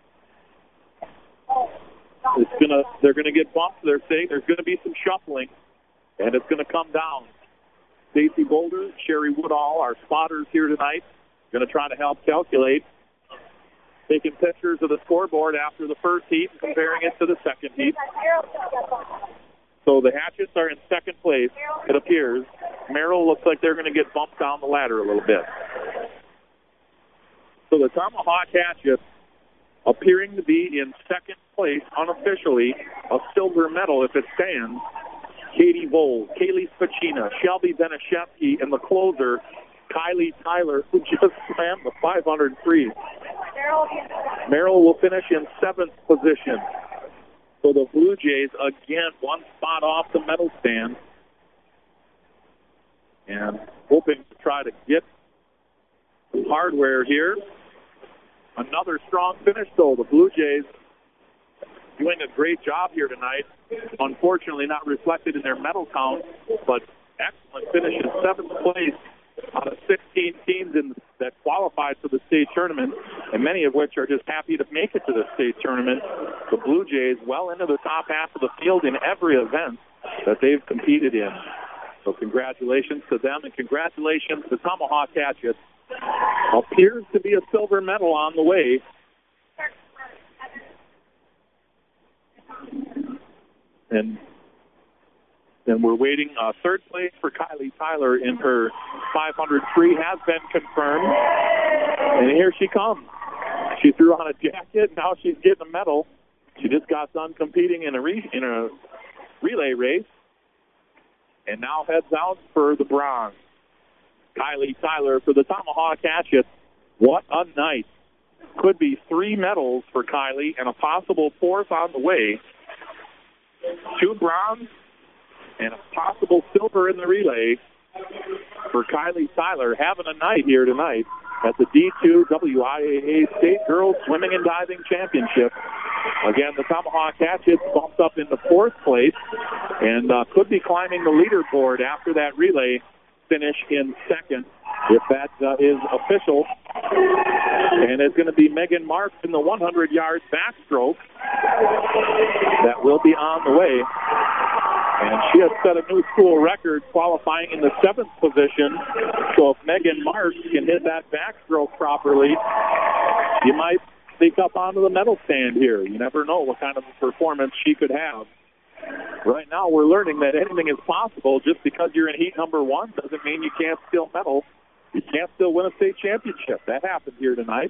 It's gonna, they're going to get bumped. They're saying there's going to be some shuffling, and it's going to come down. Stacy Boulder, Sherry Woodall, our spotters here tonight, going to try to help calculate, taking pictures of the scoreboard after the first heat and comparing it to the second heat. So the Hatchets are in second place, it appears. Merrill looks like they're going to get bumped down the ladder a little bit. So the Tomahawk Hatchets appearing to be in second place unofficially, a silver medal if it stands. Katie Bowles, Kaylee Spacina, Shelby Benishevsky, and the closer, Kylie Tyler, who just slammed the five hundred free. Merrill will finish in seventh position. So the Blue Jays, again, one spot off the medal stand. And hoping to try to get some hardware here. Another strong finish, though. The Blue Jays doing a great job here tonight. Unfortunately, not reflected in their medal count, but excellent finish in seventh place out of sixteen teams in, that qualified for the state tournament, and many of which are just happy to make it to the state tournament. The Blue Jays well into the top half of the field in every event that they've competed in. So congratulations to them, and congratulations to Tomahawk Hatchet. Appears to be a silver medal on the way. And then we're waiting. Uh, third place for Kylie Tyler in her five hundred free has been confirmed. And here she comes. She threw on a jacket. Now she's getting a medal. She just got done competing in a, re- in a relay race. And now heads out for the bronze. Kylie Tyler for the Tomahawk Hatchet. What a night. Could be three medals for Kylie and a possible fourth on the way. Two bronze and a possible silver in the relay for Kylie Tyler. Having a night here tonight at the D two W I A A State Girls Swimming and Diving Championship. Again, the Tomahawk Hatchets bumped up into fourth place and uh, could be climbing the leaderboard after that relay finish in second, if that uh, is official. And it's going to be Megan Marks in the hundred-yard backstroke that will be on the way. And she has set a new school record qualifying in the seventh position. So if Megan Marks can hit that backstroke properly, you might sneak up onto the medal stand here. You never know what kind of performance she could have. Right now we're learning that anything is possible. Just because you're in heat number one doesn't mean you can't still medal. You can't still win a state championship. That happened here tonight.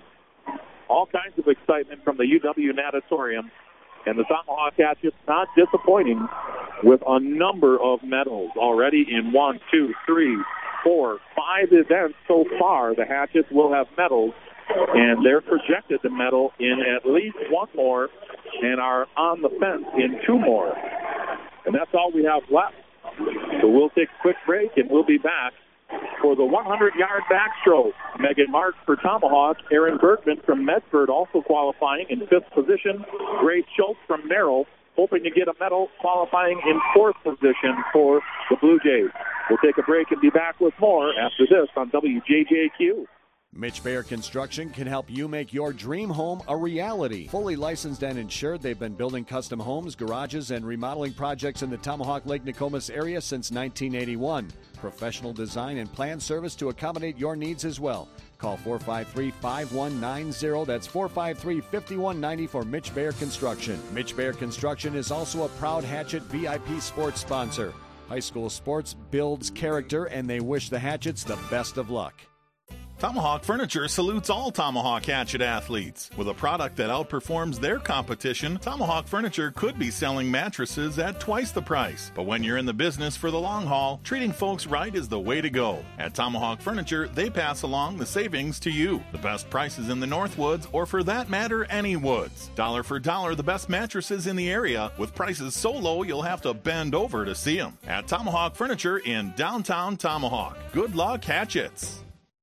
All kinds of excitement from the U W Natatorium. And the Tomahawk Hatchets not disappointing with a number of medals already in one, two, three, four, five events so far. The Hatchets will have medals, and they're projected to medal in at least one more and are on the fence in two more. And that's all we have left. So we'll take a quick break, and we'll be back for the hundred-yard backstroke. Megan Marks for Tomahawk. Erin Bergman from Medford also qualifying in fifth position. Grace Schultz from Merrill hoping to get a medal, qualifying in fourth position for the Blue Jays. We'll take a break and be back with more after this on W J J Q. Mitch Bayer Construction can help you make your dream home a reality. Fully licensed and insured, they've been building custom homes, garages, and remodeling projects in the Tomahawk Lake Nokomis area since nineteen eighty-one. Professional design and plan service to accommodate your needs as well. Call four five three, five one nine zero. That's four five three, five one nine zero for Mitch Bayer Construction. Mitch Bayer Construction is also a proud Hatchet V I P sports sponsor. High school sports builds character, and they wish the Hatchets the best of luck. Tomahawk Furniture salutes all Tomahawk Hatchet athletes. With a product that outperforms their competition, Tomahawk Furniture could be selling mattresses at twice the price. But when you're in the business for the long haul, treating folks right is the way to go. At Tomahawk Furniture, they pass along the savings to you. The best prices in the Northwoods, or for that matter, any woods. Dollar for dollar, the best mattresses in the area, with prices so low you'll have to bend over to see them. At Tomahawk Furniture in downtown Tomahawk. Good luck, Hatchets.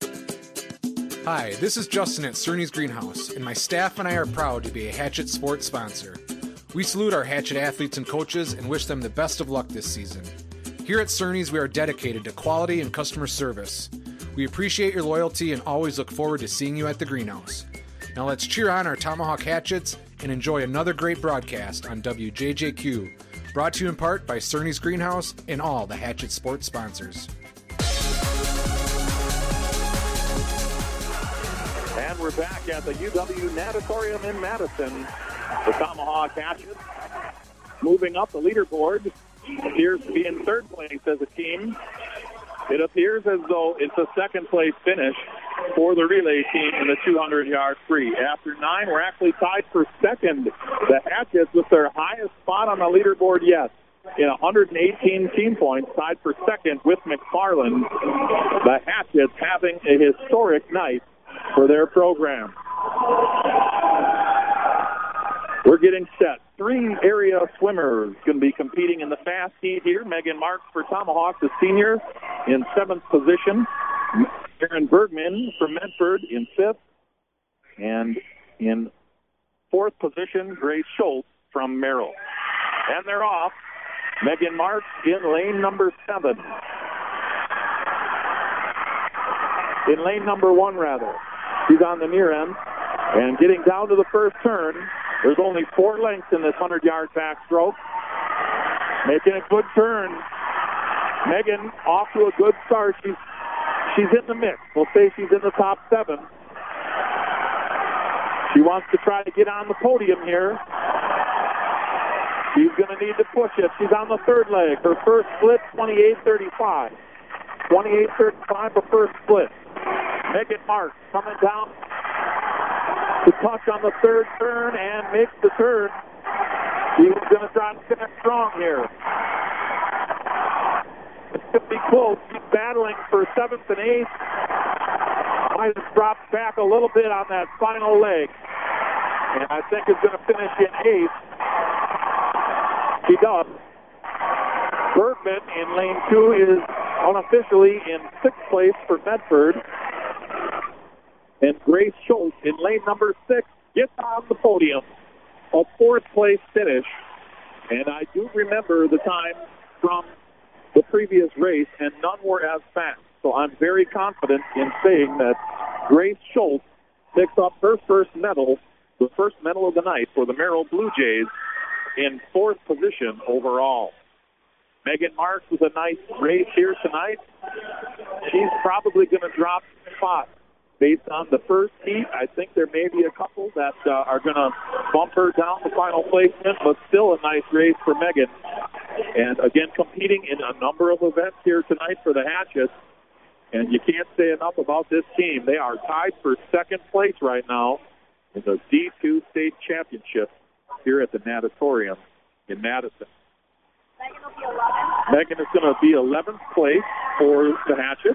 Hi, this is Justin at Cerny's Greenhouse, and my staff and I are proud to be a Hatchet Sports sponsor. We salute our Hatchet athletes and coaches and wish them the best of luck this season. Here at Cerny's, we are dedicated to quality and customer service. We appreciate your loyalty and always look forward to seeing you at the Greenhouse. Now let's cheer on our Tomahawk Hatchets and enjoy another great broadcast on W J J Q, brought to you in part by Cerny's Greenhouse and all the Hatchet Sports sponsors. And we're back at the U W Natatorium in Madison. The Tomahawk Hatchets moving up the leaderboard. Appears to be in third place as a team. It appears as though it's a second place finish for the relay team in the hundred-yard free. After nine, we're actually tied for second. The Hatchets with their highest spot on the leaderboard yet. In one hundred eighteen team points, tied for second with McFarland. The Hatchets having a historic night for their program. We're getting set. Three area swimmers going to be competing in the fast heat here. Megan Marks for Tomahawk, the senior, in seventh position. Erin Bergman from Medford in fifth. And in fourth position, Grace Schultz from Merrill. And they're off. Megan Marks in lane number seven. In lane number one, rather. She's on the near end. And getting down to the first turn, there's only four lengths in this hundred-yard backstroke. Making a good turn. Megan off to a good start. She's, she's in the mix. We'll say she's in the top seven. She wants to try to get on the podium here. She's going to need to push it. She's on the third leg. Her first split, twenty-eight thirty-five. twenty-eight thirty-five for first split. Megan Marks coming down to touch on the third turn and makes the turn. She's going to try to finish strong here. It's going to be close. She's battling for seventh and eighth. Might have dropped back a little bit on that final leg. And I think it's going to finish in eighth. She does. Bergman in lane two is unofficially in sixth place for Medford. And Grace Schultz in lane number six gets on the podium. A fourth place finish. And I do remember the time from the previous race, and none were as fast. So I'm very confident in saying that Grace Schultz picks up her first medal, the first medal of the night for the Merrill Blue Jays, in fourth position overall. Megan Marks with a nice race here tonight. She's probably going to drop spots based on the first heat. I think there may be a couple that uh, are going to bump her down the final placement, but still a nice race for Megan. And again, competing in a number of events here tonight for the Hatchets. And you can't say enough about this team. They are tied for second place right now in the D two state championship here at the Natatorium in Madison. Megan is going to be eleventh place for the Hatchets.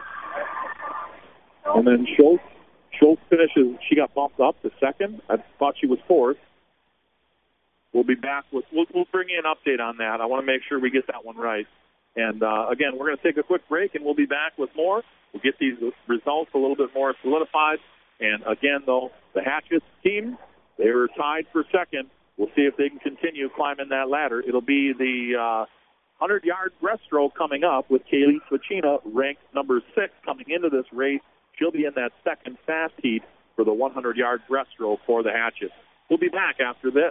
And then Schultz, Schultz finishes, she got bumped up to second. I thought she was fourth. We'll be back with, we'll, we'll bring you an update on that. I want to make sure we get that one right. And uh, again, we're going to take a quick break and we'll be back with more. We'll get these results a little bit more solidified. And again, though, the Hatchets team, they were tied for second. We'll see if they can continue climbing that ladder. It'll be the uh, hundred-yard breaststroke coming up with Kaylee Swachina, ranked number six, coming into this race. She'll be in that second fast heat for the hundred-yard breaststroke for the Hatchets. We'll be back after this.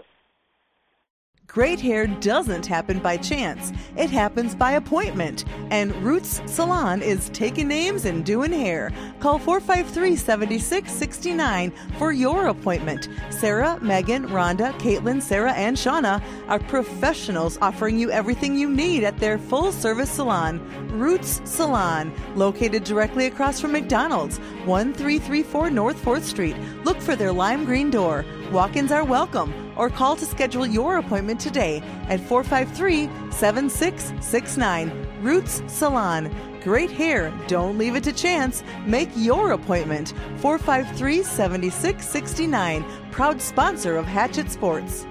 Great hair doesn't happen by chance. It happens by appointment. And Roots Salon is taking names and doing hair. Call four five three, seven six six nine for your appointment. Sarah, Megan, Rhonda, Caitlin, Sarah, and Shauna are professionals offering you everything you need at their full-service salon, Roots Salon, located directly across from McDonald's, one three three four North fourth Street. Look for their lime green door. Walk-ins are welcome. Or call to schedule your appointment today at four five three, seven six six nine. Roots Salon. Great hair. Don't leave it to chance. Make your appointment. four five three, seven six six nine. Proud sponsor of Hatchet Sports.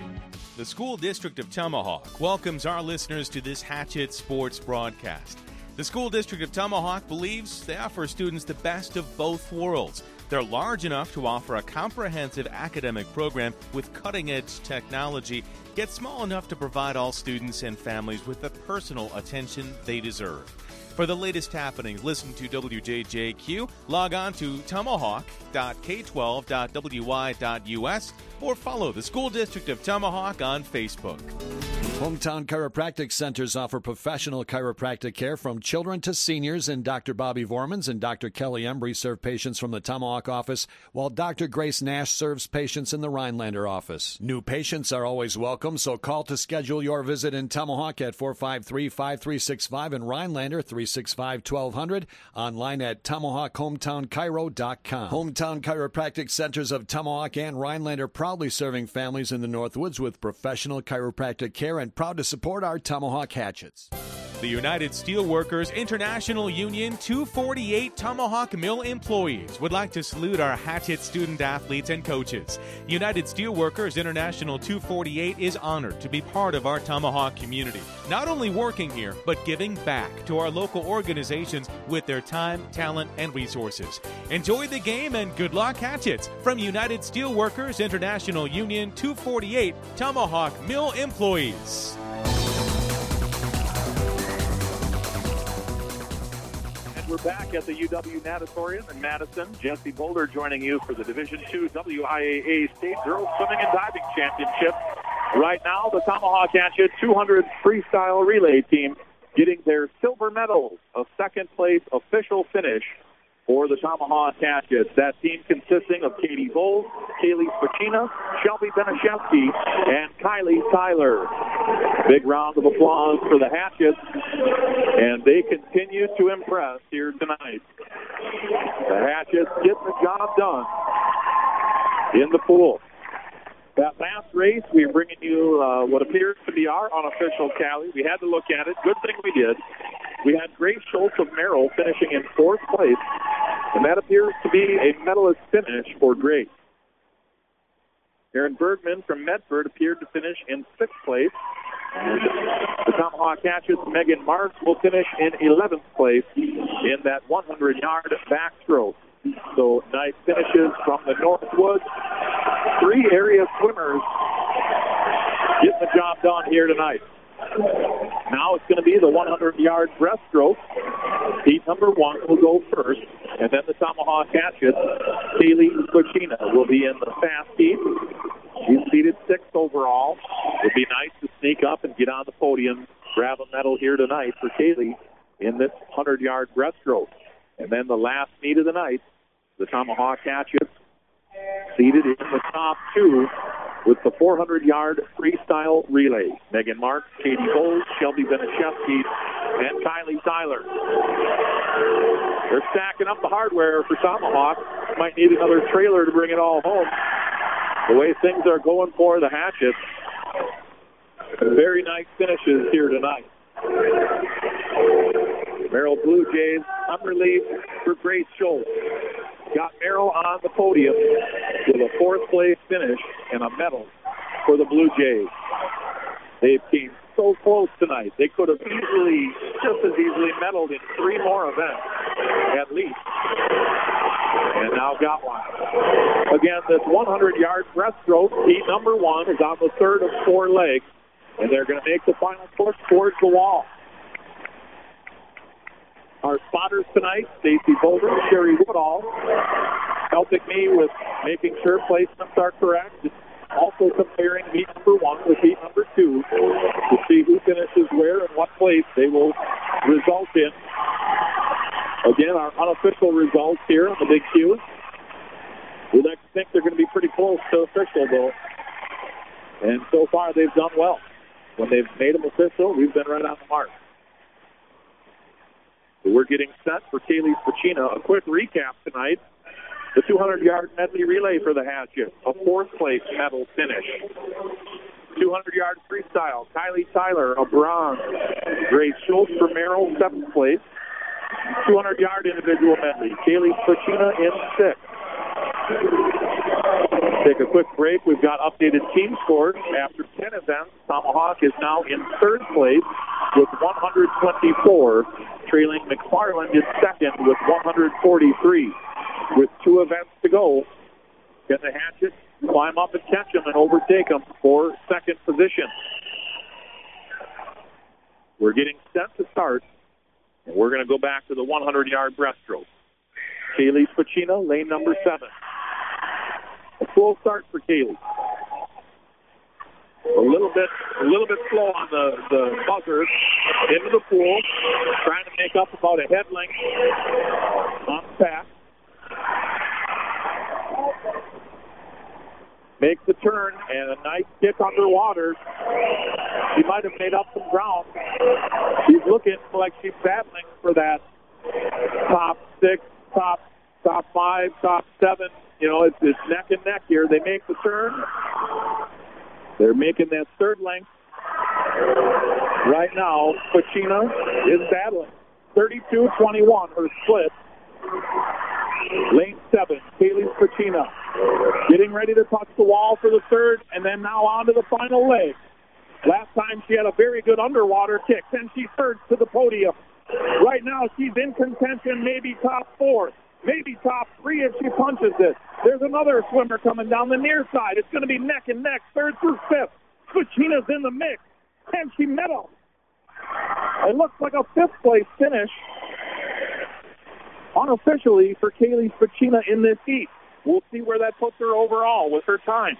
The School District of Tomahawk welcomes our listeners to this Hatchet Sports broadcast. The School District of Tomahawk believes they offer students the best of both worlds. They're large enough to offer a comprehensive academic program with cutting-edge technology, yet small enough to provide all students and families with the personal attention they deserve. For the latest happenings, listen to W J J Q, log on to tomahawk dot k twelve dot w y dot u s, or follow the School District of Tomahawk on Facebook. Hometown Chiropractic Centers offer professional chiropractic care from children to seniors, and Doctor Bobby Vormans and Doctor Kelly Embry serve patients from the Tomahawk office, while Doctor Grace Nash serves patients in the Rhinelander office. New patients are always welcome, so call to schedule your visit in Tomahawk at four five three, five three six five and Rhinelander three six five, one two zero zero, online at tomahawk hometown chiro dot com. Hometown Chiropractic Centers of Tomahawk and Rhinelander proudly serving families in the Northwoods with professional chiropractic care and proud to support our Tomahawk Hatchets. The United Steelworkers International Union two forty-eight Tomahawk Mill employees would like to salute our Hatchet student athletes and coaches. United Steelworkers International two forty-eight is honored to be part of our Tomahawk community, not only working here, but giving back to our local organizations with their time, talent, and resources. Enjoy the game and good luck, Hatchets, from United Steelworkers International Union two forty-eight Tomahawk Mill employees. We're back at the U W Natatorium in Madison. Jesse Boulder joining you for the Division two W I A A State Girls Swimming and Diving Championship. Right now, the Tomahawk Hatchet two hundred freestyle relay team getting their silver medals, a second place official finish for the Tomahawk Hatchets. That team consisting of Katie Bowles, Kaylee Spacina, Shelby Benashevsky, and Kylie Tyler. Big round of applause for the Hatchets, and they continue to impress here tonight. The Hatchets get the job done in the pool. That last race, we're bringing you uh, what appears to be our unofficial tally. We had to look at it. Good thing we did. We had Grace Schultz of Merrill finishing in fourth place, and that appears to be a medalist finish for Grace. Erin Bergman from Medford appeared to finish in sixth place, and the Tomahawk Hatchets' Megan Marks will finish in eleventh place in that hundred-yard backstroke. So nice finishes from the Northwoods. Three area swimmers getting the job done here tonight. Now it's going to be the hundred-yard breaststroke. Heat number one will go first, and then the Tomahawk Hatchets, Kaylee Spacina, will be in the fast heat. She's seated sixth overall. It would be nice to sneak up and get on the podium, grab a medal here tonight for Kaylee in this hundred-yard breaststroke. And then the last meet of the night, the Tomahawk Hatchets seated in the top two with the four-hundred-yard freestyle relay. Megan Marks, Katie Bowles, Shelby Benashevsky, and Kylie Tyler. They're stacking up the hardware for Tomahawk. Might need another trailer to bring it all home. The way things are going for the Hatchets, very nice finishes here tonight. Merrill Blue Jays, unrelieved for Grace Schultz. Got Merrill on the podium with a fourth place finish and a medal for the Blue Jays. They've came so close tonight. They could have easily, just as easily, medaled in three more events, at least. And now got one. Again, this hundred-yard breaststroke, heat number one, is on the third of four legs, and they're going to make the final push towards the wall. Our spotters tonight, Stacy Boulder, Sherry Woodall, helping me with making sure placements are correct. Also comparing heat number one with heat number two to see who finishes where and what place they will result in. Again, our unofficial results here on the Big Q. We'd like to think they're going to be pretty close to official, though. And so far, they've done well. When they've made them official, we've been right on the mark. So we're getting set for Kaylee Spacina. A quick recap tonight. The two hundred-yard medley relay for the Hatchets. A fourth-place medal finish. two hundred-yard freestyle. Kylie Tyler, a bronze. Grace Schultz for Merrill, seventh place. two hundred-yard individual medley. Kaylee Spacina in sixth. Take a quick break. We've got updated team scores. After ten events, Tomahawk is now in third place with one hundred twenty-four, trailing McFarland in second with one hundred forty-three. With two events to go, can the Hatchets climb up and catch them and overtake them for second position? We're getting set to start, and we're going to go back to the hundred-yard breaststroke. Kaylee Spacina, lane number seven. A full start for Kaylee. A little bit, a little bit slow on the, the buzzer into the pool, trying to make up about a head length on the pass. Makes the turn and a nice kick underwater. She might have made up some ground. She's looking like she's battling for that top six, top top five, top seven. You know, it's, it's neck and neck here. They make the turn. They're making that third length. Right now, Spacina is battling. thirty-two twenty-one, her split. Lane seven, Kaylee Spacina getting ready to touch the wall for the third, and then now on to the final leg. Last time she had a very good underwater kick, then she surged to the podium. Right now she's in contention, maybe top four, maybe top three if she punches it. There's another swimmer coming down the near side. It's going to be neck and neck, third through fifth. Spacina's in the mix. Can she medal? It looks like a fifth place finish unofficially for Kaylee Spacina in this heat. We'll see where that puts her overall with her time.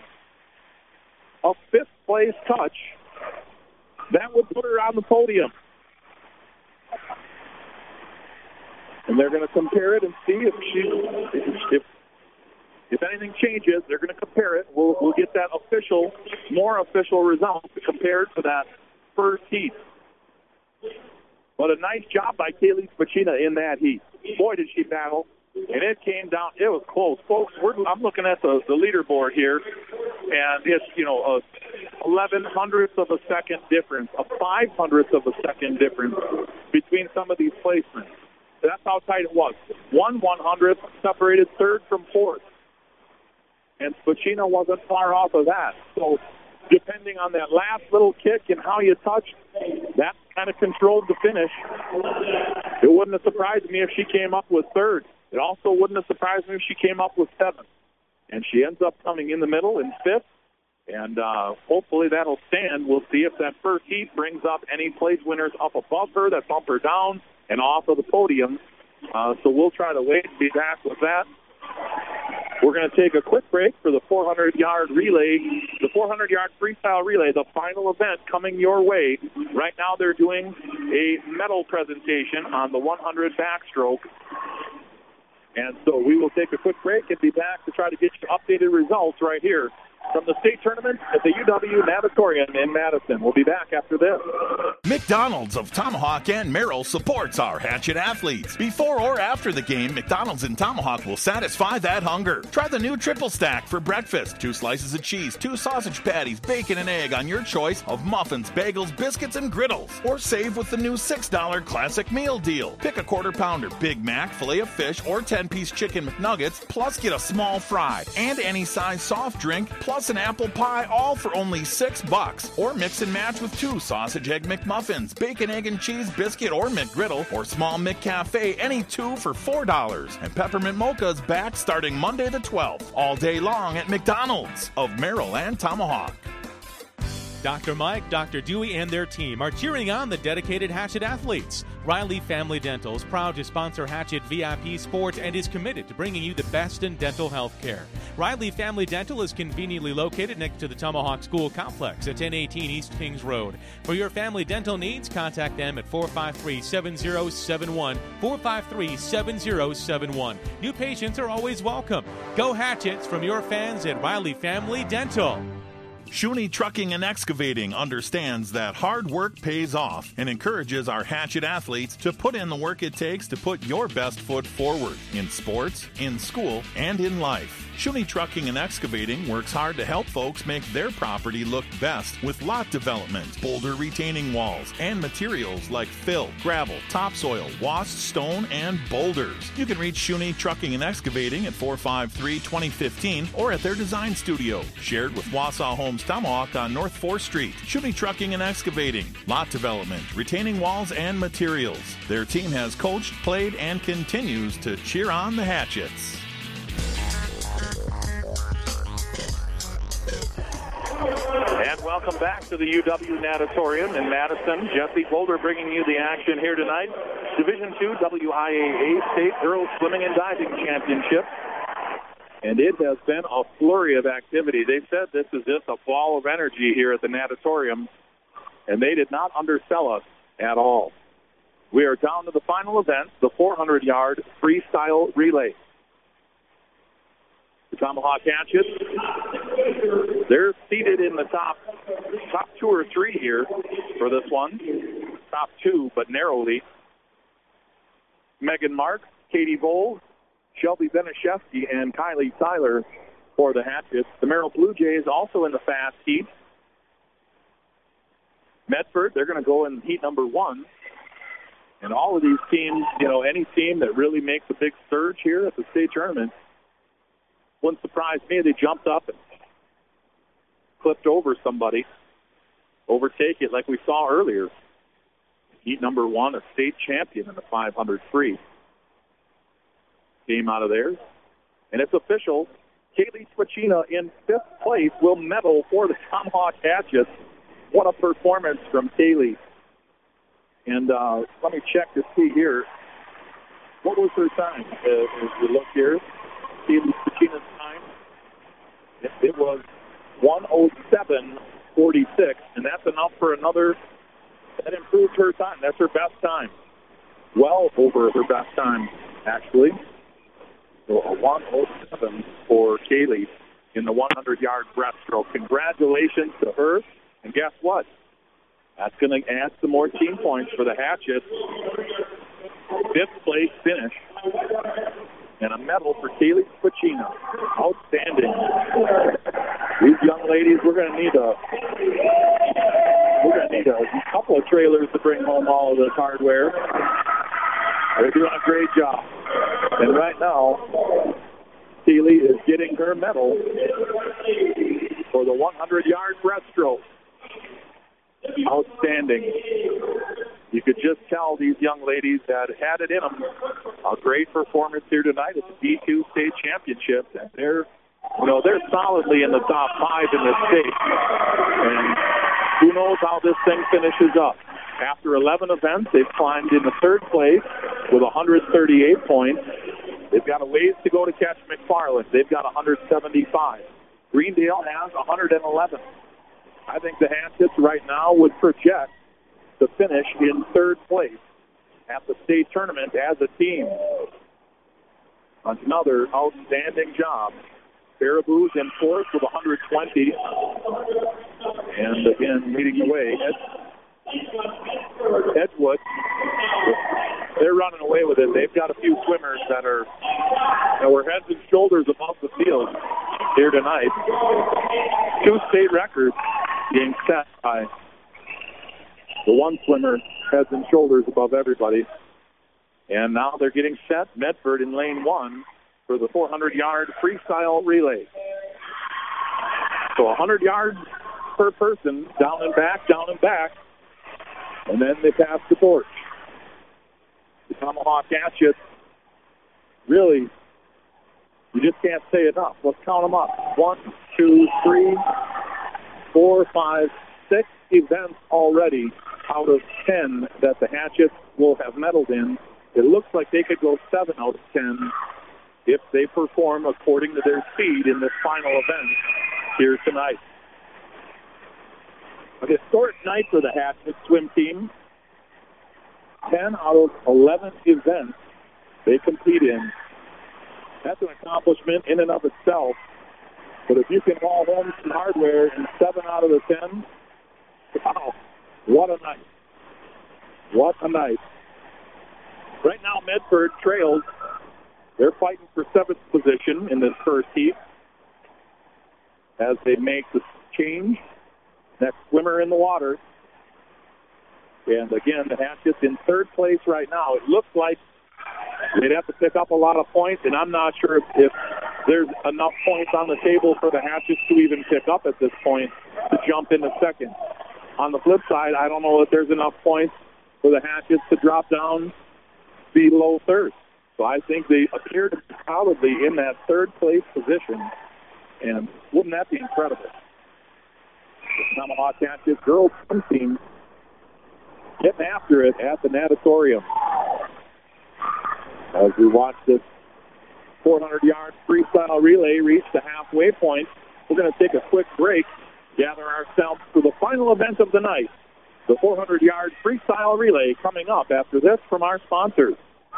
A fifth place touch. That would put her on the podium. And they're going to compare it and see if she, if if anything changes. They're going to compare it. We'll we'll get that official, more official result compared to that first heat. But a nice job by Kaylee Spacina in that heat. Boy, did she battle. And it came down. It was close. Folks, we're, I'm looking at the, the leaderboard here, and it's, you know, a eleven hundredths of a second difference, a five hundredths of a second difference between some of these placements. That's how tight it was. One one hundredth separated third from fourth. And Spacina wasn't far off of that. So depending on that last little kick and how you touched, that kind of controlled the finish. It wouldn't have surprised me if she came up with third. It also wouldn't have surprised me if she came up with seventh. And she ends up coming in the middle in fifth. And uh, hopefully that'll stand. We'll see if that first heat brings up any place winners up above her, that bump her down and off of the podium. Uh, so we'll try to wait and be back with that. We're going to take a quick break for the four hundred yard relay, the four hundred yard freestyle relay, the final event coming your way. Right now they're doing a medal presentation on the one hundred backstroke. And so we will take a quick break and be back to try to get you updated results right here from the state tournament at the U W Natatorium in Madison. We'll be back after this. McDonald's of Tomahawk and Merrill supports our Hatchet athletes. Before or after the game, McDonald's in Tomahawk will satisfy that hunger. Try the new triple stack for breakfast. Two slices of cheese, two sausage patties, bacon and egg on your choice of muffins, bagels, biscuits, and griddles. Or save with the new six dollar classic meal deal. Pick a quarter pounder, Big Mac, filet of fish, or ten piece chicken McNuggets, plus get a small fry and any size soft drink, plus an apple pie, all for only six bucks. Or mix and match with two sausage egg McMuffins, bacon, egg, and cheese biscuit or McGriddle, or small McCafe, any two for four dollars. And peppermint mocha's back starting Monday the twelfth, all day long at McDonald's of Merrill and Tomahawk. Doctor Mike, Doctor Dewey, and their team are cheering on the dedicated Hatchet athletes. Riley Family Dental is proud to sponsor Hatchet V I P Sports and is committed to bringing you the best in dental health care. Riley Family Dental is conveniently located next to the Tomahawk School Complex at ten eighteen East Kings Road. For your family dental needs, contact them at four five three, seven zero seven one, four five three, seven zero seven one. New patients are always welcome. Go Hatchets from your fans at Riley Family Dental. Shuney Trucking and Excavating understands that hard work pays off and encourages our Hatchet athletes to put in the work it takes to put your best foot forward in sports, in school, and in life. Shuney Trucking and Excavating works hard to help folks make their property look best with lot development, boulder retaining walls, and materials like fill, gravel, topsoil, washed stone, and boulders. You can reach Shuney Trucking and Excavating at four five three, two zero one five or at their design studio, shared with Wausau Homes Tomahawk on North fourth Street. Shuney Trucking and Excavating, lot development, retaining walls, and materials. Their team has coached, played, and continues to cheer on the Hatchets. And welcome back to the U W Natatorium in Madison. Jesse Boulder bringing you the action here tonight. Division two W I A A State Girls Swimming and Diving Championship. And it has been a flurry of activity. They said this is just a ball of energy here at the Natatorium, and they did not undersell us at all. We are down to the final event, the four hundred yard freestyle relay. The Tomahawk Hatchets, they're seated in the top top two or three here for this one. Top two, but narrowly. Megan Marks, Katie Bowles, Shelby Benishevsky, and Kylie Tyler for the Hatchets. The Merrill Blue Jays also in the fast heat. Medford, they're going to go in heat number one. And all of these teams, you know, any team that really makes a big surge here at the state tournament, wouldn't surprise me. They jumped up and clipped over somebody, overtake it like we saw earlier. Heat number one, a state champion in the five hundred free. Game out of there. And it's official. Kaylee Spacina in fifth place will medal for the Tomahawk Hatchets. What a performance from Kaylee. And uh, let me check to see here. What was her time? Uh, as we look here. Kaylee Spacina's time. It, it was one oh seven forty-six, and that's enough for another. That improved her time. That's her best time. well over her best time, actually. So a one oh seven for Kaylee in the hundred-yard breaststroke. Congratulations to her. And guess what? That's going to add some more team points for the Hatchets. Fifth place finish. And a medal for Kaylee Spacina. Outstanding. These young ladies, we're going to need a we're going to need a couple of trailers to bring home all of this hardware. They're doing a great job. And right now, Kaylee is getting her medal for the hundred-yard breaststroke. Outstanding. You could just tell these young ladies had had it in them. A great performance here tonight at the D two state championships, and they're, you know, they're solidly in the top five in the state. And who knows how this thing finishes up? After eleven events, they've climbed into third place with one hundred thirty-eight points. They've got a ways to go to catch McFarland. They've got one hundred seventy-five. Greendale has one hundred eleven. I think the Hatchets right now would project to finish in third place at the state tournament as a team. Another outstanding job. Baraboo's in fourth with one hundred twenty. And again, leading the way, Ed, Edgewood. They're running away with it. They've got a few swimmers that are, you know, we're heads and shoulders above the field here tonight. Two state records being set by the one swimmer, heads and shoulders above everybody. And now they're getting set. Medford in lane one for the four hundred-yard freestyle relay. So one hundred yards per person, down and back, down and back. And then they pass the torch. The Tomahawk Hatchets, really, you just can't say enough. Let's count them up. One, two, three, four, five, six events already out of ten that the Hatchets will have medaled in. It looks like they could go seven out of ten if they perform according to their speed in this final event here tonight. A historic night for the Hatchets swim team. ten out of eleven events they compete in. That's an accomplishment in and of itself. But if you can haul home some hardware in seven out of the ten, wow, what a night. What a night. Right now, Medford trails. They're fighting for seventh position in this first heat as they make the change. Next swimmer in the water. And again, the Hatchets in third place right now. It looks like they'd have to pick up a lot of points, and I'm not sure if, if there's enough points on the table for the Hatchets to even pick up at this point to jump into second. On the flip side, I don't know if there's enough points for the Hatchets to drop down below third. So I think they appear to be solidly in that third place position, and wouldn't that be incredible? The Tomahawk Hatchets girls swim team getting after it at the natatorium. As we watch this four hundred-yard freestyle relay reach the halfway point, we're going to take a quick break, gather ourselves for the final event of the night, the four hundred-yard freestyle relay, coming up after this from our sponsors.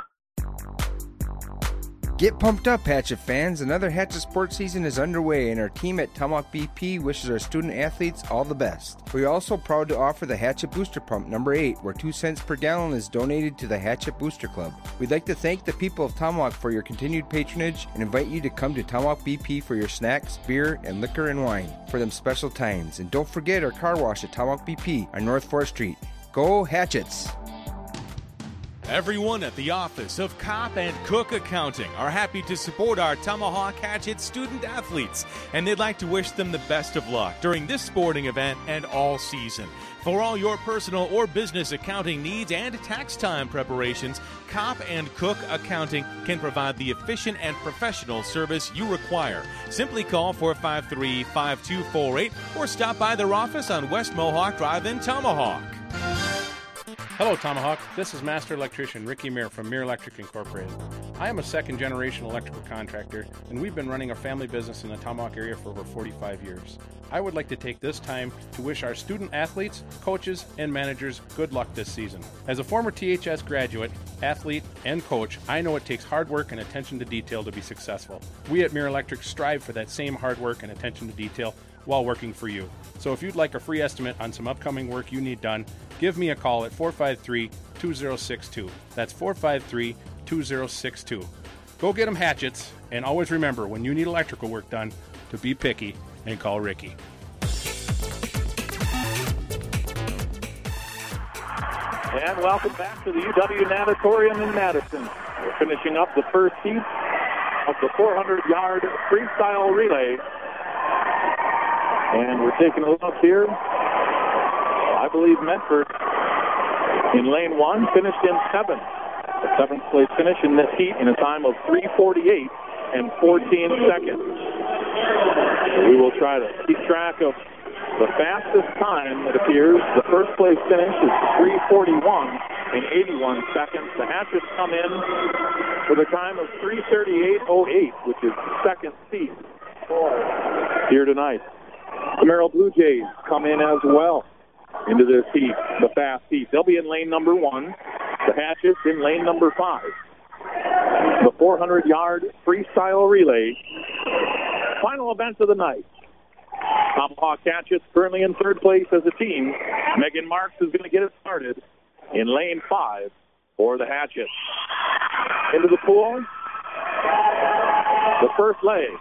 Get pumped up, Hatchet fans. Another Hatchet sports season is underway, and our team at Tomahawk B P wishes our student athletes all the best. We're also proud to offer the Hatchet Booster Pump number eight, where two cents per gallon is donated to the Hatchet Booster Club. We'd like to thank the people of Tomahawk for your continued patronage and invite you to come to Tomahawk B P for your snacks, beer, and liquor and wine for them special times. And don't forget our car wash at Tomahawk B P on North fourth Street. Go Hatchets! Everyone at the Office of Cop and Cook Accounting are happy to support our Tomahawk Hatchet student athletes, and they'd like to wish them the best of luck during this sporting event and all season. For all your personal or business accounting needs and tax time preparations, Cop and Cook Accounting can provide the efficient and professional service you require. Simply call four five three, five two four eight or stop by their office on West Mohawk Drive in Tomahawk. Hello, Tomahawk. This is Master Electrician Ricky Meir from Meir Electric Incorporated. I am a second-generation electrical contractor, and we've been running a family business in the Tomahawk area for over forty-five years. I would like to take this time to wish our student athletes, coaches, and managers good luck this season. As a former T H S graduate, athlete, and coach, I know it takes hard work and attention to detail to be successful. We at Mirror Electric strive for that same hard work and attention to detail while working for you. So if you'd like a free estimate on some upcoming work you need done, give me a call at four five three, two zero six two. That's four five three, two zero six two. Go get them hatchets, and always remember, when you need electrical work done, to be picky and call Ricky. And welcome back to the U W Natatorium in Madison. We're finishing up the first heat of the four hundred yard freestyle relay. And we're taking a look here. I believe Medford in lane one finished in seventh. The seventh place finish in this heat in a time of three forty-eight and fourteen seconds. We will try to keep track of the fastest time, it appears. The first place finish is three forty-one and eighty-one seconds. The Hatchets come in with a time of three thirty-eight oh eight, which is the second seed here tonight. The Merrill Blue Jays come in as well into this heat, the fast heat. They'll be in lane number one. The Hatchets in lane number five. The four hundred yard freestyle relay. Final event of the night. Tomahawk Hatchets currently in third place as a team. Megan Marks is going to get it started in lane five for the Hatchets. Into the pool. The first leg.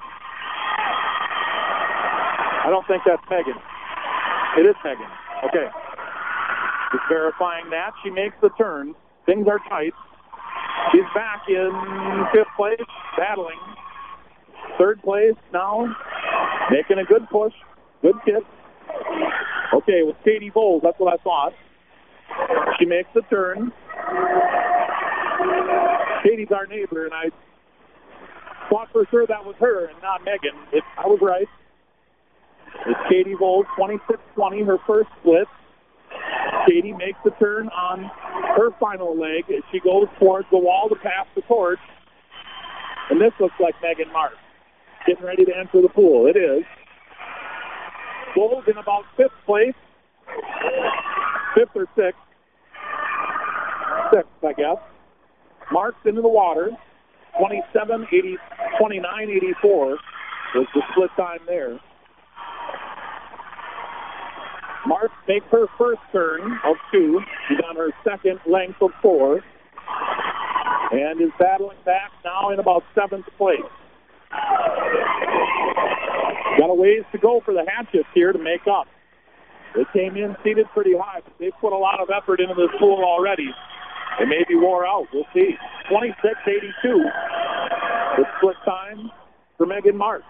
I don't think that's Megan. It is Megan. Okay. Just verifying that. She makes the turn. Things are tight. She's back in fifth place, battling. Third place now, making a good push. Good kick. Okay, with Katie Bowles, that's what I thought. She makes the turn. Katie's our neighbor, and I thought for sure that was her and not Megan. It, I was right. It's Katie Bowles, twenty-six twenty, her first split. Katie makes the turn on her final leg as she goes towards the wall to pass the torch. And this looks like Megan Marks getting ready to enter the pool. It is. Bowles in about fifth place. Fifth or sixth. Sixth, I guess. Marks into the water. twenty-seven eighty, twenty-nine eighty-four was the split time there. Marks makes her first turn of two. She's on her second length of four. And is battling back now in about seventh place. Got a ways to go for the Hatchets here to make up. They came in seated pretty high, but they put a lot of effort into this pool already. They may be wore out. We'll see. twenty-six eighty-two. The split time for Megan Marks.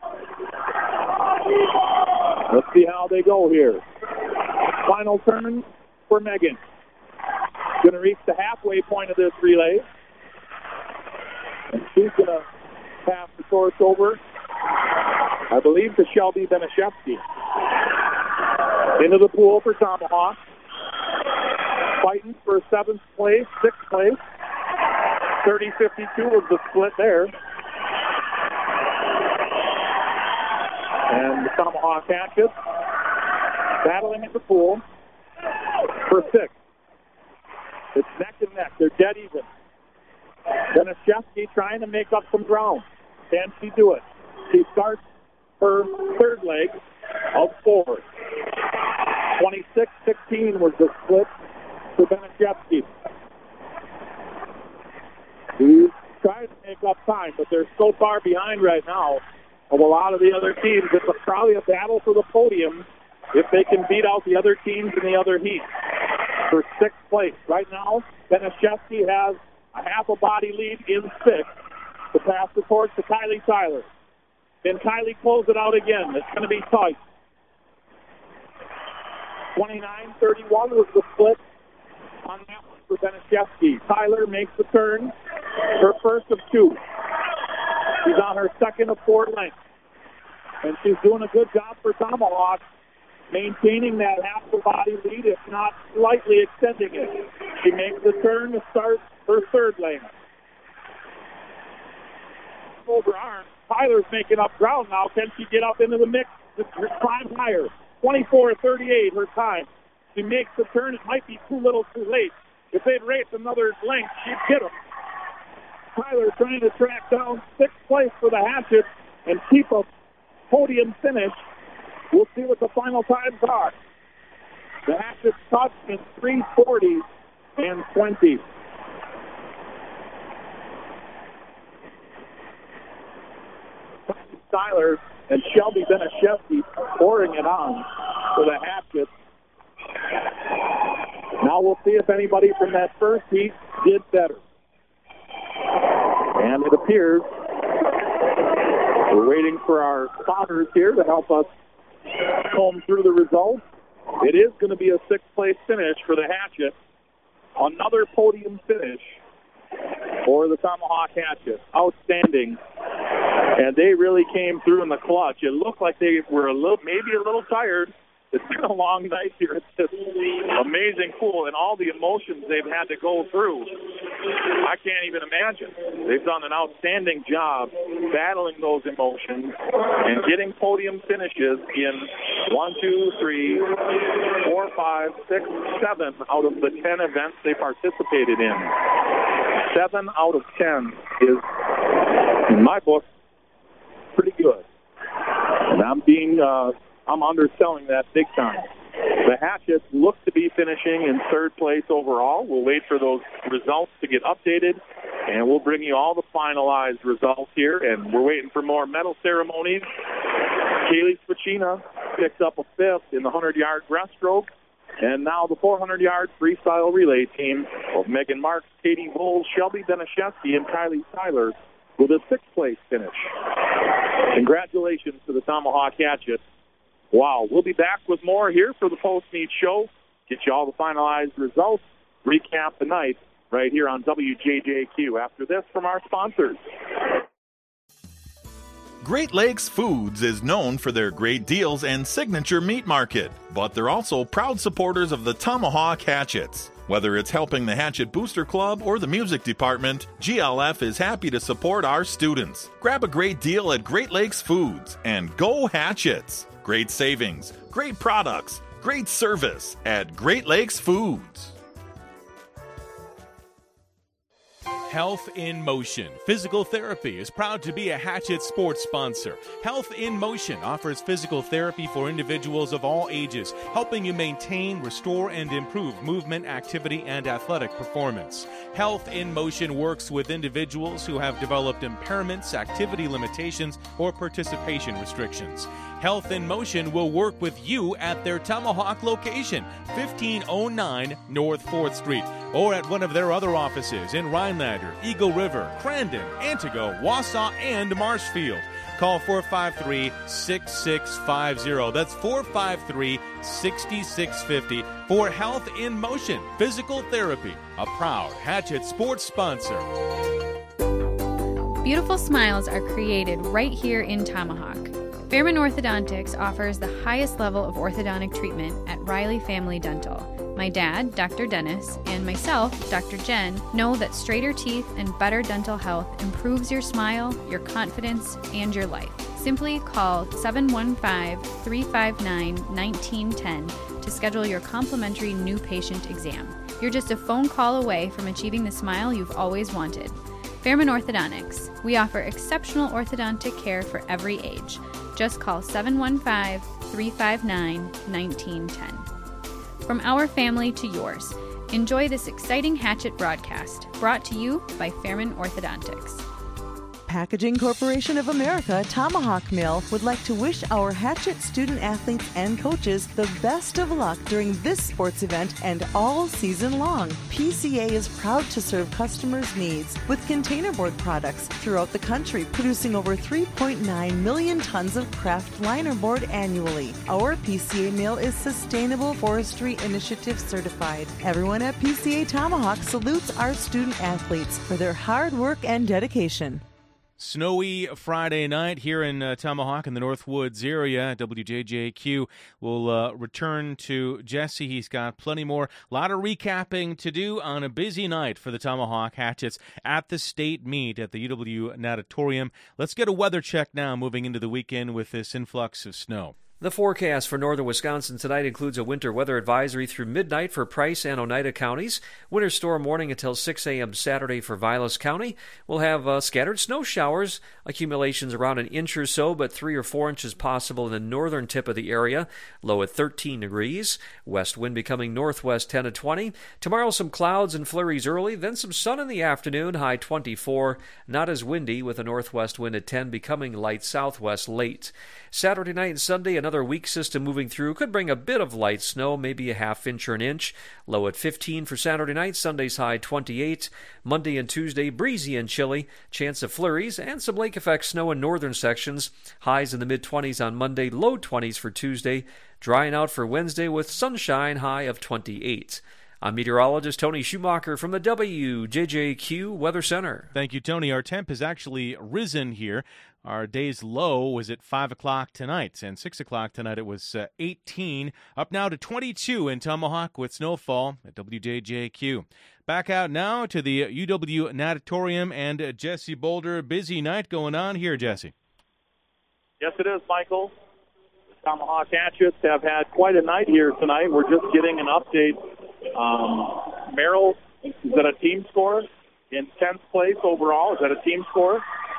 Let's see how they go here. Final turn for Megan. Going to reach the halfway point of this relay. And she's going to pass the torch over, I believe, to Shelby Benishevsky. Into the pool for Tomahawk. Fighting for seventh place, sixth place. thirty fifty-two was the split there. And the Tomahawk Hatchets battling in the pool for sixth. It's neck and neck. They're dead even. Benishevsky trying to make up some ground. Can she do it? She starts her third leg of four. twenty-six sixteen was the split for Benishevsky. He's trying to make up time, but they're so far behind right now of a lot of the other teams. It's a, probably a battle for the podium if they can beat out the other teams in the other heats for sixth place. Right now, Benishevsky has a half a body lead in sixth to pass the torch to Kylie Tyler. Can Kylie close it out again? It's going to be tight. twenty-nine thirty-one was the split on that one for Benishevsky. Tyler makes the turn, her first of two. She's on her second of four lengths. And she's doing a good job for Tomahawk, maintaining that half the body lead, if not slightly extending it. She makes the turn to start her third lane. over arm. Tyler's making up ground now. Can she get up into the mix? Just climb higher. twenty-four thirty-eight her time. She makes the turn. It might be too little too late. If they'd race another length, she'd get them. Tyler trying to track down sixth place for the Hatchets and keep a podium finish. We'll see what the final times are. The Hatchets touch in three forty and twenty. Tyler and Shelby Benashevsky pouring it on for the Hatchets. Now we'll see if anybody from that first heat did better. And it appears we're waiting for our spotters here to help us comb through the results. It is going to be a sixth-place finish for the Hatchets. Another podium finish for the Tomahawk Hatchets. Outstanding. And they really came through in the clutch. It looked like they were a little, maybe a little tired. It's been a long night here at this amazing pool, and all the emotions they've had to go through, I can't even imagine. They've done an outstanding job battling those emotions and getting podium finishes in one, two, three, four, five, six, seven out of the ten events they participated in. Seven out of ten is, in my book, pretty good. And I'm being... Uh, I'm underselling that big time. The Hatchets look to be finishing in third place overall. We'll wait for those results to get updated, and we'll bring you all the finalized results here. And we're waiting for more medal ceremonies. Kaylee Swachina picked up a fifth in the hundred-yard breaststroke. And now the four hundred-yard freestyle relay team of Megan Marks, Katie Bowles, Shelby Benashevsky, and Kylie Tyler with a sixth-place finish. Congratulations to the Tomahawk Hatchets. Wow, we'll be back with more here for the post-meet show. Get you all the finalized results, recap the night right here on W J J Q. After this from our sponsors. Great Lakes Foods is known for their great deals and signature meat market, but they're also proud supporters of the Tomahawk Hatchets. Whether it's helping the Hatchet Booster Club or the music department, G L F is happy to support our students. Grab a great deal at Great Lakes Foods and go Hatchets! Great savings, great products, great service at Great Lakes Foods. Health in Motion Physical Therapy is proud to be a Hatchet Sports sponsor. Health in Motion offers physical therapy for individuals of all ages, helping you maintain, restore, and improve movement, activity, and athletic performance. Health in Motion works with individuals who have developed impairments, activity limitations, or participation restrictions. Health in Motion will work with you at their Tomahawk location, fifteen oh nine North fourth Street, or at one of their other offices in Rhinelander, Eagle River, Crandon, Antigo, Wausau, and Marshfield. Call four five three, six six five zero. That's four five three, six six five zero for Health in Motion Physical Therapy, a proud Hatchet Sports sponsor. Beautiful smiles are created right here in Tomahawk. Fairman Orthodontics offers the highest level of orthodontic treatment at Riley Family Dental. My dad, Doctor Dennis, and myself, Doctor Jen, know that straighter teeth and better dental health improves your smile, your confidence, and your life. Simply call seven one five, three five nine, one nine one zero to schedule your complimentary new patient exam. You're just a phone call away from achieving the smile you've always wanted. Fairman Orthodontics. We offer exceptional orthodontic care for every age. Just call seven one five, three five nine, one nine one zero. From our family to yours, enjoy this exciting Hatchet broadcast brought to you by Fairman Orthodontics. Packaging Corporation of America, Tomahawk Mill, would like to wish our Hatchet student athletes and coaches the best of luck during this sports event and all season long. P C A is proud to serve customers' needs with containerboard products throughout the country, producing over three point nine million tons of craft linerboard annually. Our P C A mill is Sustainable Forestry Initiative certified. Everyone at P C A Tomahawk salutes our student athletes for their hard work and dedication. Snowy Friday night here in uh, Tomahawk in the Northwoods area. W J J Q will uh, return to Jesse. He's got plenty more. A lot of recapping to do on a busy night for the Tomahawk Hatchets at the state meet at the U W Natatorium. Let's get a weather check now moving into the weekend with this influx of snow. The forecast for northern Wisconsin tonight includes a winter weather advisory through midnight for Price and Oneida counties. Winter storm warning until six a.m. Saturday for Vilas County. We'll have uh, scattered snow showers, accumulations around an inch or so, but three or four inches possible in the northern tip of the area. Low at thirteen degrees. West wind becoming northwest ten to twenty. Tomorrow some clouds and flurries early, then some sun in the afternoon, high twenty-four. Not as windy with a northwest wind at ten, becoming light southwest late. Saturday night and Sunday, another weak system moving through could bring a bit of light snow, maybe a half inch or an inch. Low at fifteen for Saturday night, Sunday's high twenty-eight. Monday and Tuesday, breezy and chilly. Chance of flurries and some lake effect snow in northern sections. Highs in the mid-twenties on Monday, low twenties for Tuesday. Drying out for Wednesday with sunshine, high of twenty-eight. I'm meteorologist Tony Schumacher from the W J J Q Weather Center. Thank you, Tony. Our temp has actually risen here. Our day's low was at five o'clock tonight, and six o'clock tonight it was uh, eighteen, up now to twenty-two in Tomahawk with snowfall at W J J Q. Back out now to the U W Natatorium and uh, Jesse Boulder. Busy night going on here, Jesse. Yes, it is, Michael. The Tomahawk Hatchets have had quite a night here tonight. We're just getting an update. Um, Merrill, is that a team score? In tenth place overall. Is that a team score?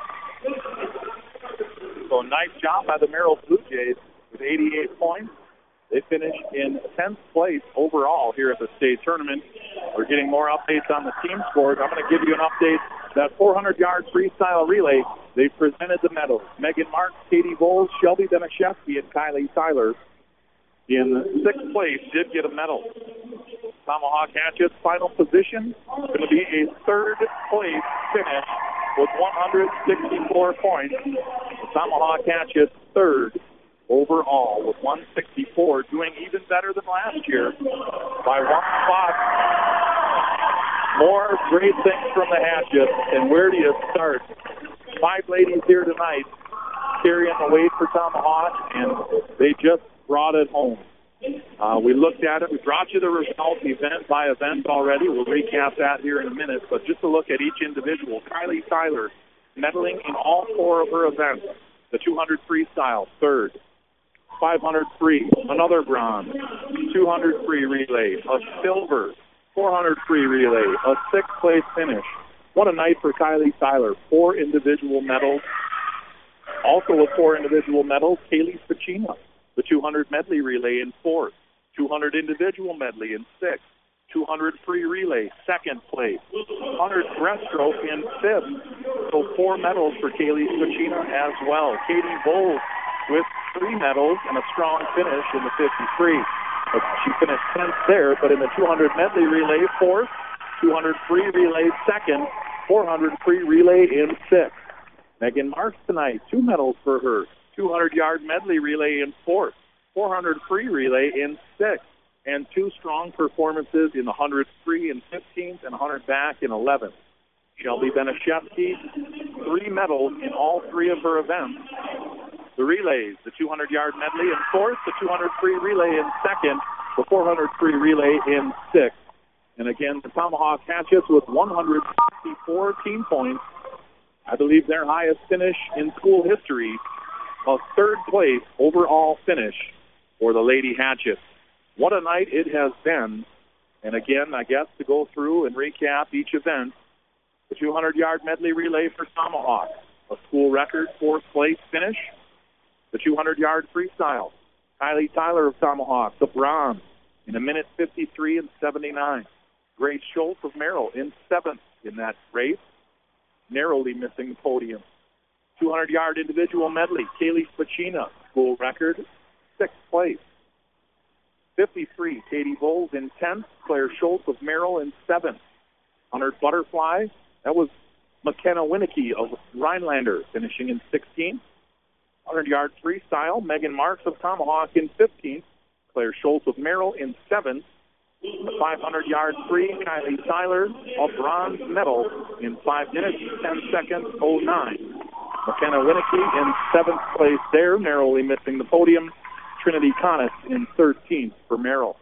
So nice job by the Merrill Blue Jays with eighty-eight points. They finished in tenth place overall here at the state tournament. We're getting more updates on the team scores. I'm going to give you an update. That four hundred yard freestyle relay, they presented the medals. Megan Marks, Katie Bowles, Shelby Benashevsky, and Kylie Tyler in sixth place did get a medal. Tomahawk Hatchets' final position going to be a third place finish with one hundred sixty-four points. The Tomahawk Hatchets third overall with one sixty-four, doing even better than last year by one spot. More great things from the Hatchets, and where do you start? Five ladies here tonight carrying the weight for Tomahawk, and they just brought it home. Uh, we looked at it. We brought you the results event by event already. We'll recap that here in a minute. But just to look at each individual, Kylie Tyler medaling in all four of her events. The two hundred freestyle, third. five hundred free, another bronze. two hundred free relay, a silver. four hundred free relay, a sixth place finish. What a night for Kylie Tyler. Four individual medals. Also with four individual medals, Kaylee Spacina. The two hundred medley relay in fourth, two hundred individual medley in sixth, two hundred free relay, second place, one hundred breaststroke in fifth. So four medals for Kaylee Spacina as well. Katie Bowles with three medals and a strong finish in the fifty-three. But she finished tenth there, but in the two hundred medley relay, fourth, two hundred free relay, second, four hundred free relay in sixth. Megan Marks tonight, two medals for her. two hundred yard medley relay in fourth, four hundred free relay in sixth, and two strong performances in the one hundred free in fifteenth and one hundred back in eleventh. Shelby Benashevsky, three medals in all three of her events. The relays, the two hundred yard medley in fourth, the two hundred free relay in second, the four hundred free relay in sixth. And again, the Tomahawk Hatchets with one hundred sixty-four team points. I believe their highest finish in school history. A third place overall finish for the Lady Hatchets. What a night it has been. And again, I guess to go through and recap each event, the two hundred yard medley relay for Tomahawk, a school record fourth place finish. The two hundred yard freestyle, Kylie Tyler of Tomahawk, the bronze, in a minute fifty-three and seventy-nine. Grace Schultz of Merrill in seventh in that race, narrowly missing the podium. two hundred yard individual medley, Kaylee Spacina, school record, sixth place. fifty-three, Katie Bowles in tenth, Claire Schultz of Merrill in seventh. one hundred butterfly, that was McKenna Winicky of Rhinelander finishing in sixteenth. one hundred yard freestyle, Megan Marks of Tomahawk in fifteenth, Claire Schultz of Merrill in seventh. The five hundred yard free, Kylie Tyler, a bronze medal in five minutes, ten seconds, oh nine. McKenna Winnicky in seventh place there, narrowly missing the podium. Trinity Conness in thirteenth for Merrill.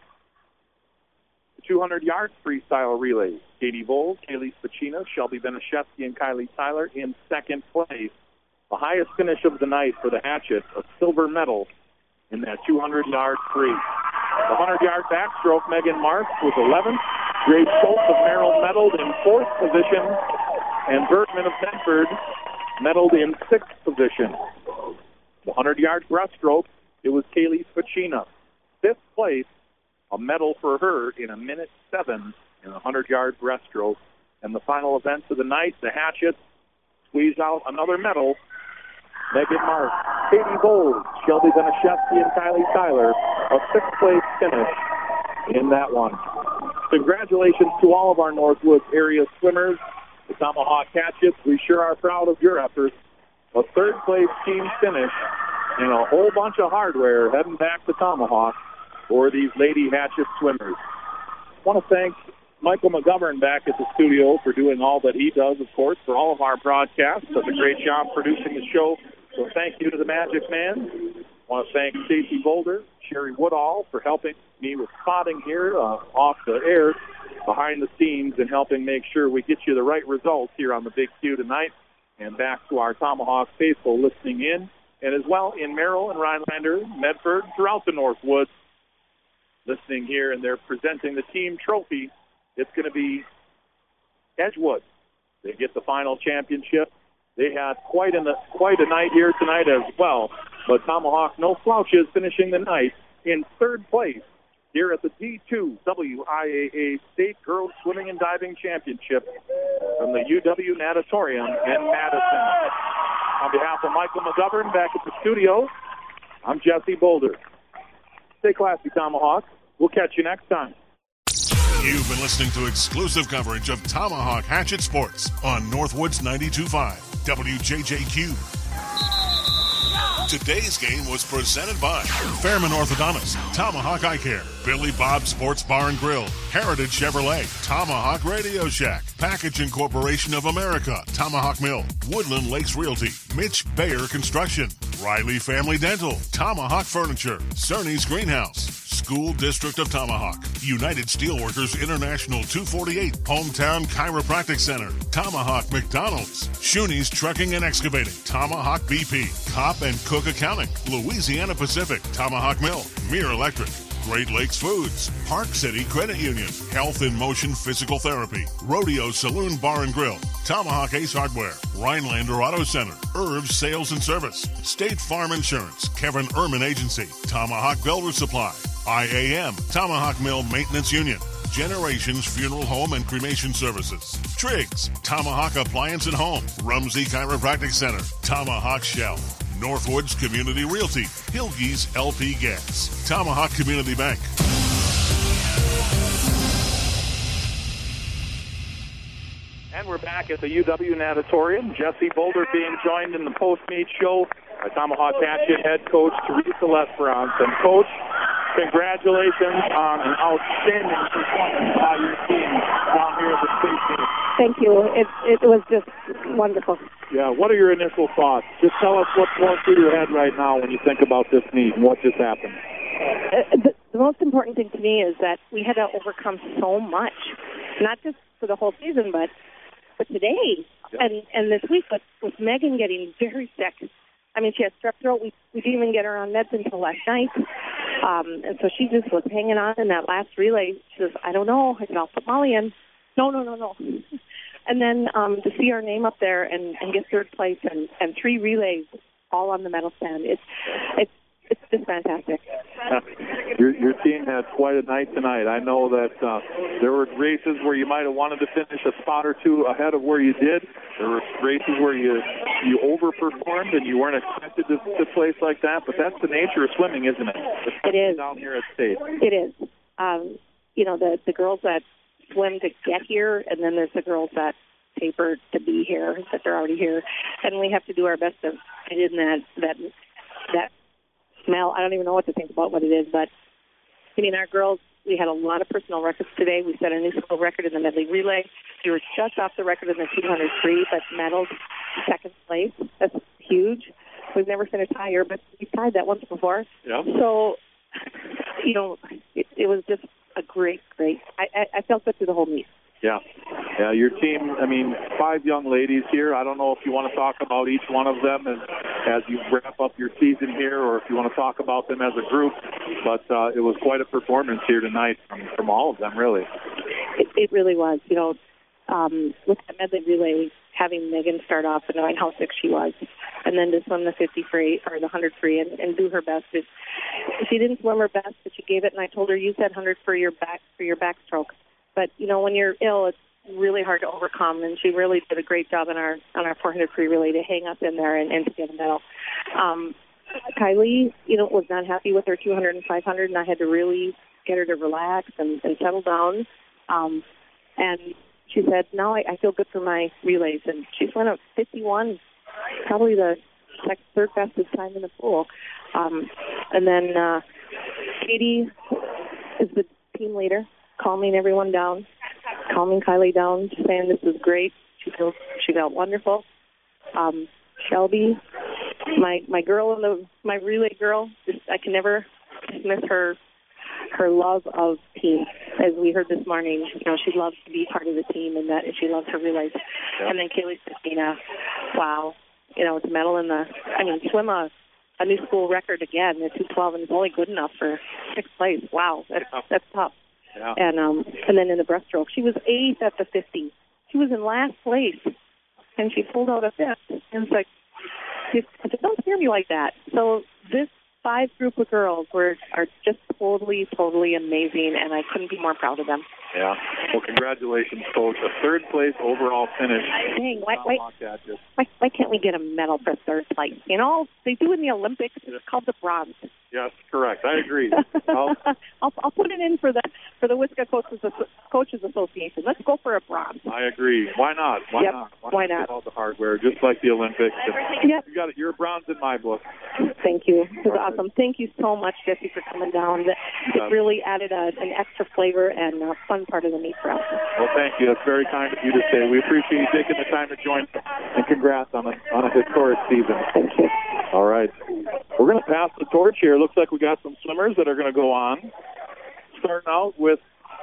The two hundred yard freestyle relay. Katie Bowles, Kaylee Spacina, Shelby Benishevsky, and Kylie Tyler in second place. The highest finish of the night for the Hatchets, a silver medal in that two hundred yard free. The one hundred yard backstroke, Megan Marks was eleventh. Grace Schultz of Merrill medaled in fourth position. And Bergman of Medford medaled in sixth position. The one hundred yard breaststroke, it was Kaylee Spacina. Fifth place, a medal for her in a minute seven in the one hundred yard breaststroke. And the final events of the night, the Hatchets squeeze out another medal. Megan Marks, Katie Bowles, Shelby Benishevsky, and Kylie Tyler, a sixth place finish in that one. Congratulations to all of our Northwoods area swimmers, the Tomahawk Hatchets. We sure are proud of your efforts. A third place team finish and a whole bunch of hardware heading back to Tomahawk for these Lady Hatchet swimmers. I want to thank Michael McGovern back at the studio for doing all that he does, of course, for all of our broadcasts. Does a great job producing the show. So thank you to the Magic Man. I want to thank Stacey Boulder, Sherry Woodall for helping me with spotting here uh, off the air, behind the scenes, and helping make sure we get you the right results here on the Big Q tonight. And back to our Tomahawk faithful listening in, and as well in Merrill and Rhinelander, Medford, throughout the Northwoods, listening here, and they're presenting the team trophy. It's going to be Edgewood. They get the final championship. They had quite a, quite a night here tonight as well. But Tomahawk, no slouches, finishing the night in third place here at the D two W I A A State Girls Swimming and Diving Championship from the U W Natatorium in Madison. On behalf of Michael McGovern back at the studio, I'm Jesse Boulder. Stay classy, Tomahawk. We'll catch you next time. You've been listening to exclusive coverage of Tomahawk Hatchet Sports on Northwoods ninety-two point five W J J Q. Today's game was presented by Fairman Orthodontist, Tomahawk Eye Care, Billy Bob Sports Bar and Grill, Heritage Chevrolet, Tomahawk Radio Shack, Packaging Corporation of America, Tomahawk Mill, Woodland Lakes Realty, Mitch Bayer Construction, Riley Family Dental, Tomahawk Furniture, Cerny's Greenhouse, School District of Tomahawk, United Steelworkers International two forty-eight, Hometown Chiropractic Center, Tomahawk McDonald's, Shuney's Trucking and Excavating, Tomahawk B P, Cop and Cook Accounting, Louisiana Pacific, Tomahawk Mill, Mir Electric, Great Lakes Foods, Park City Credit Union, Health in Motion Physical Therapy, Rodeo Saloon Bar and Grill, Tomahawk Ace Hardware, Rhinelander Auto Center, Irv's Sales and Service, State Farm Insurance, Kevin Ehrman Agency, Tomahawk Builder Supply, I A M, Tomahawk Mill Maintenance Union, Generations Funeral Home and Cremation Services, Triggs, Tomahawk Appliance and Home, Rumsey Chiropractic Center, Tomahawk Shell, Northwoods Community Realty, Hilge's L P Gas, Tomahawk Community Bank. And we're back at the U W Natatorium. Jesse Boulder being joined in the post-meet show by Tomahawk Hatchet head coach Teresa Lesperance. And coach, congratulations on an outstanding performance by your team down here at the state meet. Thank you. It, it was just wonderful. Yeah, what are your initial thoughts? Just tell us what's going through your head right now when you think about this meet and what just happened. Uh, the, the most important thing to me is that we had to overcome so much, not just for the whole season, but but today yeah. and and this week. But with Megan getting very sick, I mean, she had strep throat. We we didn't even get her on meds until last night, um, and so she just was hanging on in that last relay. She says, "I don't know." I said, "I'll put Molly in." No, no, no, no. And then um, to see our name up there and, and get third place and, and three relays all on the medal stand, it's it's it's just fantastic. Your, your team had quite a night tonight. I know that uh, there were races where you might have wanted to finish a spot or two ahead of where you did. There were races where you you overperformed and you weren't expected to, to place like that. But that's the nature of swimming, isn't it? It is. Down here at state. It is. Um, you know, the, the girls that swim to get here, and then there's the girls that taper to be here, that they're already here. And we have to do our best to get in that, that, that smell. I don't even know what to think about what it is, but I mean, our girls, we had a lot of personal records today. We set a new school record in the medley relay. We were just off the record in the two hundred free, but medals, second place. That's huge. We've never finished higher, but we've tied that once before. Yep. So, you know, it, it was just a great, great. I, I, I felt good through the whole meet. Yeah. Yeah, your team, I mean, five young ladies here. I don't know if you want to talk about each one of them as, as you wrap up your season here or if you want to talk about them as a group, but uh, it was quite a performance here tonight from, from all of them, really. It, it really was. You know, um, with the medley relay, having Megan start off and knowing how sick she was, and then to swim the fifty free or the one hundred free and, and do her best. It, she didn't swim her best, but she gave it, and I told her, use that one hundred for your back for your backstroke. But, you know, when you're ill, it's really hard to overcome, and she really did a great job on our on our four hundred free relay to hang up in there and, and to get a medal. Um, Kylie, you know, was not happy with her two hundred and five hundred, and I had to really get her to relax and, and settle down. Um, and she said, now I, I feel good for my relays. And she went up fifty-one, probably the second, third fastest time in the pool. Um, and then uh, Katie is the team leader, calming everyone down, calming Kylie down, saying this is great. She feels she felt wonderful. Um, Shelby, my my girl in the my relay girl, just, I can never dismiss her her love of team. As we heard this morning, you know, she loves to be part of the team, and that and she loves her relays. Yep. And then Kaylee Stasina, wow, you know, to medal in the, I mean, swim a, a new school record again at two twelve, and it's only good enough for sixth place. Wow, that's yeah. that's tough. Yeah. And um, and then in the breaststroke, she was eighth at the fifty. She was in last place, and she pulled out a fifth. And it's like, don't scare me like that. So this five group of girls were are just totally, totally amazing, and I couldn't be more proud of them. Yeah. Well, congratulations, Coach. A third place overall finish. Dang, why, why, why, why can't we get a medal for third place? You know, they do in the Olympics. It's called the bronze. Yes, correct. I agree. I'll, I'll, I'll put it in for the for the Wisca Coaches Coaches Association. Let's go for a bronze. I agree. Why not? Why yep. not? Why, Why not? not? All the hardware, just like the Olympics. Yep. You got it. You're a bronze in my book. Thank you. It was awesome. Thank you so much, Jesse, for coming down. It yes. really added a, an extra flavor and a fun part of the meet for us. Well, thank you. That's very kind of you to say. We appreciate you taking the time to join us, and congrats on a on a historic season. Thank you. All right. We're going to pass the torch here. Looks like we got some swimmers that are going to go on. Starting out with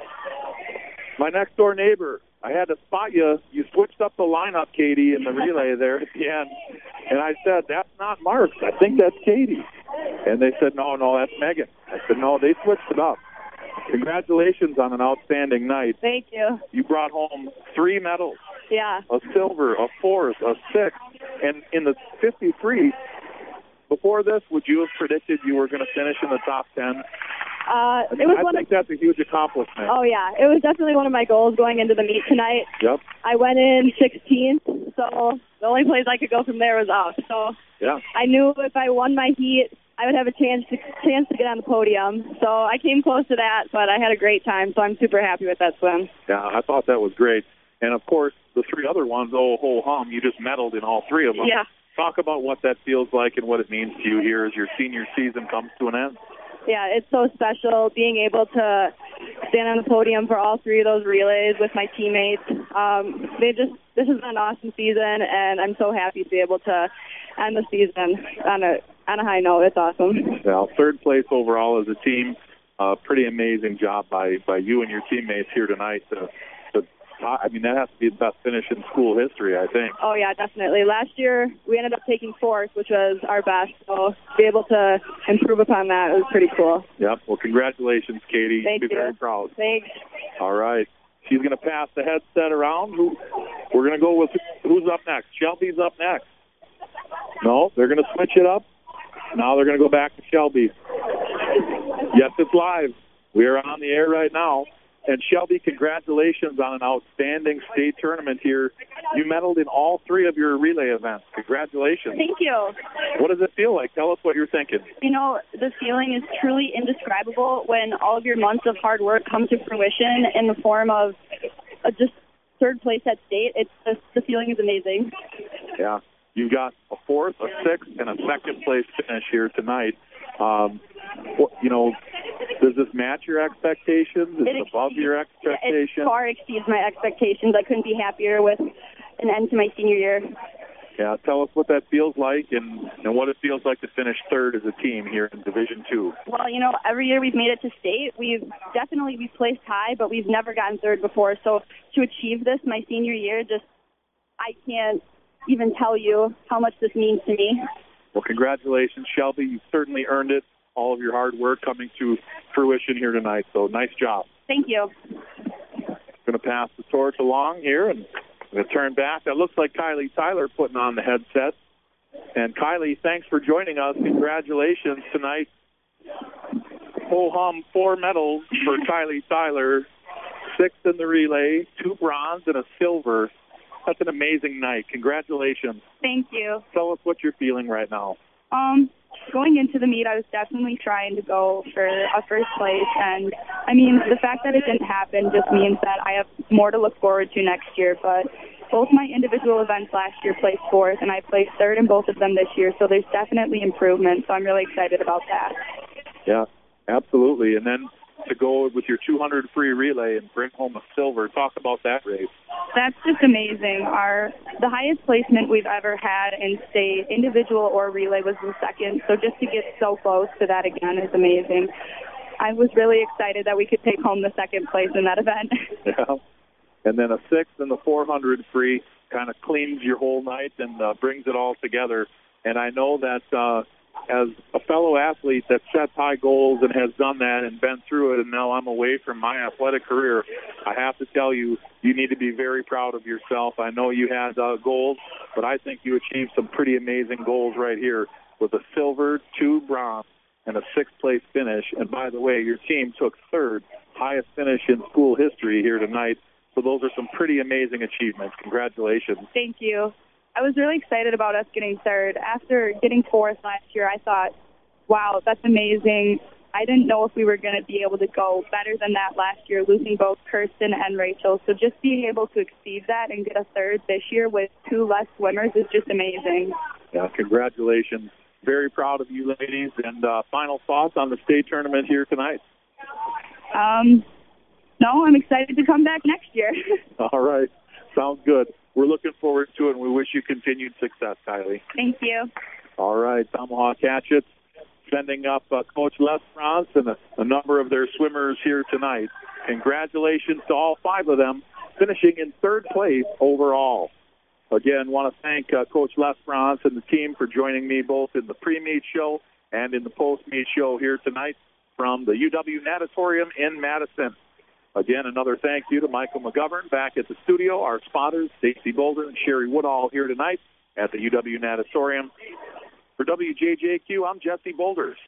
my next door neighbor. I had to spot you. You switched up the lineup, Katie, in the relay there at the end. And I said, that's not Marks. I think that's Katie. And they said, no, no, that's Megan. I said, no, they switched it up. Congratulations on an outstanding night. Thank you. You brought home three medals. Yeah. A silver, a fourth, a sixth. And in the fifty free, before this, would you have predicted you were going to finish in the top ten? Uh, I, mean, it was I one think of, that's a huge accomplishment. Oh, yeah. It was definitely one of my goals going into the meet tonight. Yep. I went in sixteenth, so the only place I could go from there was up. So yeah. I knew if I won my heat, I would have a chance to chance to get on the podium. So I came close to that, but I had a great time, so I'm super happy with that swim. Yeah, I thought that was great. And, of course, the three other ones, oh, ho, hum, you just medaled in all three of them. Yeah. Talk about what that feels like and what it means to you here as your senior season comes to an end. Yeah, it's so special being able to stand on the podium for all three of those relays with my teammates. Um, they just this has been an awesome season, and I'm so happy to be able to end the season on a on a high note. It's awesome. Well, third place overall as a team, uh, pretty amazing job by, by you and your teammates here tonight. To, to, I mean, that has to be the best finish in school history, I think. Oh, yeah, definitely. Last year, we ended up taking fourth, which was our best. So to be able to improve upon that was pretty cool. Yep. Well, congratulations, Katie. Thank You'll be you. very proud. Thanks. All right. She's going to pass the headset around. Who, we're going to go with who's up next. Shelby's up next. No, they're going to switch it up. Now they're going to go back to Shelby. Yes, it's live. We are on the air right now. And Shelby, congratulations on an outstanding state tournament here. You medaled in all three of your relay events. Congratulations. Thank you. What does it feel like? Tell us what you're thinking. You know, the feeling is truly indescribable when all of your months of hard work come to fruition in the form of a just third place at state. It's just, the feeling is amazing. Yeah. You've got a fourth, a sixth, and a second place finish here tonight. Um, you know, does this match your expectations? Is it, it above your expectations? It far exceeds my expectations. I couldn't be happier with an end to my senior year. Yeah, tell us what that feels like and, and what it feels like to finish third as a team here in Division Two. Well, you know, every year we've made it to state. We've definitely we've placed high, but we've never gotten third before. So to achieve this my senior year, just I can't even tell you how much this means to me. Well, congratulations, Shelby. You certainly earned it. All of your hard work coming to fruition here tonight. So nice job. Thank you. Going to pass the torch along here and going to turn back. That looks like Kylie Tyler putting on the headset. And Kylie, thanks for joining us. Congratulations tonight. Ho-hum, four medals for Kylie Tyler. Six in the relay, two bronze and a silver. That's an amazing night. Congratulations. Thank you. Tell us what you're feeling right now. Um, going into the meet, I was definitely trying to go for a first place. And, I mean, the fact that it didn't happen just means that I have more to look forward to next year. But both my individual events last year placed fourth, and I placed third in both of them this year. So there's definitely improvement. So I'm really excited about that. Yeah, absolutely. And then to go with your two hundred free relay and bring home a silver. Talk about that race. That's just amazing. Our the highest placement we've ever had in state, individual or relay, was the second. So just to get so close to that again is amazing. I was really excited that we could take home the second place in that event. Yeah. And then a sixth in the four hundred free kind of cleans your whole night and uh, brings it all together. And I know that uh, as a fellow athlete that sets high goals and has done that and been through it, and now I'm away from my athletic career, I have to tell you, you need to be very proud of yourself. I know you had uh, goals, but I think you achieved some pretty amazing goals right here with a silver, two bronze, and a sixth-place finish. And by the way, your team took third, highest finish in school history here tonight. So those are some pretty amazing achievements. Congratulations. Thank you. I was really excited about us getting third. After getting fourth last year, I thought, wow, that's amazing. I didn't know if we were going to be able to go better than that last year, losing both Kirsten and Rachel. So just being able to exceed that and get a third this year with two less swimmers is just amazing. Yeah, congratulations. Very proud of you ladies. And uh, final thoughts on the state tournament here tonight? Um, no, I'm excited to come back next year. All right. Sounds good. We're looking forward to it, and we wish you continued success, Kylie. Thank you. All right, Tomahawk Hatchets sending up uh, Coach Les France and a, a number of their swimmers here tonight. Congratulations to all five of them, finishing in third place overall. Again, want to thank uh, Coach Les France and the team for joining me both in the pre-meet show and in the post-meet show here tonight from the U W Natatorium in Madison. Again, another thank you to Michael McGovern back at the studio, our spotters, Stacy Boulder and Sherry Woodall here tonight at the U W Natatorium. For W J J Q, I'm Jesse Boulders.